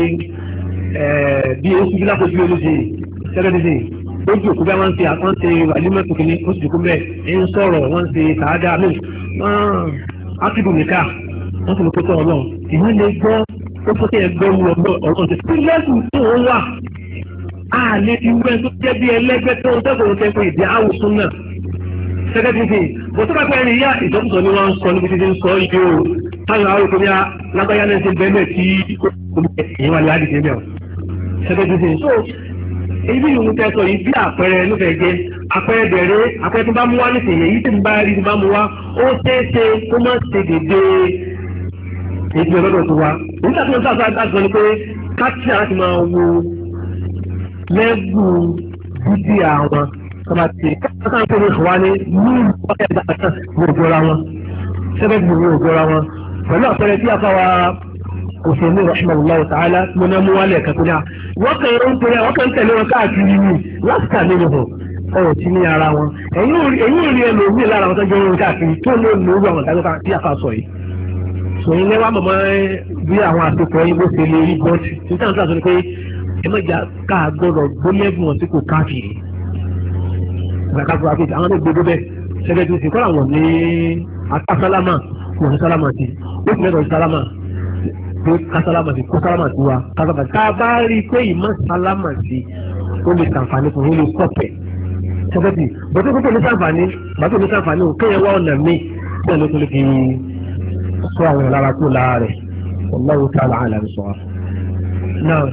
bí oṣù bí lápòjú omi ti ṣẹ́gbẹ́dì ojú òkú bá wọ́n ṣe àkọ́ńṣe wàlímọ̀tò kìíní oṣù tó kú bẹ́ẹ̀ ń sọ̀rọ̀ wọ́n ṣe tààdà mi ákìdù nìka wọ́n ti lè kótó ọlọ́run ìwọ́n lè gbọ́ ó fọ́ sí ẹgbẹ́ wu ọlọ́run ṣe tí lẹ́sùn tó ń wà á lè fi wẹ́ tó jẹ́ bí ẹlẹ́gbẹ́ tó ń tẹ́kọ̀ọ́ tẹ́ pé ìdí àwòsùn náà sẹ́kẹ́tìfì bó tó bá pẹ́ rí yá ìsọkúsọ ni wọ́n ń sọ níbi títí ń sọ yìí o táwọn àwọn òkú ní lágbáyá náà ṣe bẹ́ẹ̀ tí èyí wà ní àdìsí ẹ̀mẹ́ o sẹ́kẹ́tìfì so ibi ìlú tẹ́ sọ yìí bí àpẹẹrẹ ló fẹ́ jẹ́ àpẹẹrẹ bẹ̀rẹ̀ àpẹẹrẹ tó bá mú wá nísìnyí èyí tí ń bá rí tó bá mú wá ó ṣeéṣe kó má ṣe dédé ètò ìrọ́dọ̀ tó wá nígbà tí wọ́n sáà sáà sọ ni pé káàkiri láti máa wo lẹ́gùn dídí àwọn kọ́má ti káàkiri tó ní ìwá ní nílùú ọ̀kẹ́ ìdájọ́ ní òjòra wọn sẹ́fẹ̀tì ní òjòra wọn pẹ̀lú àpẹẹrẹ tí a fáwa òṣèlú rahimahullahu ta'ala mo náà mú wálẹ̀ kankan náà wọ́n kàn ń tẹ̀lé wọn káàkiri ní láti nínú hàn ọ̀rọ̀ tí ní ara wọn ẹ̀yìn ò rí ẹlòmíì lára wọn tó jẹ́ orin káàkiri tó ló lórí àwọn ìdájọ́ tí a fà sọ yìí sòyìn lẹ́wà mọ̀mọ́ bí àwọn àtòkọ̀ yìí bó ṣe lè rí bọ́ọ̀tì tí táwọn sáà sọ ni pé ẹ mọ̀jà ká gbọ́dọ̀ gbólẹ́gùn wọn tí kò káàkiri ìgbàkáfọ́ àpèjì àwọn tó gbogbo bẹ́ẹ̀ ṣẹlẹ̀ tó ti kọ́ àwọn ní akásálámà kò ní sálámà sí ó sì lẹ́dọ̀ sálámà pé kásálámà sí kó sálámà sí wa kásálámà sí ká bá rí i pé ìmọ̀ sálámà sí ó lè ṣàǹfààní fún ó lè sọ̀pẹ̀ sẹ́fẹ̀tì bọ́tí kókò ní sàǹfààní bàtò ní sàǹfààní ò kéèyàn wá ọ̀nà míì tí ẹ̀ ló tún lè fi sọ àwọn ìlara kú lára rẹ̀ wallahu ta'ala a'lam sọ̀rọ̀ náà.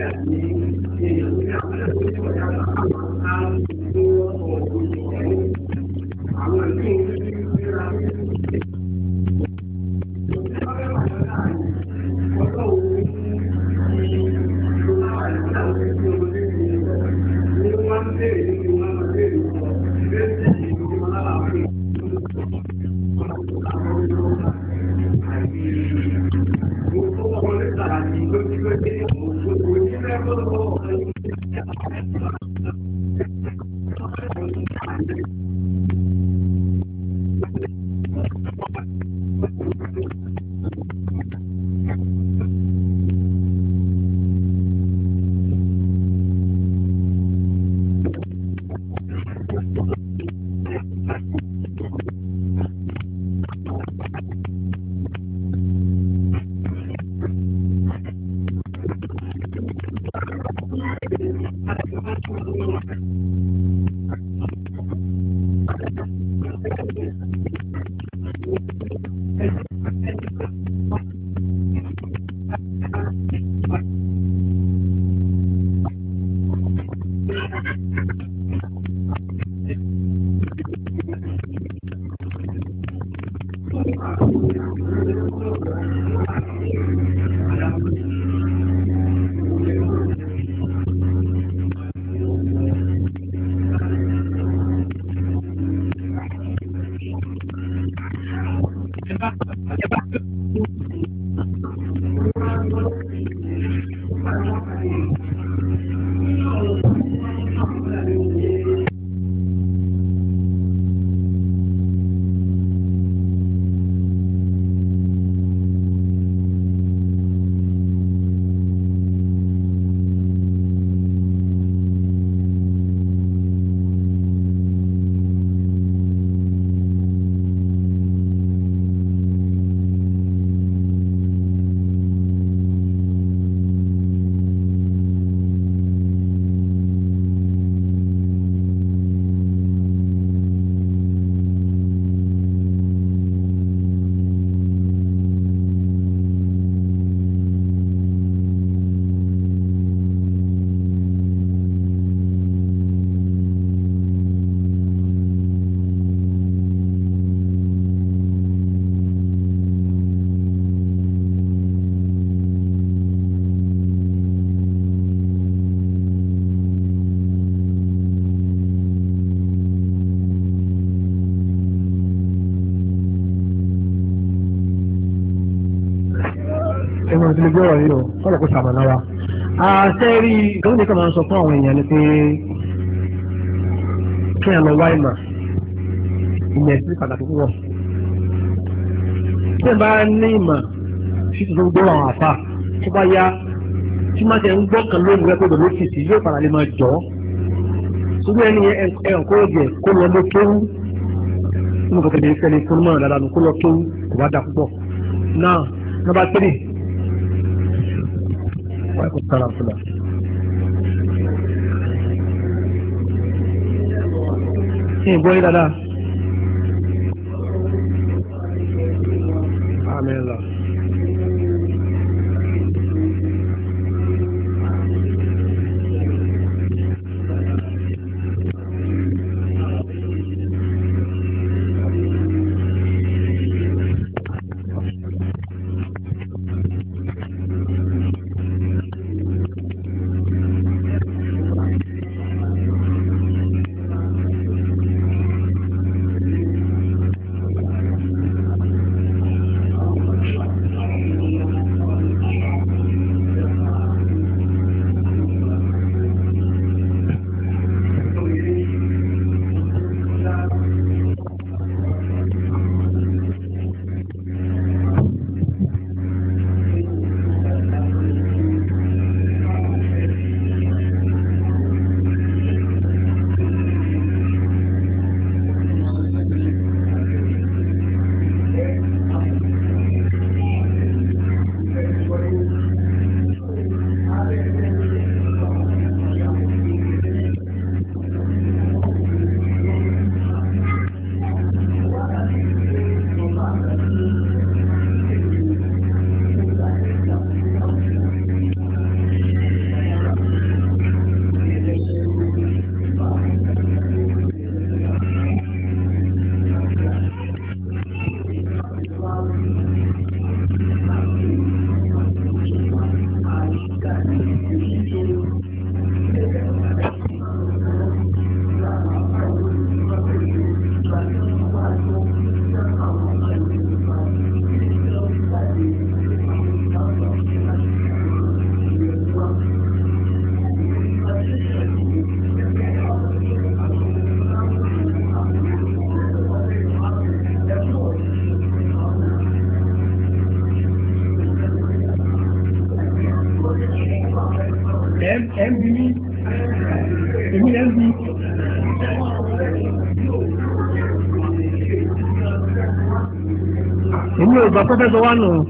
ẹ̀wọ̀n tí mo gbé wọ̀nyí o kọ́lọ̀ kó sàmànà wa. àṣẹ́rí ìgbọ́n nìkan máa ń sọ fún àwọn èèyàn ni pé kí ẹ lọ wá ìmọ̀ sí pàtàkì púpọ̀. tí ẹ bá ní ìmọ̀ sí tuntun gbọ́ àwọn àfà tó bá yá tí má ṣe ń gbọ́ kan lónìí rẹ pé bẹ̀rẹ̀ lókìtì yóò padà lè máa jọ́. ṣùgbọ́n ẹni ẹ̀hàn kó jẹ kó lọ ló kéwú nínú kọ̀ọ̀kan ní ìfẹ́ ní fún mọ́ dáadáa kó lọ kéwú kò bá dà púpọ̀. náà nọ́mbà 3. Wàhálà sàrà fúlà. Ṣé ìbọn yín dáadáa? Àmín lọ. èmi ò gbà pọ́fẹ́sọ wà nù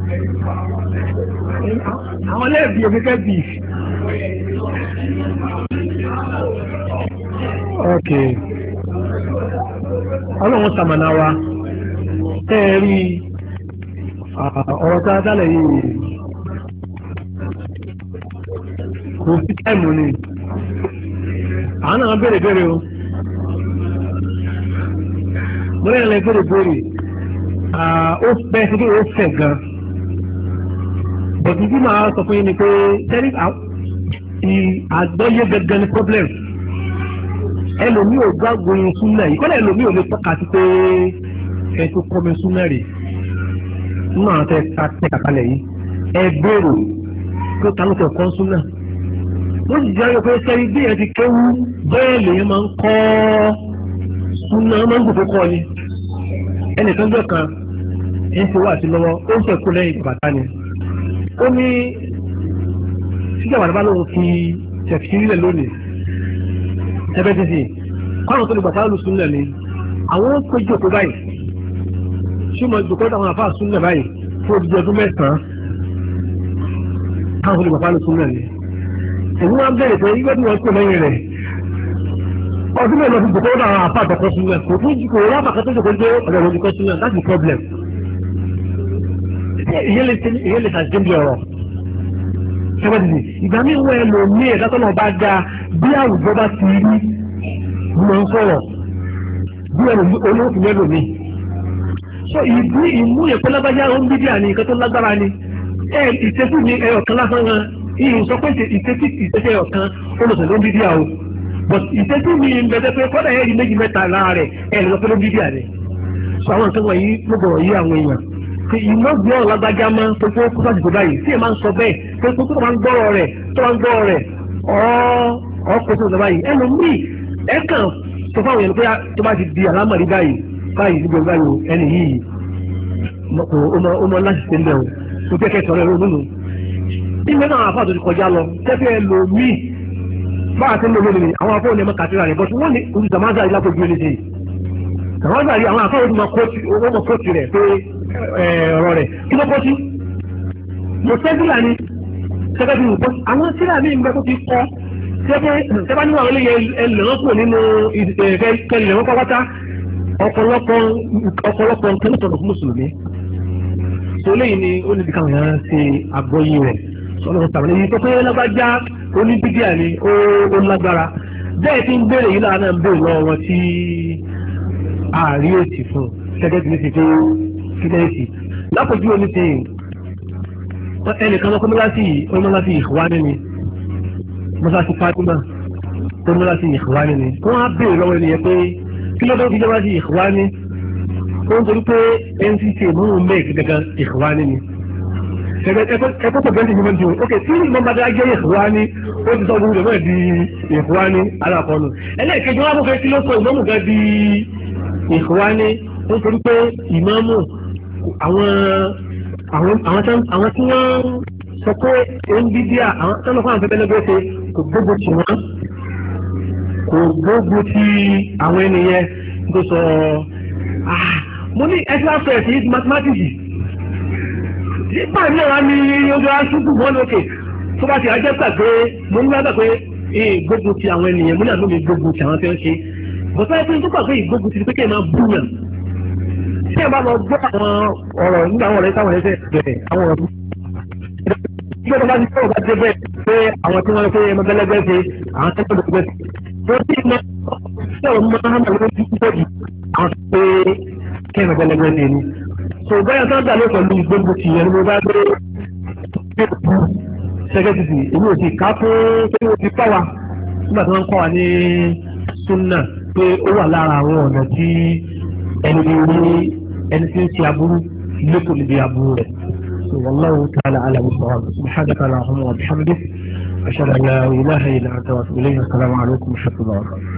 àwọn lẹ́ẹ̀bí òfífẹ́ bì. ok ọlọ́run sàmànà wa tẹ́ ẹ rí ọ̀rọ̀ tá a dálẹ̀ yìí kò sí táìmù ni àwọn náà béèrè béèrè o mo lẹ́yìn lẹ́ béèrè béèrè ó fẹ́ sí pé ó fẹ́ gan bọ̀dù bí màá sọ fún yín ni pé tẹ́lí àgbọ́yé gangan ni problem ẹlòmíì ò gbàgbọ́ yín súnmọ́ yìí kọ́lá ẹlòmíì ò lè tọ́ka sí pé ẹ tó kọ́ mi súnmọ́ rè nínú àwọn tẹ́ kàkálẹ̀ yìí ẹ béèrè pé ta ló tẹ̀ kọ́ súnmọ́ wọ́n sì jẹ́ pé sẹ́rí bí ẹ ti kéwú bẹ́ẹ̀ lèyìn máa ń kọ́ súnmọ́ máa ń gbòkó kọ́ ni ẹnìkan jọ kan ń fi wá sí lọ́wọ́ ó ń fẹ̀kú lẹ́yìn bàtà ni ó ní síjàmbá bá lóun fi tẹ̀sírí lẹ̀ lónìí tẹ́fẹ́tẹ́sì kọ́nà tó lè bàtà lù súnlẹ̀ ni àwọn ó péjọ kó báyìí ṣùgbọ́n ìjòkó táwọn àfáà súnlẹ̀ báyìí fún odidi ọdún mẹ́sàn-án káwọn tó lè bàtà lù súnlẹ̀ ni èmi wá ń bẹ̀rẹ̀ pé ìgbẹ́ tí wọ́n kó lẹ́yìn rẹ̀ ọdún mẹ́rin lọ́dún jòkó táwọn àfáà tọkọ súnlẹ̀ kò tún jù kò rábà kan tó jòkó dé ọ̀dọ̀ ìwọ̀n jòkó súnlẹ̀ that's the problem. ìyẹn lè ṣàjẹ́ bí ọ̀rọ̀ ṣẹ́wọ́dìdì ìgbà míì wọ́n ẹ lò ní ẹ̀dá tó náà bá ga bí àwùjọ bá ti rí mọ̀ ń sọ̀rọ̀ bí olóòfin mẹ́lò mi. so ìbú ìmú ẹ̀kọ́ lágbájá ó ń bídíà ní nǹkan tó lágbára ni ìṣesí mi ẹyọ kan lásán gan ìyìn sọ pé ìṣesí ẹyọ kan olùsọ̀ ló ń bídíà o but ìṣesí mi ń bẹ̀rẹ̀ pé kọ́dà ẹ̀rí méjì mẹ́ta lára rẹ̀ ẹ̀ lọ pé ló ń bídíà rẹ̀. so àwọn nǹkan wọ̀nyí ló bọ̀rọ̀ yí àwọn èèyàn pé iná gbé ọ̀rọ̀ lágbájá máa ń tó kó kó sáàjì tó báyìí tí ẹ máa ń sọ bẹ́ẹ̀ pé kó tó máa ń gbọ́rọ̀ rẹ̀ ọkọ̀ tó sọ báyìí ẹnu mí ẹ kàn tó fáwọn èèyàn pé tó bá ti di àlámọ̀rí báyìí níbi ọgbà yìí ẹni yìí ó mọ láti ṣe ń bẹ̀ o tó kẹ́kẹ́ sọ̀rọ̀ ẹ̀rọ nínú. ìgbẹ́ náà àfáà tó ti kọjá lọ tẹ́fẹ́ ẹ lò mí bá a ti ń lò lónìí àwọn afọ́ òní ẹ̀mọ́ kàtírà rẹ̀ bọ́tú wọ́n ní oṣù tàmáṣà yìí lápò gbé léṣe tàmáṣà yìí àwọn afọ́ òní mọ kóòtù rẹ̀ pé ọ̀rọ̀ rẹ̀ kí ló kọ́ sí mo tẹ́sílà ni sẹ́kẹ́tì nìkan àwọn sílà ní ìgbẹ́ tó ti kọ́ sẹ́bá nínú àwọn eléyẹ ẹlẹ́wọ̀n nínú kẹlẹ̀ wọn pátá ọ̀pọ̀lọpọ̀ nǹkan tó tọ̀nà fún mùsùlùmí tó léyìn ni ó níbi káwọn èèyàn ṣe àgbọ́yé rẹ̀ ọlọ́run tàbí èyí tó pé lágbájá oníbídíà ni ó lágbára bẹ́ẹ̀ tí ń béèrè yìí láàánú ń béèrè lọ́wọ́ wọn tí ààrí òsì fún sẹ́kẹ́tì ní ti fi kílẹ̀sì lápòjú omi ti ẹnìkan lọ́kọ́ mọ́láṣí ìhùwání ni mọ́láṣí Fatima tó mọ́láṣí ìhùwání ni wọ́n á béèrè lọ́wọ́ ẹni yẹn pé kí lọ́dọ̀ fi mọ́láṣí ìhùwání ó ń torí pé NCC mọ́rún mẹ́ẹ̀kì gẹ́gẹ́ ìhùwání ni ẹ̀kọ́ tó bẹ́ẹ̀ ti yíwọ́n jù ok tí ìmọ̀ bá dá jẹ́ ìhùwání ó ti sọ gbogbo ìmọ̀ di ìhùwání alákọ̀ọ́nù ẹlẹ́ẹ̀kejì wọn á mọ̀ pé kí ló sọ ìmọ̀mù gẹ́ di ìhùwání ó ń torí pé ìmọ̀mù àwọn tí wọ́n sọ pé ndídíà àwọn tọ́lọ́ fún àwọn fẹ́fẹ́lẹ́gbẹ́ ṣe kò gbogbo tí wọ́n kò gbogbo tí àwọn ènìyàn tó sọ mo ní extra first is mathematics nípa ní ọ̀rá ní ojú aṣúgbù wọn lókè tó bá ti ajẹ́ gbà pé mo ní lágbà pé gbogbo tí àwọn ènìyàn mo ní àlọ́ mi gbogbo tí àwọn fẹ́ ń ṣe bọ́sá ẹgbẹ́ tó gbà pé ìgbogbo ti pé kí ẹ máa búyàn tí ẹ bá lọ gbọ́ àwọn ọ̀rọ̀ nígbà àwọn ọ̀rẹ́ táwọn ẹ̀ṣẹ̀ bẹ̀rẹ̀ àwọn ọ̀rọ̀ ìgbà tó bá ti sọ̀rọ̀ bá dé bẹ́ẹ̀ pé àwọn tí wọ́n fẹ́ ẹmọ bẹ́lẹ́gbẹ́ ṣe àwọn tó tọ́jú bẹ́ẹ̀ tó tí mo sọ̀rọ̀ mọ́ hàmà lórí púpọ̀ jù àwọn tó pé kí ẹmọ bẹ́lẹ́gbẹ́ ṣe ni. so bẹ́ẹ̀ tó dà ló pẹ̀lú ìgbógun ti yẹn ni mo bá gbé sẹ́gẹ́tìtì èmi ò sì ká fún pé ó ti pọ̀ wa nígbà tí wọ́n ń kọ́ wa ní súnà pé ó wà lára àwọn ọ̀nà tí ẹni tí ń ṣe aburú lẹ́kọ̀ọ́ níbi aburú rẹ̀. والله تعالى على بالصواب. سبحانك اللهم وبحمدك أشهد أن لا إله إلا أنت وأتوب إليك. السلام عليكم ورحمة الله وبركاته.